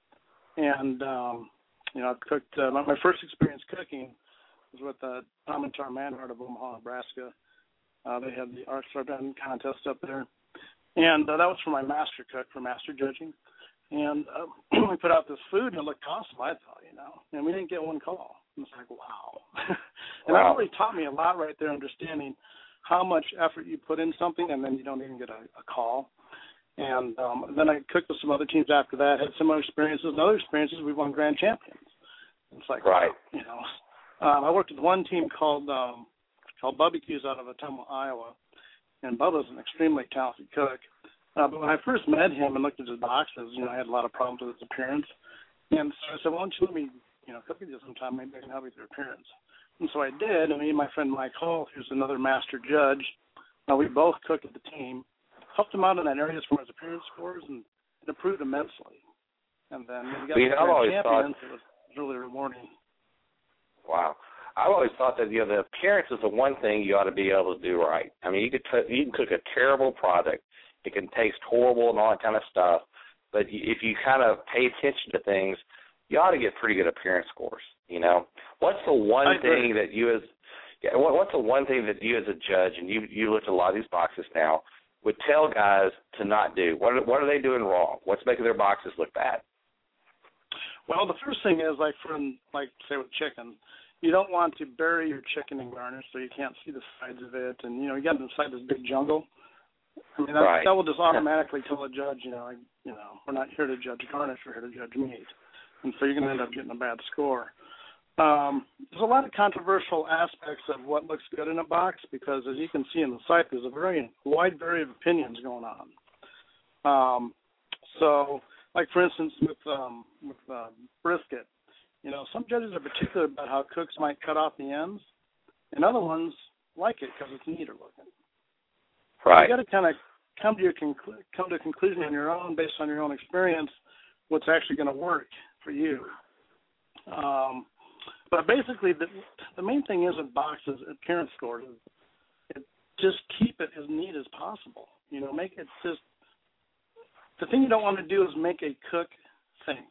J: and um, you know, I've cooked. Uh, my, my first experience cooking was with the Tom and Tar Manhart of Omaha, Nebraska. Uh, they had the Arc Star Gun contest up there. And uh, that was for my master cook, for master judging. And uh, we put out this food, and it looked awesome, I thought, you know. And we didn't get one call. And it's like, wow. and
F: wow.
J: that really taught me a lot right there, understanding how much effort you put in something, and then you don't even get a, a call. And um, then I cooked with some other teams after that, had similar experiences. And other experiences, we won grand champions. It's like,
F: right.
J: wow, you know. Um, I worked with one team called um, called Bubbacues out of Ottumwa, Iowa, and Bubba's an extremely talented cook. Uh, but when I first met him and looked at his boxes, you know, I had a lot of problems with his appearance. And so I said, "Why don't you let me, you know, cook with you sometime? Maybe I can help you with your appearance." And so I did. And me and my friend Mike Hall, who's another master judge, uh, we both cooked with the team, helped him out in that area as far as appearance scores, and it improved immensely. And then when we got
F: well, you
J: the
F: know, I've always
J: champions,
F: thought...
J: it was really rewarding.
F: Wow. I've always thought that, you know, the appearance is the one thing you ought to be able to do right. I mean, you could t- you can cook a terrible product. It can taste horrible and all that kind of stuff. But if you kind of pay attention to things, you ought to get pretty good appearance scores, you know. What's the one thing that you as yeah, what's the one thing that you as a judge, and you you look at a lot of these boxes now, would tell guys to not do? What are, what are they doing wrong? What's making their boxes look bad?
J: Well, the first thing is, like, for, like, say with chicken, you don't want to bury your chicken in garnish so you can't see the sides of it. And, you know, you got inside this big jungle. I mean, that,
F: right.
J: that will just automatically tell a judge, you know, like, you know, we're not here to judge garnish, we're here to judge meat. And so you're going to end up getting a bad score. Um, there's a lot of controversial aspects of what looks good in a box because, as you can see in the site, there's a very wide variety of opinions going on. Um, so... Like, for instance, with um, with uh, brisket, you know, some judges are particular about how cooks might cut off the ends, and other ones like it because it's neater looking.
F: Right.
J: You got to kind of come to your conclu- come to a conclusion on your own, based on your own experience, what's actually going to work for you. Um, but basically, the the main thing is with boxes, appearance scores, it, just keep it as neat as possible. You know, make it just. The thing you don't want to do is make a cook think.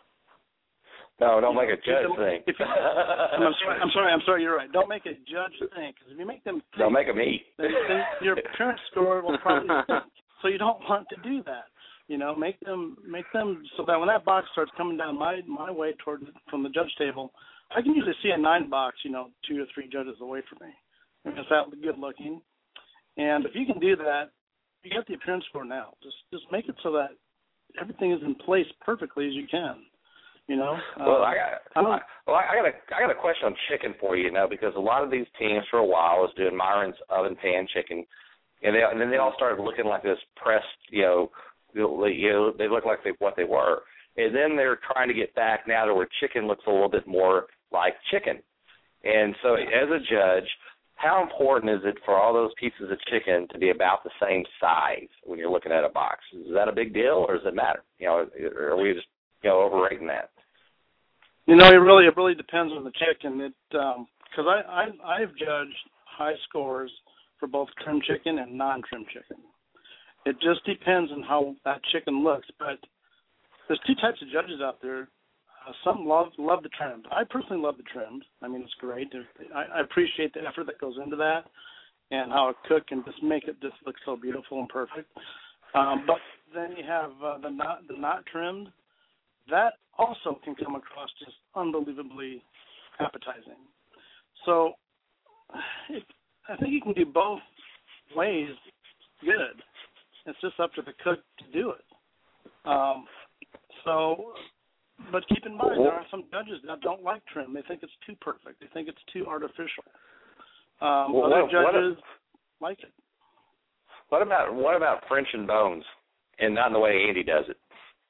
F: No, don't
J: you
F: make
J: know,
F: a judge
J: them,
F: think.
J: If you, I'm, sorry, I'm sorry, I'm sorry, you're right. Don't make a judge think, because if you make them think,
F: don't make them eat.
J: then, then your appearance score will probably think. So you don't want to do that. You know, make them make them so that when that box starts coming down my my way toward from the judge table, I can usually see a nine box, you know, two or three judges away from me. And it's that good looking. And if you can do that, you got the appearance score now. Just just make it so that everything is in place perfectly as you can. You know.
F: Well,
J: uh,
F: I got
J: I
F: I, well, I got a I got a question on chicken for you, you know, because a lot of these teams for a while was doing Myron's oven pan chicken, and they and then they all started looking like this pressed, you know, you know, they look like they what they were, and then they're trying to get back now to where chicken looks a little bit more like chicken, and so as a judge, how important is it for all those pieces of chicken to be about the same size when you're looking at a box? Is that a big deal, or does it matter? You know, or are we just, you know, overrating that?
J: You know, it really it really depends on the chicken. It because um, I, I I've judged high scores for both trim chicken and non-trim chicken. It just depends on how that chicken looks. But there's two types of judges out there. Uh, some love love the trimmed. I personally love the trimmed. I mean, it's great. I, I appreciate the effort that goes into that, and how a cook can just make it just look so beautiful and perfect. Um, but then you have uh, the not the not trimmed. That also can come across just unbelievably appetizing. So it, I think you can do both ways good. It's just up to the cook to do it. Um, so, but keep in mind, there are some judges that don't like trim. They think it's too perfect. They think it's too artificial. Um,
F: well,
J: other
F: what,
J: judges
F: what,
J: like it.
F: What about what about French and bones, and not in the way Andy does it?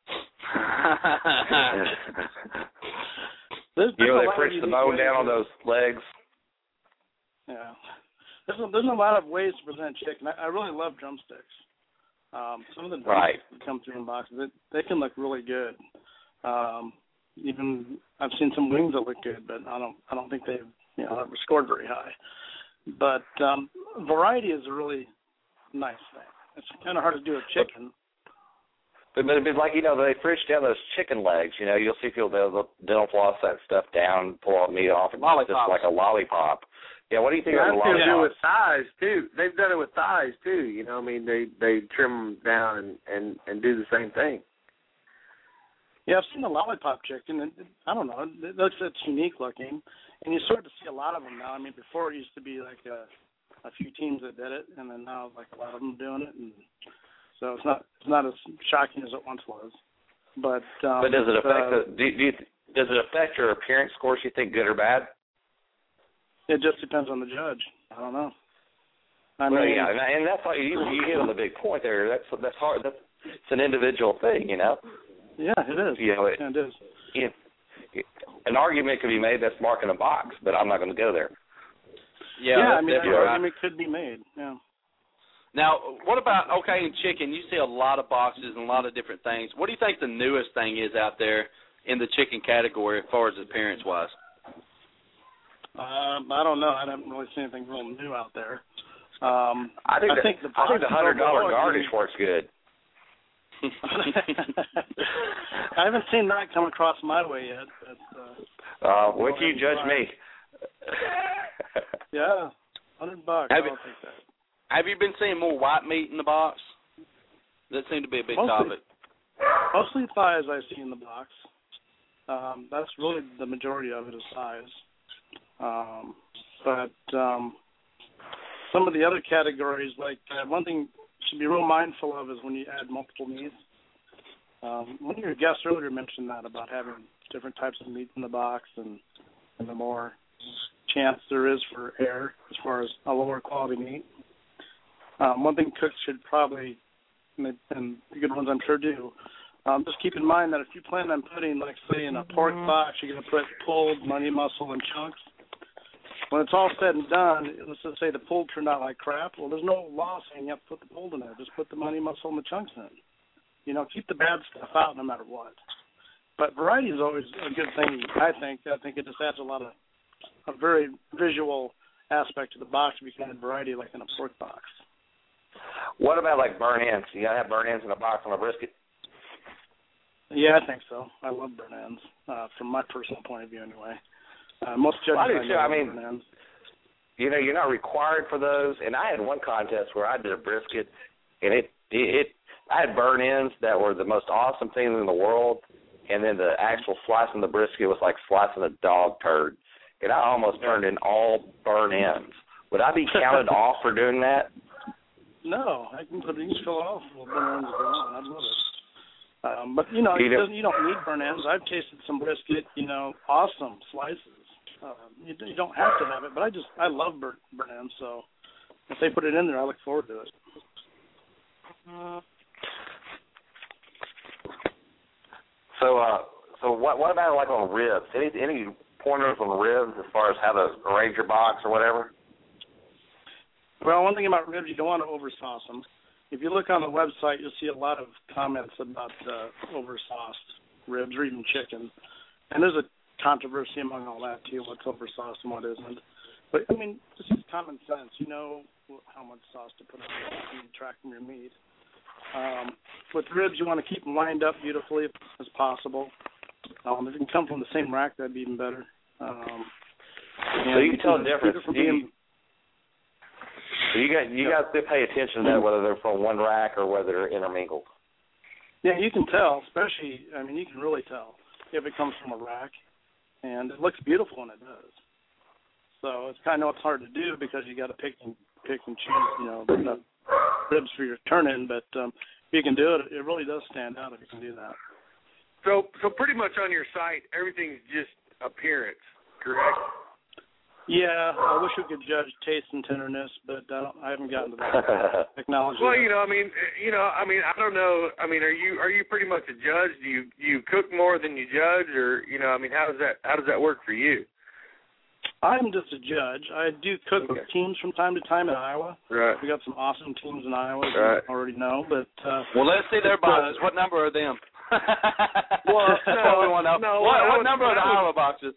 J: there's, there's
F: you know, they
J: French
F: French the bone down on those legs.
J: Yeah, there's a, there's a lot of ways to present chicken. I, I really love drumsticks. Um, some of the drumsticks
F: right.
J: that come through in boxes, it, they can look really good. Um, even I've seen some wings that look good, but I don't I don't think they've you know scored very high. But um, variety is a really nice thing. It's kind of hard to do with chicken.
F: But, but, but like, you know, they French down those chicken legs. You know, you'll see people, they'll, they'll floss that stuff down, pull all the meat off, and it's just like a lollipop. Yeah, what do you think
K: yeah,
F: of the
K: that's
F: lollipop?
K: to do with thighs, too. They've done it with thighs, too. You know, I mean, they, they trim them down and, and, and do the same thing.
J: Yeah, I've seen the lollipop chicken, and it, I don't know, it looks it's unique looking, and you start to see a lot of them now. I mean, before it used to be like a, a few teams that did it, and then now like a lot of them doing it, and so it's not it's not as shocking as it once was. But um,
F: but does it affect
J: uh,
F: the, do, do you, does it affect your appearance scores? You think good or bad?
J: It just depends on the judge. I don't know. I
F: well,
J: mean,
F: yeah, and that's why you you hit on the big point there. That's that's hard. That's it's an individual thing, you know.
J: Yeah, it is.
F: You know, it,
J: yeah, it is.
F: It, it, an argument could be made that's marking a box, but I'm not going to go there.
J: Yeah, yeah I mean, an
B: right.
J: argument could be made. Yeah.
B: Now, what about, okay, in chicken, you see a lot of boxes and a lot of different things. What do you think the newest thing is out there in the chicken category as far as appearance-wise?
J: Um, I don't know. I haven't really seen anything real new out there. Um,
F: I think
J: I
F: the,
J: think the
F: I think the hundred dollar garnish works good.
J: I haven't seen that come across my way yet. But, uh,
F: uh, would you judge me?
J: Yeah, hundred bucks.
B: Have
J: I don't
B: you,
J: think that.
B: Have you been seeing more white meat in the box? That seemed to be a big
J: mostly,
B: topic.
J: Mostly thighs I see in the box. Um, that's really the majority of it is thighs. Um, but um, some of the other categories, like uh, one thing you should be real mindful of is when you add multiple meats. Um, one of your guests earlier mentioned that about having different types of meat in the box, and, and the more chance there is for error as far as a lower quality meat. Um, one thing cooks should probably, and the good ones I'm sure do, um, just keep in mind that if you plan on putting, like, say, in a pork box, you're going to put pulled, money, muscle, and chunks. when it's all said and done, let's just say the pull turned out like crap. Well, there's no law saying you have to put the pulled in there. Just put the money, muscle, and the chunks in. You know, keep the bad stuff out no matter what. But variety is always a good thing, I think. I think it just adds a lot of a very visual aspect to the box if you can add variety like in a pork box.
F: What about like burn ends? You gotta have burn ends in a box on a brisket.
J: Yeah, I think so. I love burn ends, uh, from my personal point of view, anyway. Uh, most judges,
F: well, I do
J: I
F: too. I mean,
J: burn ends.
F: You know, you're not required for those. And I had one contest where I did a brisket, and it it, it I had burn ends that were the most awesome things in the world, and then the actual slicing the brisket was like slicing a dog turd, and I almost turned in all burn ends. Would I be counted off for doing that?
J: No, I can put these fill off with burn ends if you want. I'd love it. Um, but, you know,
F: you,
J: it doesn't, you don't need burn ends. I've tasted some brisket, you know, awesome slices. Uh, you, you don't have to have it, but I just, I love burn, burn ends, so if they put it in there, I look forward to it.
F: So, uh, so what, what about like on ribs? Any, any pointers on ribs as far as how to arrange your box or whatever?
J: Well, one thing about ribs, you don't want to oversauce them. If you look on the website, you'll see a lot of comments about uh, oversauced ribs or even chicken. And there's a controversy among all that, too, what's oversauced and what isn't. But, I mean, this is common sense. You know how much sauce to put on it and track from your meat. Um, with ribs, you want to keep them lined up beautifully as possible. Um, if it can come from the same rack, that'd be even better. Um,
F: so you can tell the difference.
J: From
F: you,
J: being,
F: so you got you got to pay attention to that, whether they're from one rack or whether they're intermingled.
J: Yeah, you can tell, especially, I mean, you can really tell if it comes from a rack. And it looks beautiful when it does. So it's kind of it's hard to do because you got to pick and pick and choose, you know, the ribs for your turn-in. But um, if you can do it, it really does stand out if you can do that.
G: So, so pretty much on your site, everything's just appearance, correct?
J: Yeah, I wish we could judge taste and tenderness, but I, don't, I haven't gotten to that technology.
G: Well, you know, I mean, you know, I mean, I don't know. I mean, are you are you pretty much a judge? Do you do you cook more than you judge, or you know, I mean, how does that how does that work for you?
J: I'm just a judge. I do cook
G: okay.
J: with teams from time to time in Iowa.
G: Right.
J: We got some awesome teams in Iowa, as
G: right.
J: you already know. But uh,
B: well, let's see their boxes. Uh, what number are them?
G: well, no,
B: we
G: no, no.
B: What, what
G: would,
B: number are the
G: would,
B: Iowa boxes?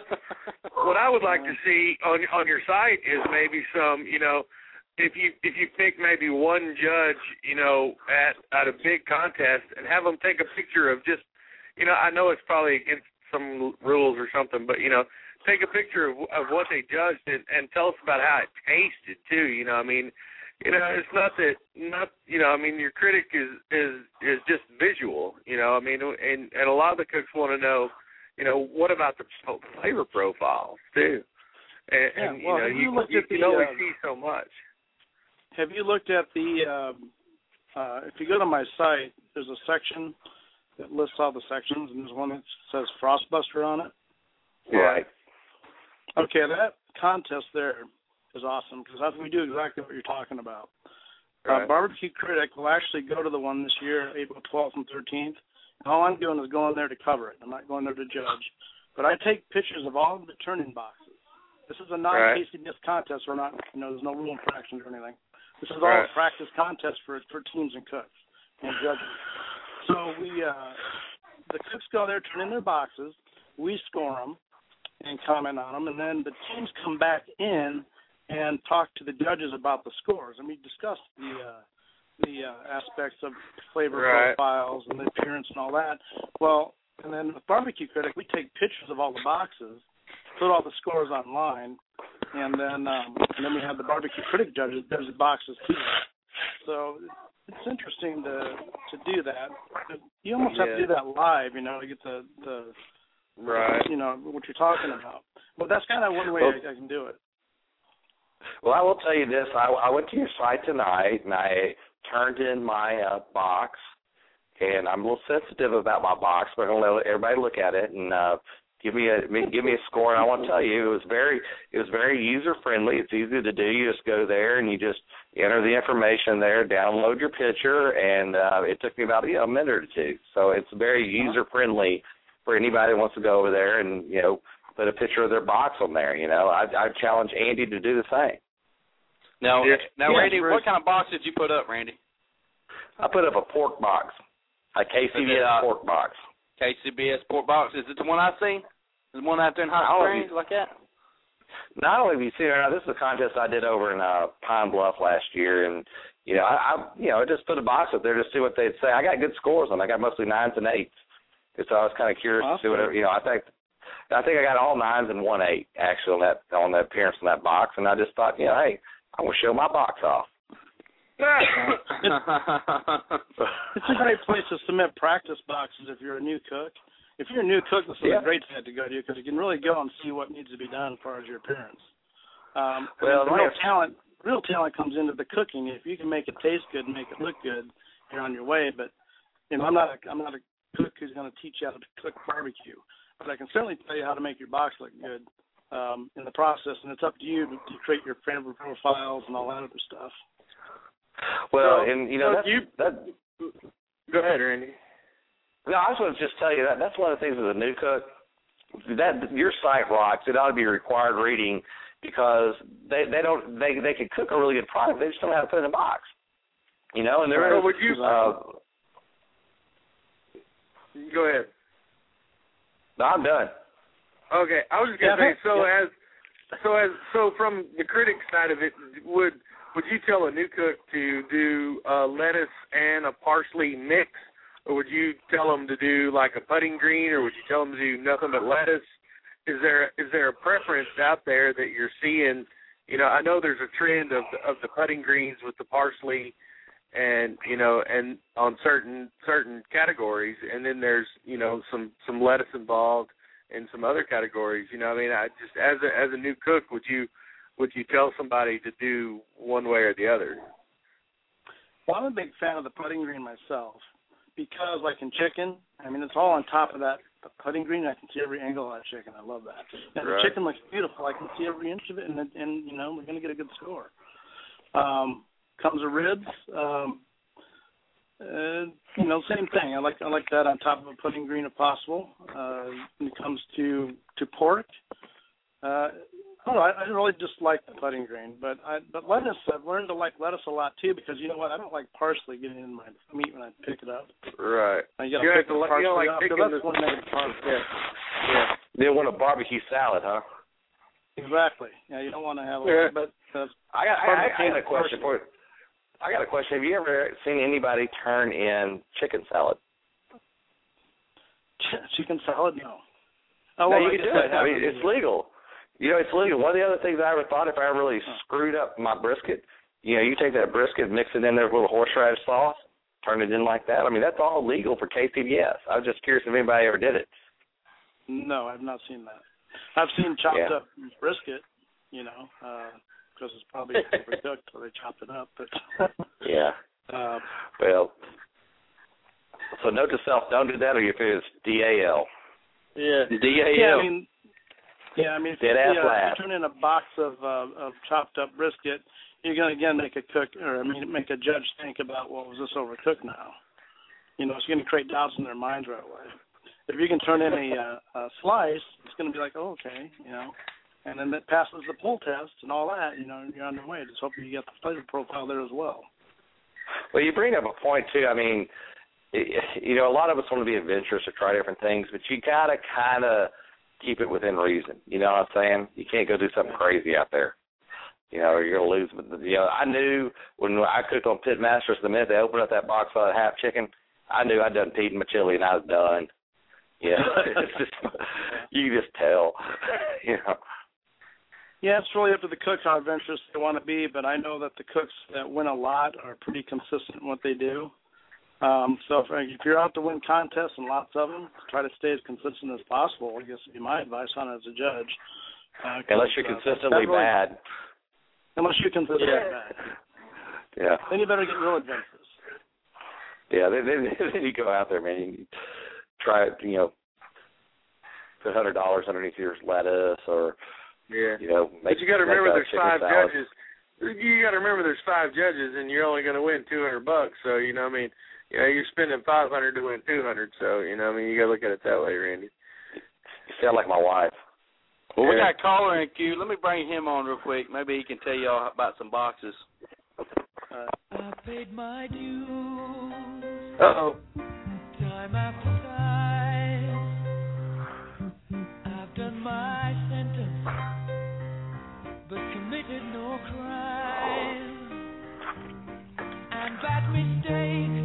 G: What I would like to see on on your site is maybe some, you know, if you if you pick maybe one judge, you know, at at a big contest and have them take a picture of just, you know, I know it's probably against some rules or something, but you know, take a picture of of what they judged and, and tell us about how it tasted too. You know, I mean. You know, it's not that, not, you know, I mean, your critic is, is, is just visual, you know, I mean, and, and a lot of the cooks want to know, you know, what about the flavor profiles, too? And,
J: yeah,
G: and
J: well,
G: you know, you,
J: you,
G: you
J: the,
G: can only
J: uh,
G: see so much.
J: Have you looked at the, um, uh, if you go to my site, there's a section that lists all the sections, and there's one that says Frostbuster on it.
F: Right.
J: Okay, that contest there is awesome because we do exactly what you're talking about.
G: Right.
J: Uh, Barbecue Critic will actually go to the one this year, April twelfth and thirteenth. And all I'm doing is going there to cover it. I'm not going there to judge. But I take pictures of all of the turn-in boxes. This is a non-K C B S right. contest. We're not, you know, there's no rule infractions or anything. This is all
G: right.
J: a practice contest for for teams and cooks and judges. So we, uh, the cooks go there, turn in their boxes. We score them and comment on them, and then the teams come back in and talk to the judges about the scores, and we discussed the uh, the uh, aspects of flavor
G: right.
J: profiles and the appearance and all that. Well, and then with Barbecue Critic, we take pictures of all the boxes, put all the scores online, and then um, and then we have the Barbecue Critic judges judge the boxes too. So it's interesting to to do that. You almost
G: yeah.
J: have to do that live, you know, to get the the
G: right.
J: you know what you're talking about. Well, that's kind of one way
F: well,
J: I, I can do it.
F: Well, I will tell you this. I, I went to your site tonight, and I turned in my uh, box, and I'm a little sensitive about my box, but I'm going to let everybody look at it and uh, give me a give me a score. And I want to tell you, it was very it was very user friendly. It's easy to do. You just go there and you just enter the information there, download your picture, and uh, it took me about you know, a minute or two. So it's very user friendly for anybody who wants to go over there and you know put a picture of their box on there. You know, I I challenge Andy to do the same.
B: Now,
F: Yeah.
B: now,
F: Yeah,
B: Randy,
F: Bruce.
B: what kind of box did you put up, Randy?
F: I put up a pork box, a K C B S
B: uh,
F: pork box.
B: K C B S pork box. Is it the one I seen? Is the one out there in Hot
F: Oh,
B: Springs like that?
F: Not only have you seen it, this is a contest I did over in uh, Pine Bluff last year, and you know, I, I you know, I just put a box up there to see what they'd say. I got good scores on them. I got mostly nines and eights, so I was kind of curious
J: Awesome.
F: to see whatever. You know, I think I think I got all nines and one eight actually on that on the appearance in that box, and I just thought, you know, hey, I'm gonna show my box off.
J: It's a great place to submit practice boxes if you're a new cook. If you're a new cook, this is
F: Yeah.
J: a great site to go to because you can really go and see what needs to be done as far as your appearance. Um,
F: Well,
J: the real
F: like-
J: talent, real talent comes into the cooking. If you can make it taste good and make it look good, you're on your way. But you know, I'm not a, I'm not a cook who's going to teach you how to cook barbecue, but I can certainly tell you how to make your box look good um, in the process. And it's up to you to, to create your favorite profiles and all that other stuff.
F: Well,
G: So-
F: and you know
G: so
F: that's,
G: you,
F: that.
G: Go ahead, Randy.
F: No, I just want to just tell you that that's one of the things as a new cook. That your site rocks. It ought to be required reading because they they don't they they can cook a really good product. They just don't know how to put it in a box. You know, and there
G: So
F: is.
G: would you-
F: Uh,
G: Go ahead.
F: no, I'm done.
G: Okay, I was just gonna
J: Yeah,
G: say, so
J: yeah.
G: as, so as, so from the critic side of it, would would you tell a new cook to do uh, lettuce and a parsley mix, or would you tell them to do like a putting green, or would you tell them to do nothing but lettuce? Is there is there a preference out there that you're seeing? You know, I know there's a trend of the, of the putting greens with the parsley, and you know, and on certain certain categories, and then there's you know some some lettuce involved in some other categories. You know, I mean, I just as a as a new cook, would you would you tell somebody to do one way or the other?
J: Well, I'm a big fan of the putting green myself because, like in chicken, I mean, it's all on top of that putting green. I can see every angle of that chicken. I love that. And
G: Right.
J: the chicken looks beautiful. I can see every inch of it, and, and you know, we're going to get a good score. Um, comes with ribs. Um, uh, you know, same thing. I like I like that on top of a putting green if possible. Uh, when it comes to to pork, uh, I don't know. I, I really just like the putting green, but I, but lettuce. I've learned to like lettuce a lot too because you know what? I don't like parsley getting in my meat when I pick it up.
G: Right.
J: Uh, you got
G: You
J: to
G: have
J: pick
G: to
J: the
G: like-
J: parsley
G: you don't like
J: off,
G: picking
J: 'cause that's
G: the-
J: one negative part.
G: Yeah. Yeah.
F: They want a barbecue salad, huh?
J: Exactly. Yeah, you don't want to have a
G: Yeah.
J: but uh,
F: I got
J: part
F: I,
J: of the
F: I, I got a
J: taste
F: question
J: parsley.
F: for you. I got a question. Have you ever seen anybody turn in chicken salad?
J: Chicken salad? No. Oh,
F: no,
J: well,
F: you
J: I
F: can
J: guess
F: do it.
J: I
F: I mean,
J: haven't
F: it's
J: either.
F: legal. You know, it's legal. One of the other things I ever thought, if I ever really screwed up my brisket, you know, you take that brisket, mix it in there with a little horseradish sauce, turn it in like that. I mean, that's all legal for K C B S. I was just curious if anybody ever did it.
J: No, I've not seen that. I've seen chopped
F: Yeah.
J: up brisket, you know, because it's probably overcooked, so they chopped it up. But
F: Yeah.
J: uh,
F: Well, so note to self, don't do that or you feel it's D A L.
G: Yeah.
F: D A L.
J: yeah, I mean, yeah, I mean, if,
F: Dead
J: you,
F: ass
J: yeah,
F: laugh.
J: if you turn in a box of uh, of chopped up brisket, you're gonna again make a cook or I mean make a judge think about, well, was this overcooked now? You know, it's gonna create doubts in their minds right away. If you can turn in a, uh, a slice, it's gonna be like, oh, okay, you know, and then that passes the pull test and all that. You know, you're on your way. Just hope you get the flavor profile there as well.
F: Well, you bring up a point, too. I mean, you know, a lot of us want to be adventurous or try different things, but you got to kind of keep it within reason. You know what I'm saying? You can't go do something crazy out there. You know, or you're going to lose. But, you know, I knew when I cooked on Pitmasters, the minute they opened up that box of half chicken, I knew I'd done peed in my chili and I was done. Yeah, it's just, you can just tell, you know.
J: Yeah, it's really up to the cooks how adventurous they want to be, but I know that the cooks that win a lot are pretty consistent in what they do. Um, so if, if you're out to win contests and lots of them, try to stay as consistent as possible. I guess would be my advice on it as a judge. Uh,
F: Unless you're
J: uh,
F: consistently
J: really,
F: bad.
J: Unless you're consistently
F: Yeah.
J: bad.
F: Yeah.
J: Then you better get real adventurous.
F: Yeah, then, then, then you go out there, man. You try, you know, put one hundred dollars underneath your lettuce or,
G: Yeah.
F: you know, make
G: But you got to
F: make
G: remember
F: a
G: there's
F: chicken
G: five
F: salad.
G: judges. You got to remember there's five judges, and you're only going to win two hundred bucks. So you know, what I mean, you know, you're spending five hundred to win two hundred. So you know, what I mean, you got to look at it that way, Randy.
F: You sound like my wife.
B: Well, we got a caller in queue. Let me bring him on real quick. Maybe he can tell y'all about some boxes.
E: Uh, I paid my dues.
K: Uh-oh.
E: Time after time. I've done my sentence, but committed no crime. And bad mistakes,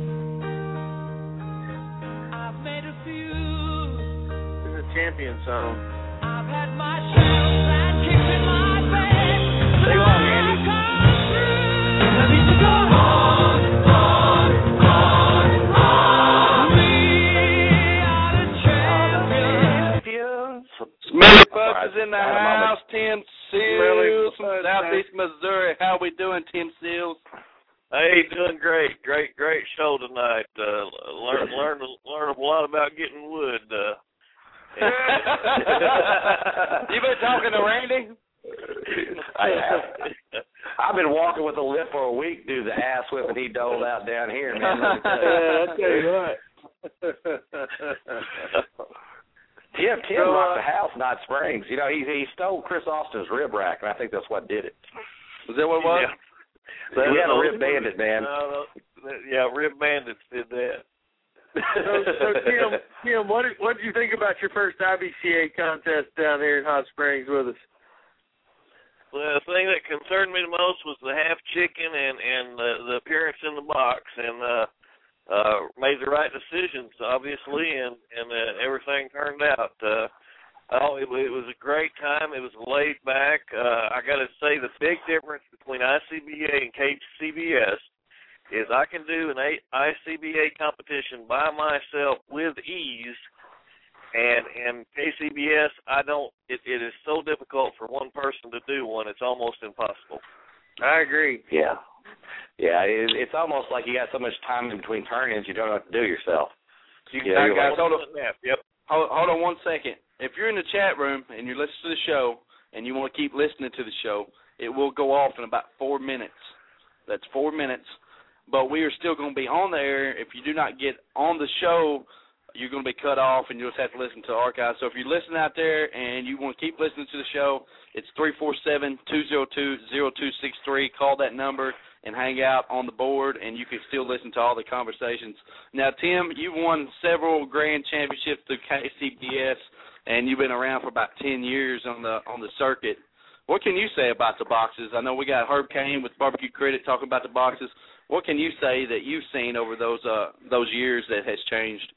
E: I've made a few.
K: This is a champion song.
E: I've had my shadows and kicks in my bed.
K: Sing along, Andy.
E: Let me go on, on, on, on. We are the champions.
B: Smelly Bucks is in the house. Tim Seals from Southeast Missouri. How we doing, Tim Seals?
L: Hey, doing great. Great, great show tonight. Uh, learn, learn, learn a lot about getting wood. Uh,
B: you been talking to Randy?
F: I have. I've been walking with a limp for a week due to the ass whipping he doled out down here, man. Let me tell you.
K: Yeah, I'll tell you what.
F: Tim, Tim
K: So,
F: rocked
K: uh,
F: the house, not Springs. You know, he he stole Chris Austin's rib rack, and I think that's what did it.
B: Was that what it was?
L: Yeah.
F: We had a rib bandit, man.
L: No, no, yeah, rib bandits did that.
K: So, so Tim, Tim, what did, what did you think about your first I B C A contest down here in Hot Springs with us?
L: Well, the thing that concerned me the most was the half chicken and and the, the appearance in the box, and uh, uh, made the right decisions, obviously, and and uh, everything turned out. Uh, oh, it, it was a great time. It was laid back. Uh, I got to say, the big difference between I C B A and K C B S is I can do an I C B A competition by myself with ease. And and K C B S, I don't. It, it is so difficult for one person to do one. It's almost impossible.
K: I agree.
F: Yeah, yeah. It, it's almost like you got so much time in between turn-ins, you don't know what to do yourself.
B: You
F: Yeah,
B: guys,
F: you're
B: guys,
F: like-
B: hold on.
L: Yep.
B: Hold, hold on one second. If you're in the chat room and you're listening to the show and you want to keep listening to the show, it will go off in about four minutes. That's four minutes. But we are still going to be on the air. If you do not get on the show, you're going to be cut off, and you'll just have to listen to the archive. So if you're listening out there and you want to keep listening to the show, it's three four seven, two oh two, oh two six three. Call that number and hang out on the board, and you can still listen to all the conversations. Now, Tim, you've won several grand championships through K C B S, and you've been around for about ten years on the on the circuit. What can you say about the boxes? I know we got Herb Cain with Barbecue Credit talking about the boxes. What can you say that you've seen over those uh, those years that has changed?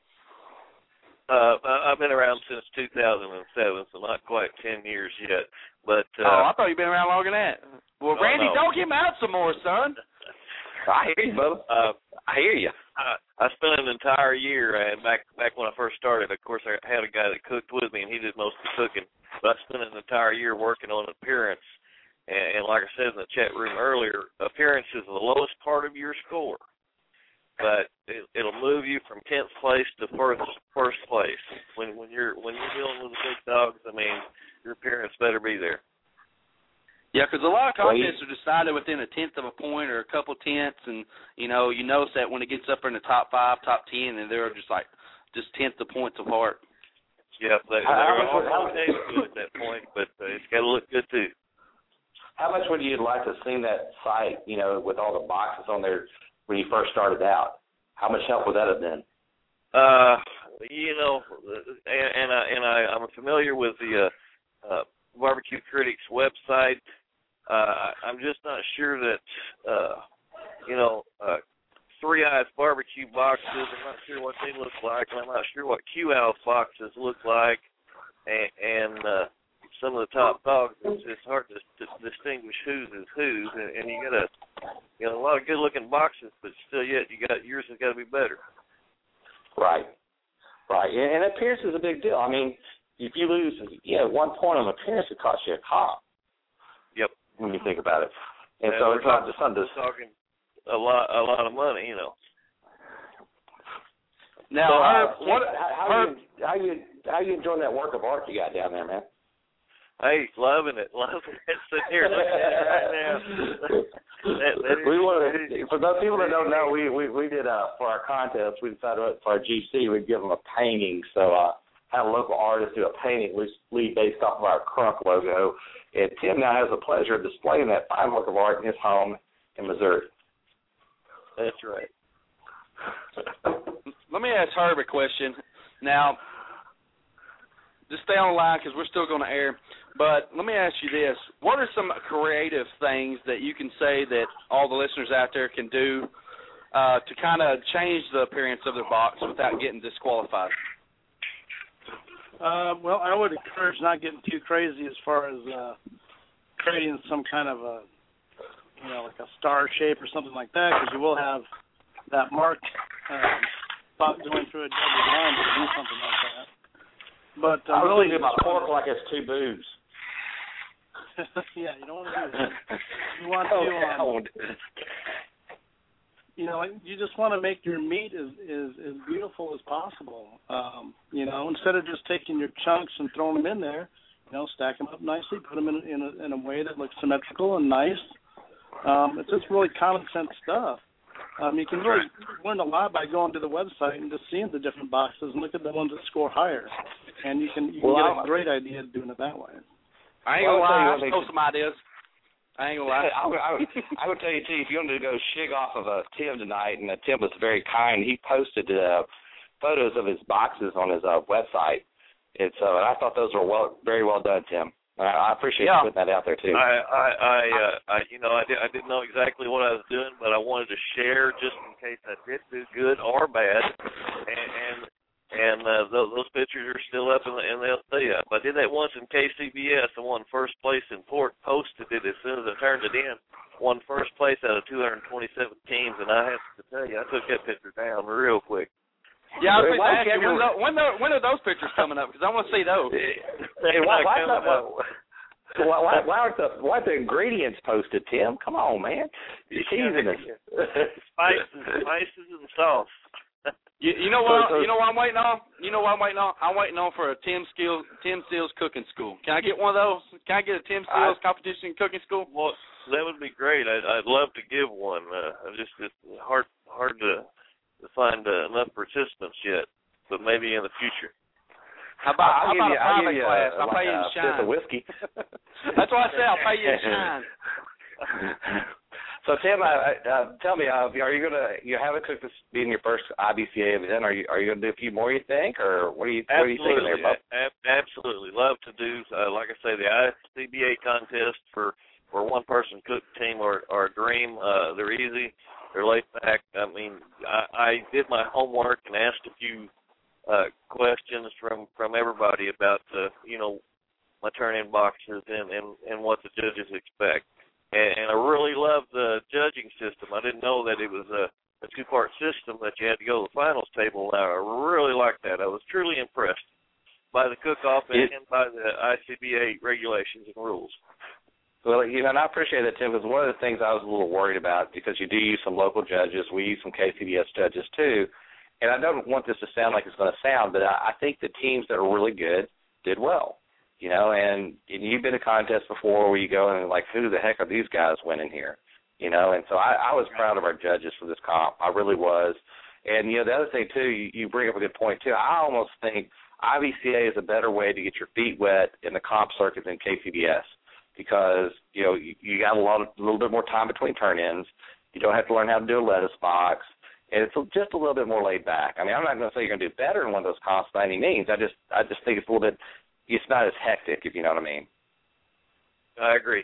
L: Uh, I've been around since two thousand seven, so not quite ten years yet. But uh,
B: oh, I thought you'd been around longer than that. Well,
L: no,
B: Randy,
L: no.
B: dog him out some more, son.
F: I hear you, brother.
L: Uh,
F: I hear you.
L: I, I spent an entire year, and back back when I first started, of course, I had a guy that cooked with me, and he did most of the cooking. But I spent an entire year working on appearance. And, and like I said in the chat room earlier, appearance is the lowest part of your score. But it, it'll move you from tenth place to first first place. When when you're when you're dealing with the big dogs, I mean, your appearance better be there.
B: Yeah, because a lot of contests are decided within a tenth of a point or a couple tenths, and you know you notice that when it gets up in the top five, top ten, and they're just like just tenths of points apart.
L: Yeah, they, they're all okay at that point, but uh, it's got to look good too.
F: How much would you like to have seen that site, you know, with all the boxes on there when you first started out? How much help would that have been?
L: Uh, you know, and, and I and I I'm familiar with the uh, uh, Barbecue Critics website. Uh, I'm just not sure that uh, you know uh, Three Eyes barbecue boxes. I'm not sure what they look like. I'm not sure what Q House boxes look like, and, and uh, some of the top dogs. It's, it's hard to, to distinguish whose is whose, and, and you got a you know a lot of good looking boxes, but still yet you got yours has got to be better.
F: Right, right, and appearance is a big deal. I mean, if you lose, yeah, one point on appearance, it costs you a cop.
L: Yep.
F: When you think about it, and,
L: and
F: so
L: we're
F: it's not
L: talking,
F: just something.
L: talking a lot, a lot of money, you know.
B: Now,
F: so, uh,
B: Herb, what?
F: How, how,
B: Herb,
F: you, how you how you enjoying that work of art you got down there, man?
L: Hey, loving it, loving it. Sitting here looking at it right now. that, that is,
F: we want to, for those people that don't know, we we we did uh for our contest. We decided for our G C we'd give them a painting. So uh, had a local artist do a painting loosely based off of our Crunk logo. And Tim now has the pleasure of displaying that fine work of art in his home in Missouri.
L: That's right.
B: Let me ask Herb a question. Now, just stay on the line because we're still going to air. But let me ask you this. What are some creative things that you can say that all the listeners out there can do uh, to kind of change the appearance of their box without getting disqualified?
J: Uh, well, I would encourage not getting too crazy as far as uh, creating some kind of a, you know, like a star shape or something like that, because you will have that mark um, box going through a double line to do something like that. But uh,
F: I was
J: really,
F: thinking about pork like it's two boobs.
J: Yeah, you don't want to do that. You want
F: oh,
J: to, um, you know, you just want to make your meat as as, as beautiful as possible. Um, you know, instead of just taking your chunks and throwing them in there, you know, stack them up nicely, put them in in a, in a way that looks symmetrical and nice. Um, it's just really common sense stuff. Um, you can really learn a lot by going to the website and just seeing the different boxes and look at the ones that score higher, and you can you can
F: well,
J: get a great idea of doing it that way.
B: I ain't gonna lie, I stole some ideas. I ain't gonna lie.
F: I, I, I would tell you, too, if you wanted to go shig off of uh, Tim tonight, and uh, Tim was very kind, he posted uh, photos of his boxes on his uh, website. It's, uh, and I thought those were well, very well done, Tim. I, I appreciate
L: yeah.
F: you putting that out there, too.
L: I, I, I, uh, I you know, I, did, I didn't know exactly what I was doing, but I wanted to share just in case I did do good or bad, and, and And uh, those, those pictures are still up, and, and they'll stay up. I did that once in K C B S. I won first place in Port. Posted it as soon as I turned it in. Won first place out of two hundred twenty-seven teams, and I have to tell you, I took that picture down real quick.
B: Yeah, I was going to ask you, when, the, when, the, when are those pictures coming up? Because I want to see those.
F: Hey, why, why, not, why, why, why, aren't the, why aren't the ingredients posted, Tim? Come on, man. You're teasing us.
L: Spices, spices and sauce.
B: You, you know what? You know what I'm waiting on. You know what I'm waiting on. I'm waiting on for a Tim Steele Tim Steele's cooking school. Can I get one of those? Can I get a Tim Steele's I, competition cooking school?
L: Well, that would be great. I'd, I'd love to give one. Uh, just it's hard hard to, to find uh, enough participants yet, but maybe in the future.
B: How about
F: I'll
B: how about
F: you,
B: a private
F: you,
B: class?
F: uh,
B: I'll
F: like
B: pay you in shine.
F: Just a whiskey.
B: That's what I say. I'll pay you in shine.
F: So Tim, uh, uh, tell me, uh, are you gonna? You haven't cooked this being your first I B C A event. Are you? Are you gonna do a few more? You think, or what are you? What are you thinking there, Bob?
L: A- absolutely, love to do. Uh, like I say, the I C B A contest for for one person cook team are are a dream. Uh, they're easy. They're laid back. I mean, I, I did my homework and asked a few uh, questions from from everybody about uh, you know my turn-in boxes and, and and what the judges expect. And I really love the judging system. I didn't know that it was a, a two-part system that you had to go to the finals table. I really liked that. I was truly impressed by the cook-off and, and by the I C B A regulations and rules.
F: Well, you know, and I appreciate that, Tim, because one of the things I was a little worried about, because you do use some local judges, we use some K C B S judges too, and I don't want this to sound like it's going to sound, but I, I think the teams that are really good did well. You know, and, and you've been to contests before where you go and like, who the heck are these guys winning here? You know, and so I, I was proud of our judges for this comp. I really was. And, you know, the other thing, too, you, you bring up a good point, too. I almost think I B C A is a better way to get your feet wet in the comp circuit than K C B S because, you know, you, you got a, lot of, a little bit more time between turn-ins. You don't have to learn how to do a lettuce box. And it's just a little bit more laid back. I mean, I'm not going to say you're going to do better in one of those comps by any means. I just I just think it's a little bit – it's not as hectic, if you know what I mean.
L: I agree.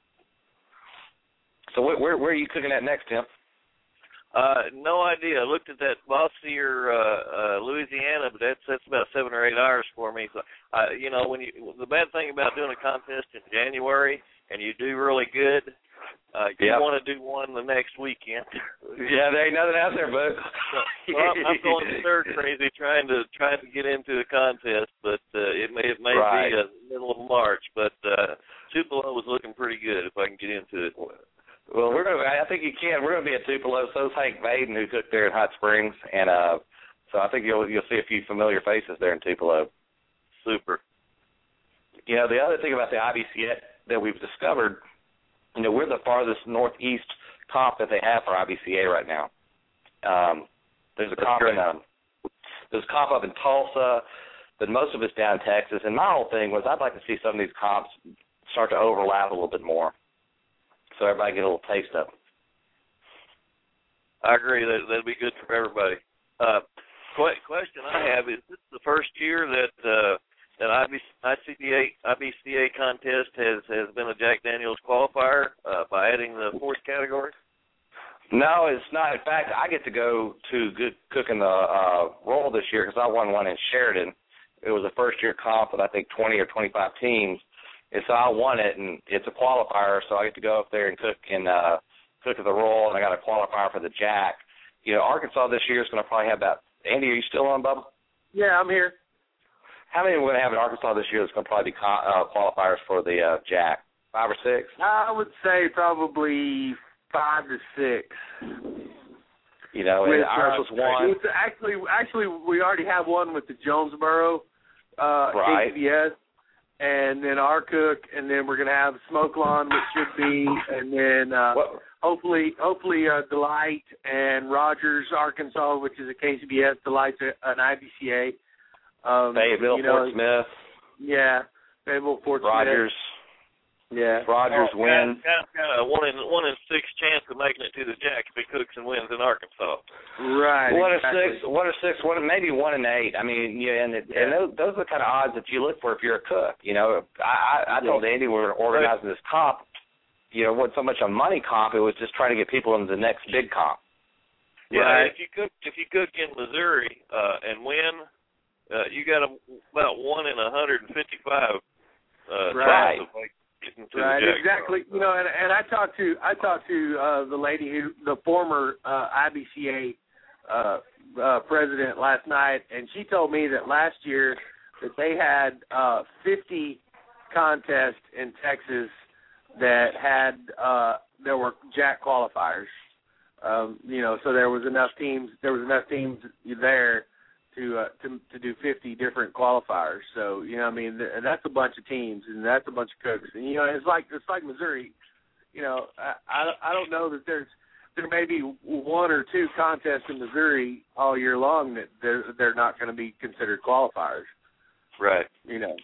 F: So where where, where are you cooking at next, Tim?
L: Uh, no idea. I looked at that Bossier, uh, uh, Louisiana, but that's that's about seven or eight hours for me. So, uh, you know, when you the bad thing about doing a contest in January and you do really good, uh, you
F: yep.
L: want to do one the next weekend.
F: Yeah, there ain't nothing out there, bud.
L: so, so I'm, I'm going stir crazy trying to trying to get into the contest, but uh, it may it may
F: right.
L: be a middle of March. But uh, Tupelo was looking pretty good if I can get into it.
F: Well, we're gonna. I think you can. We're gonna be at Tupelo. So's Hank Baden, who cooked there in Hot Springs, and uh, so I think you'll you'll see a few familiar faces there in Tupelo.
L: Super.
F: You know, the other thing about the I B C A that we've discovered, you know, we're the farthest northeast comp that they have for I B C A right now. Um, there's a comp in um, there's a comp up in Tulsa. but most of it's down in Texas. And my whole thing was I'd like to see some of these comps start to overlap a little bit more, so everybody get a little taste of them.
L: I agree. That that'd be good for everybody. Uh, qu- question I have is: this the first year that uh, that I B C A contest has has been a Jack Daniel's qualifier uh, by adding the fourth category?
F: No, it's not. In fact, I get to go to good cooking the uh, roll this year because I won one in Sheridan. It was a first-year comp with, I think, twenty or twenty-five teams. And so I won it, and it's a qualifier, so I get to go up there and cook and uh, cook the roll, and I got a qualifier for the Jack. You know, Arkansas this year is going to probably have about – Andy, are you still on, Bubba?
K: Yeah, I'm here.
F: How many are we going to have in Arkansas this year that's going to probably be uh, qualifiers for the uh, Jack? Five or six?
K: I would say probably – Five to six.
F: You know, and
K: with,
F: ours
K: uh,
F: was one.
K: With the, actually, actually, we already have one with the Jonesboro uh,
F: right.
K: K C B S, and then our cook, and then we're going to have Smoke Lawn, which should be, and then uh, hopefully, hopefully, uh, Delight and Rogers, Arkansas, which is a K C B S. Delight's a, an I B C A. Um,
F: Fayetteville,
K: you know,
F: Fort Smith.
K: Yeah, Fayetteville, Fort
F: Rogers.
K: Smith. Yeah,
F: Rogers
L: oh,
F: wins.
L: Got, got a one in one in six chance of making it to the Jack if he cooks and wins in Arkansas.
K: Right.
F: One
K: exactly.
F: in six, one in six, one maybe one in eight. I mean, yeah, and it, yeah. and those, those are the kind of odds that you look for if you're a cook. You know, I, I, I told Andy we were organizing this comp. You know, it wasn't so much a money comp; it was just trying to get people into the next big comp.
L: Yeah,
K: right.
L: if you cook if you cook in Missouri uh, and win, uh, you got a, about one in one hundred fifty-five. Uh,
K: right.
L: Of, like,
K: Right, exactly. You know, and, and I talked to I talked to uh, the lady who the former uh, I B C A uh, uh, president last night, and she told me that last year that they had uh, fifty contests in Texas that had uh, there were Jack qualifiers. Um, you know, so there was enough teams. There was enough teams there to uh, to to do fifty different qualifiers. So, you know, I mean, th- that's a bunch of teams, and that's a bunch of cooks. And, you know, it's like it's like Missouri. You know, I I, I don't know that there's there may be one or two contests in Missouri all year long that they're they're not going to be considered qualifiers.
F: Right.
K: You know.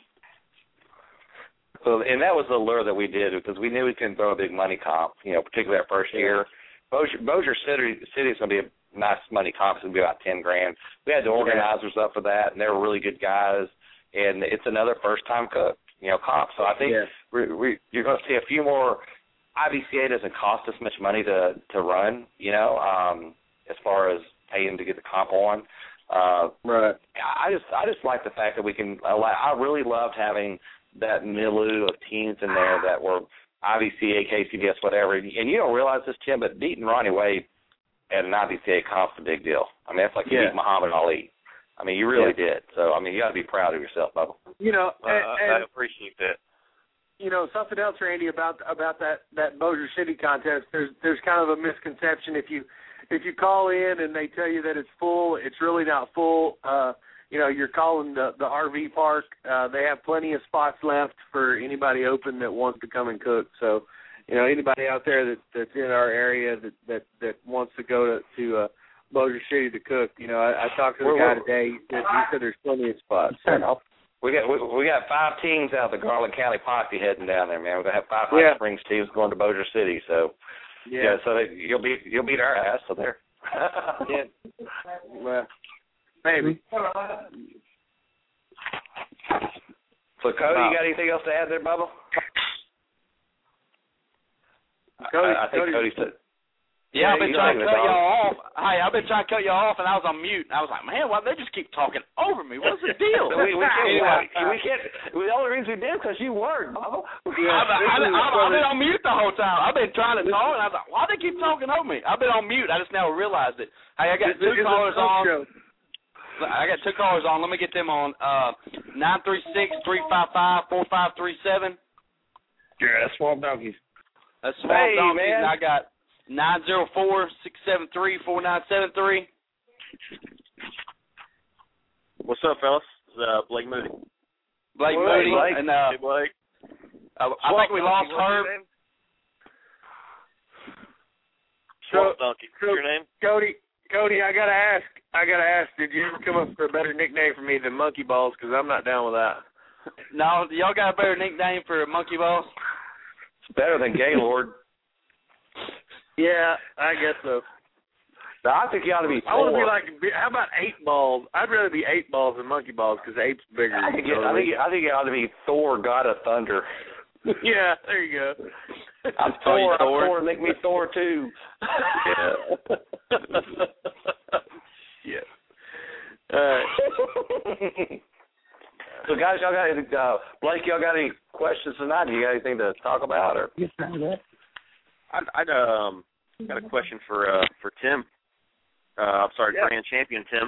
F: So, and that was the lure that we did because we knew we couldn't throw a big money comp. You know, particularly our first year. Bossier, Bossier City City is going to be a nice money comp. It's going to be about ten grand. We had the organizers up for that, and they were really good guys. And it's another first time cook, you know, comp. So I think
K: yeah.
F: we, we, you're going to see a few more. I B C A doesn't cost us much money to to run, you know, um, as far as paying to get the comp on. Uh,
K: right.
F: I just I just like the fact that we can allow. I really loved having that milieu of teams in there that were I B C A, K C B S, whatever. And you don't realize this, Tim, but beating Ronnie Wade at an I B C A comp's a big deal. I mean, that's like you
K: yeah.
F: beat Muhammad Ali. I mean, you really
K: yeah.
F: did. So, I mean, you got to be proud of yourself, Bubba.
K: You know,
L: uh,
K: and,
L: I
K: and,
L: appreciate that.
K: You know, something else, Randy, about about that that Bossier City contest. There's there's kind of a misconception if you if you call in and they tell you that it's full, it's really not full. Uh, you know, you're calling the the R V park. Uh, they have plenty of spots left for anybody open that wants to come and cook. So, you know, anybody out there that that's in our area that that, that wants to go to to uh, Bossier City to cook. You know, I, I talked to the
F: we're,
K: guy today. He said, he said there's plenty of spots.
F: You know, we got we, we got five teams out of the Garland County Posse heading down there, man. We're gonna have five Hot
K: yeah.
F: Springs teams going to Bossier City. So
K: yeah,
F: yeah so they, you'll beat you'll beat our ass. So there.
K: yeah. Well, maybe.
F: So Cody, you got anything else to add there, Bubba?
K: Cody,
F: I, I think
K: Cody,
F: Cody said.
B: Yeah, I've been trying to cut
F: on.
B: y'all off. Hey, I've been trying to cut y'all off, and I was on mute. And I was like, man, why they just keep talking over me? What's the deal?
F: we, we, can't, we can't. The only reason we did because you weren't.
B: Yeah, I've, I've, I've, I've been on mute the whole time. I've been trying to talk, and I was like, why they keep talking over me? I've been on mute. I just now realized it. Hey, I got two callers on. I got two callers on. Let me get them on. Uh, nine three six, three five five, four five three seven.
F: Yeah, that's Swamp Donkeys.
B: That's Swamp
F: hey,
B: Donkeys,
F: man.
B: and I got nine zero four, six seven three, four nine seven three.
L: What's up, fellas? It's, uh, Blake Moody.
B: Blake
L: Hey,
B: Moody.
L: Blake.
B: And, uh,
L: hey, Blake.
B: I, I think we lost Herb.
L: Swamp Donkey. What's your name?
K: Cody, Cody, I got to ask, I gotta ask, did you ever come up with a better nickname for me than Monkey Balls? Because I'm not down with that.
B: No, y'all got a better nickname for Monkey Balls?
F: It's better than Gaylord.
K: Yeah, I guess so.
F: No, I think you ought to be four.
K: I want to be like, how about Eight Balls? I'd rather be Eight Balls than Monkey Balls because Eight's bigger.
F: I think, it, I think I think it ought to be Thor, God of Thunder.
K: Yeah, there you go.
F: I'm Thor. I'm Thor. Make me Thor too.
K: Yeah. Yeah. All right.
F: So, guys, y'all got any, uh, Blake? Y'all got any questions tonight? Do you got anything to talk about? Or
M: I'd, I'd um got a question for uh for Tim. Uh, I'm sorry,
K: Yeah.
M: Grand Champion Tim.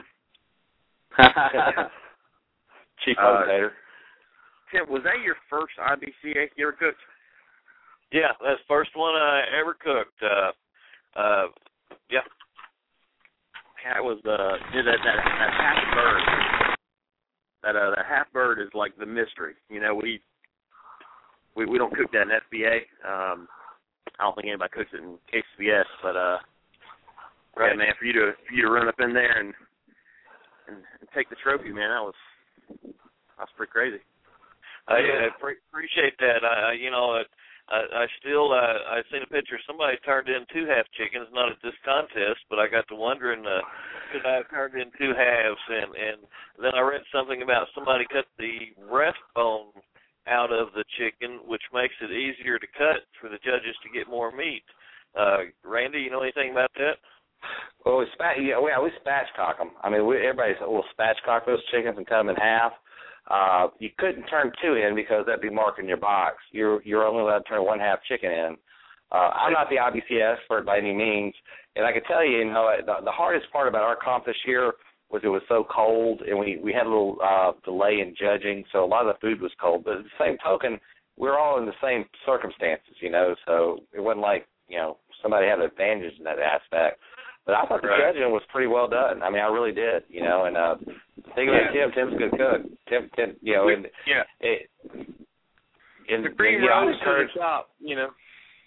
F: Chief
M: Uh,
F: Motivator.
M: Tim, was that your first I B C A you ever cooked?
L: Yeah, that's the first one I ever cooked. Uh, uh, yeah.
M: Yeah, it was uh that that, that half bird. That uh that half bird is like the mystery. You know, we we we don't cook that in S B A. Um, I don't think anybody cooks it in K C B S, but uh,
L: Right.
M: yeah, man, for you to for you to run up in there and and, and take the trophy, man, that was that was pretty crazy.
L: I, I pre- appreciate that. I, I you know, I, I still, uh, I seen a picture. Somebody turned in two half chickens, not at this contest, but I got to wondering, uh, could I have turned in two halves? And, and then I read something about somebody cut the breastbone out of the chicken, which makes it easier to cut for the judges to get more meat. Uh, Randy, you know anything about that?
F: Well, we spat, yeah, we, we spatchcock them. I mean, we, everybody will spatchcock those chickens and cut them in half. Uh, you couldn't turn two in because that'd be marking your box. You're you're only allowed to turn one half chicken in. Uh, I'm not the I B C expert by any means, and I can tell you, you know, the, the hardest part about our comp this year was it was so cold, and we we had a little uh, delay in judging, so a lot of the food was cold. But at the same token, we're all in the same circumstances, you know, so it wasn't like, you know, somebody had an advantage in that aspect. But I thought the
L: Right.
F: judging was pretty well done. I mean, I really did, you know. And uh, thinking about Tim, Tim's a good cook. Tim, Tim, you know, and
K: Yeah.
F: it, and,
K: The cream
F: and, you know, I
K: rose to
F: encourage-
K: the top, you know.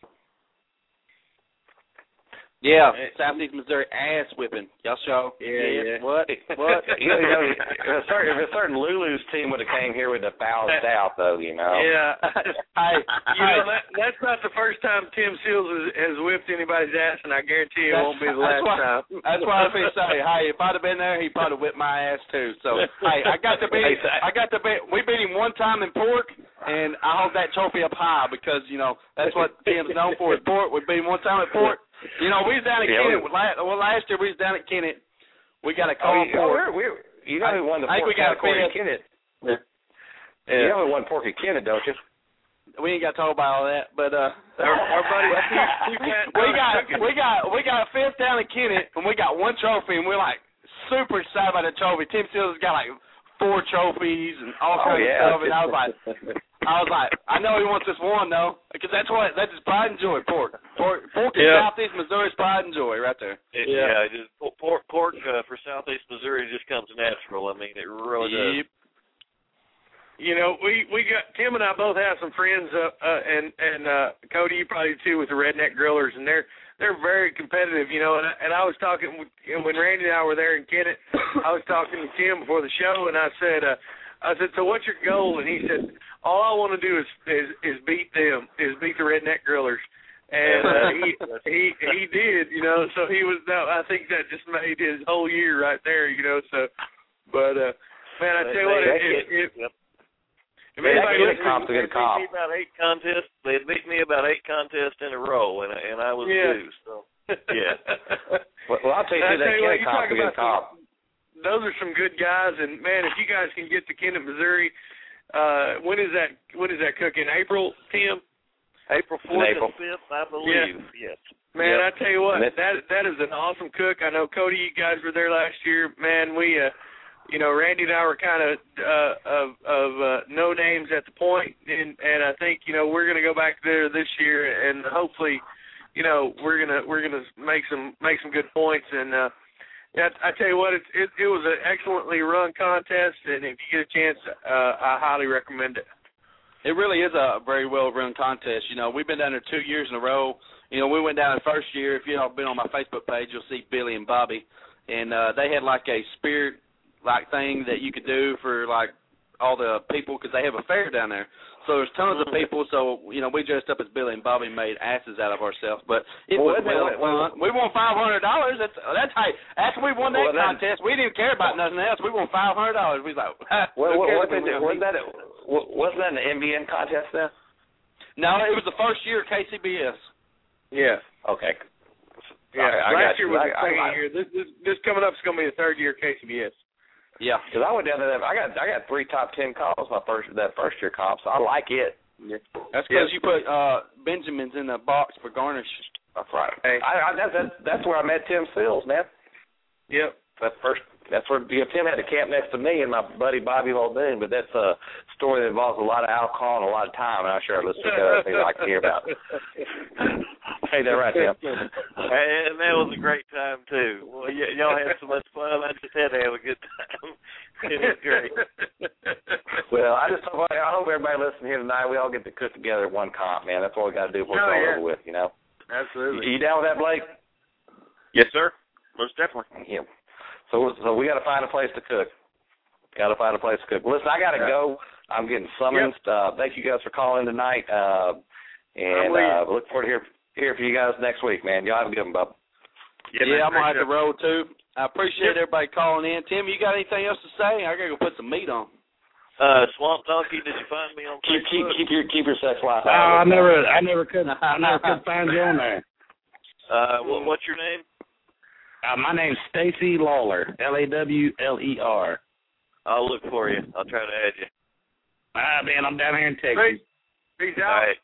B: Yeah, Southeast Missouri ass whipping. Y'all show?
K: Yeah, yeah.
B: What? What?
F: you know, you know, if a certain, if a certain Lulu's team would have came here with a balanced out, though, you know.
K: Yeah.
B: Hey,
K: You know, that, that's not the first time Tim Seals has, has whipped anybody's ass, and I guarantee it
B: That's-
K: won't be the
B: that's
K: last
B: why-
K: time.
B: That's why I was going to say, hey, if I'd have been there, he probably whipped my ass too. So, hey, I got to be, I got to be. We beat him one time in pork, and I hold that trophy up high because you know that's what Tim's known for is pork. We beat him one time at pork. You know, we was down at
F: Yeah,
B: Kennett.
F: we-
B: Well, last year we was down at Kennett. We got a
F: Oh,
B: call
F: you,
B: for
F: oh,
B: it.
F: we're, we're, you know who won the
B: I think
F: pork
B: we got a
F: category at
B: fifth.
F: Kennett?
K: Yeah.
F: You know who won pork at Kennett, don't you?
B: We ain't got told about all that, but uh,
K: Our, our buddy Steve, Steve Patton
B: we got
K: cooking.
B: we got we got a fifth down at Kennett, and we got one trophy, and we're like super excited about the trophy. Tim Seals has got like four trophies and all
F: Oh,
B: kinds
F: yeah.
B: of stuff, and I was like, I was like, I know he wants this one though, because that's what that's his pride and joy. Pork, pork, pork in
L: Yeah.
B: Southeast Missouri's pride and joy, right there.
L: It, yeah, it just, pork, pork uh, for Southeast Missouri just comes natural. I mean, it really does.
B: Yep.
K: You know, we we got Tim and I both have some friends, uh, uh, and and uh, Cody, you probably too, with the Redneck Grillers, and they're they're very competitive. You know, and I, and I was talking with, and when Randy and I were there in Kennett, I was talking to Tim before the show, and I said, uh, I said, so what's your goal? And he said, all I want to do is is is beat them, is beat the Redneck Grillers. And uh, he he he did, you know. So he was. No, I think that just made his whole year right there, you know. So, but uh, man, I tell you what, it, it, it,
L: Yep.
K: if
F: They
K: anybody
F: get a
K: listens-
F: comp to get a
L: They beat
F: comp.
L: me about eight contests. They had beat me about eight contests in a row, and and I was
K: Yeah.
L: due. So yeah.
F: Well, well, I'll tell you,
K: I
F: too, that
K: tell you what,
F: Kennett
K: you
F: comp's
K: talk
F: a good
K: about
F: comp.
K: some- those are some good guys, and man, if you guys can get to Kennett, Missouri, uh, when is that? When is that cooking? April, Tim?
L: April fourth
F: April.
L: and fifth, I believe. Yes.
K: Man,
L: Yep.
K: I tell you what,
F: And it-
K: that that is an awesome cook. I know Cody, you guys were there last year. Man, we, uh, you know, Randy and I were kind of uh, of of uh, no names at the point, and and I think you know we're gonna go back there this year, and hopefully, you know, we're gonna we're gonna make some make some good points. And uh, yeah, I tell you what, it it, it was an excellently run contest, and if you get a chance, uh, I highly recommend it.
B: It really is a very well-run contest. You know, we've been down there two years in a row. You know, we went down the first year. If you've been on my Facebook page, you'll see Billy and Bobby. and uh, they had like a spirit like thing that you could do for like all the people because they have a fair down there. So there's tons of people. So you know we dressed up as Billy and Bobby, made asses out of ourselves. But it
F: well,
B: was well fun. We won five hundred dollars. That's that's how. After we won that
F: well,
B: contest, we didn't care about nothing else. We won five hundred dollars. We was like,
F: well, what, what, what, wasn't that wasn't that an M B N contest then?
B: No, it was the first year K C B S.
K: Yeah.
F: Okay.
K: Yeah.
F: I, I
K: Last year was
F: I,
K: the second
F: I, I,
K: year. This, this this coming up is going to be the third year K C B S.
B: Yeah.
F: Because I went down there. I got I got three top ten calls my first that first year comp, so I like it.
B: Yeah. That's because yeah. you put uh, Benjamins in the box for garnish.
F: That's right. Hey, I, I, that's, that's that's where I met Tim Seals, man.
K: Yep.
F: That's first. That's where you know, Tim had to camp next to me and my buddy Bobby Muldoon. But that's a story that involves a lot of alcohol and a lot of time, and I'm sure our listeners uh, they like to hear about. Hey, that's right, Tim.
L: And that was a great time too. Well, y- y'all had so much fun. I just had to have a good time. It was great.
F: Well, I just hope, I hope everybody listening here tonight, we all get to cook together one comp, man. That's what we got to do before it's all
K: yeah.
F: over with, you know.
K: Absolutely.
F: You, you down with that, Blake?
M: Yes, sir. Most definitely.
F: Yeah. So, so we got to find a place to cook. Got to find a place to cook. Listen, I got to go. I'm getting summoned. Yep. Uh, thank you guys for calling tonight, uh, and uh, look forward to hear hear from you guys next week, man. Y'all have a good one, Bub.
B: Yeah, yeah I'm gonna have to roll too. I appreciate yep. everybody calling in. Tim, you got anything else to say? I gotta go put some meat on.
L: Uh, Swamp Donkey, did you find me on
F: keep,
L: Facebook?
F: Keep keep your keep your sex life.
N: Uh, I never I never could I never could find you on there.
L: Uh, well, what's your name?
N: Uh, my name's Stacy Lawler, L A W L E R.
L: I'll look for you. I'll try to add you.
N: All right, man. I'm down here in Texas.
K: Peace, Peace out.
L: All right.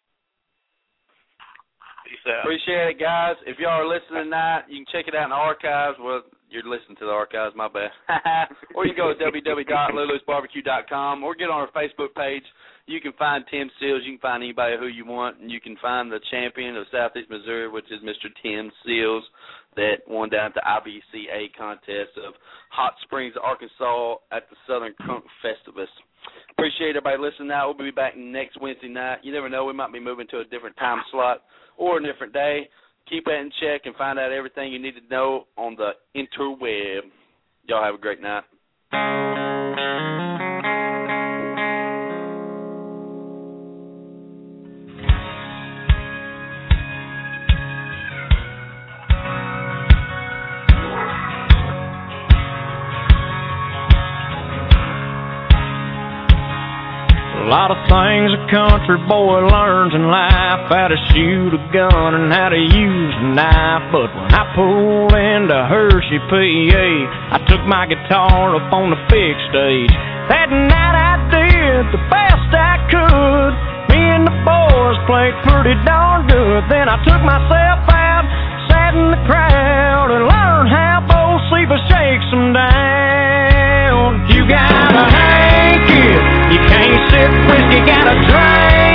L: Peace out.
B: Appreciate it, guys. If y'all are listening tonight, you can check it out in the archives. Well, you're listening to the archives, my bad. Or you can go to w w w dot lulu's barbecue dot com or get on our Facebook page. You can find Tim Seals. You can find anybody who you want, and you can find the champion of Southeast Missouri, which is Mister Tim Seals, that won down at the I B C A contest of Hot Springs, Arkansas at the Southern Crunk Festivus. Appreciate everybody listening now. We'll be back next Wednesday night. You never know. We might be moving to a different time slot or a different day. Keep that in check and find out everything you need to know on the interweb. Y'all have a great night.
E: A lot of things a country boy learns in life, how to shoot a gun and how to use a knife. But when I pulled into Hershey, P A, I took my guitar up on the big stage. That night I did the best I could. Me and the boys played pretty darn good. Then I took myself out, sat in the crowd, and learned how Bo Siva shakes them down. You gotta hang it. You can't sip whiskey, gotta drink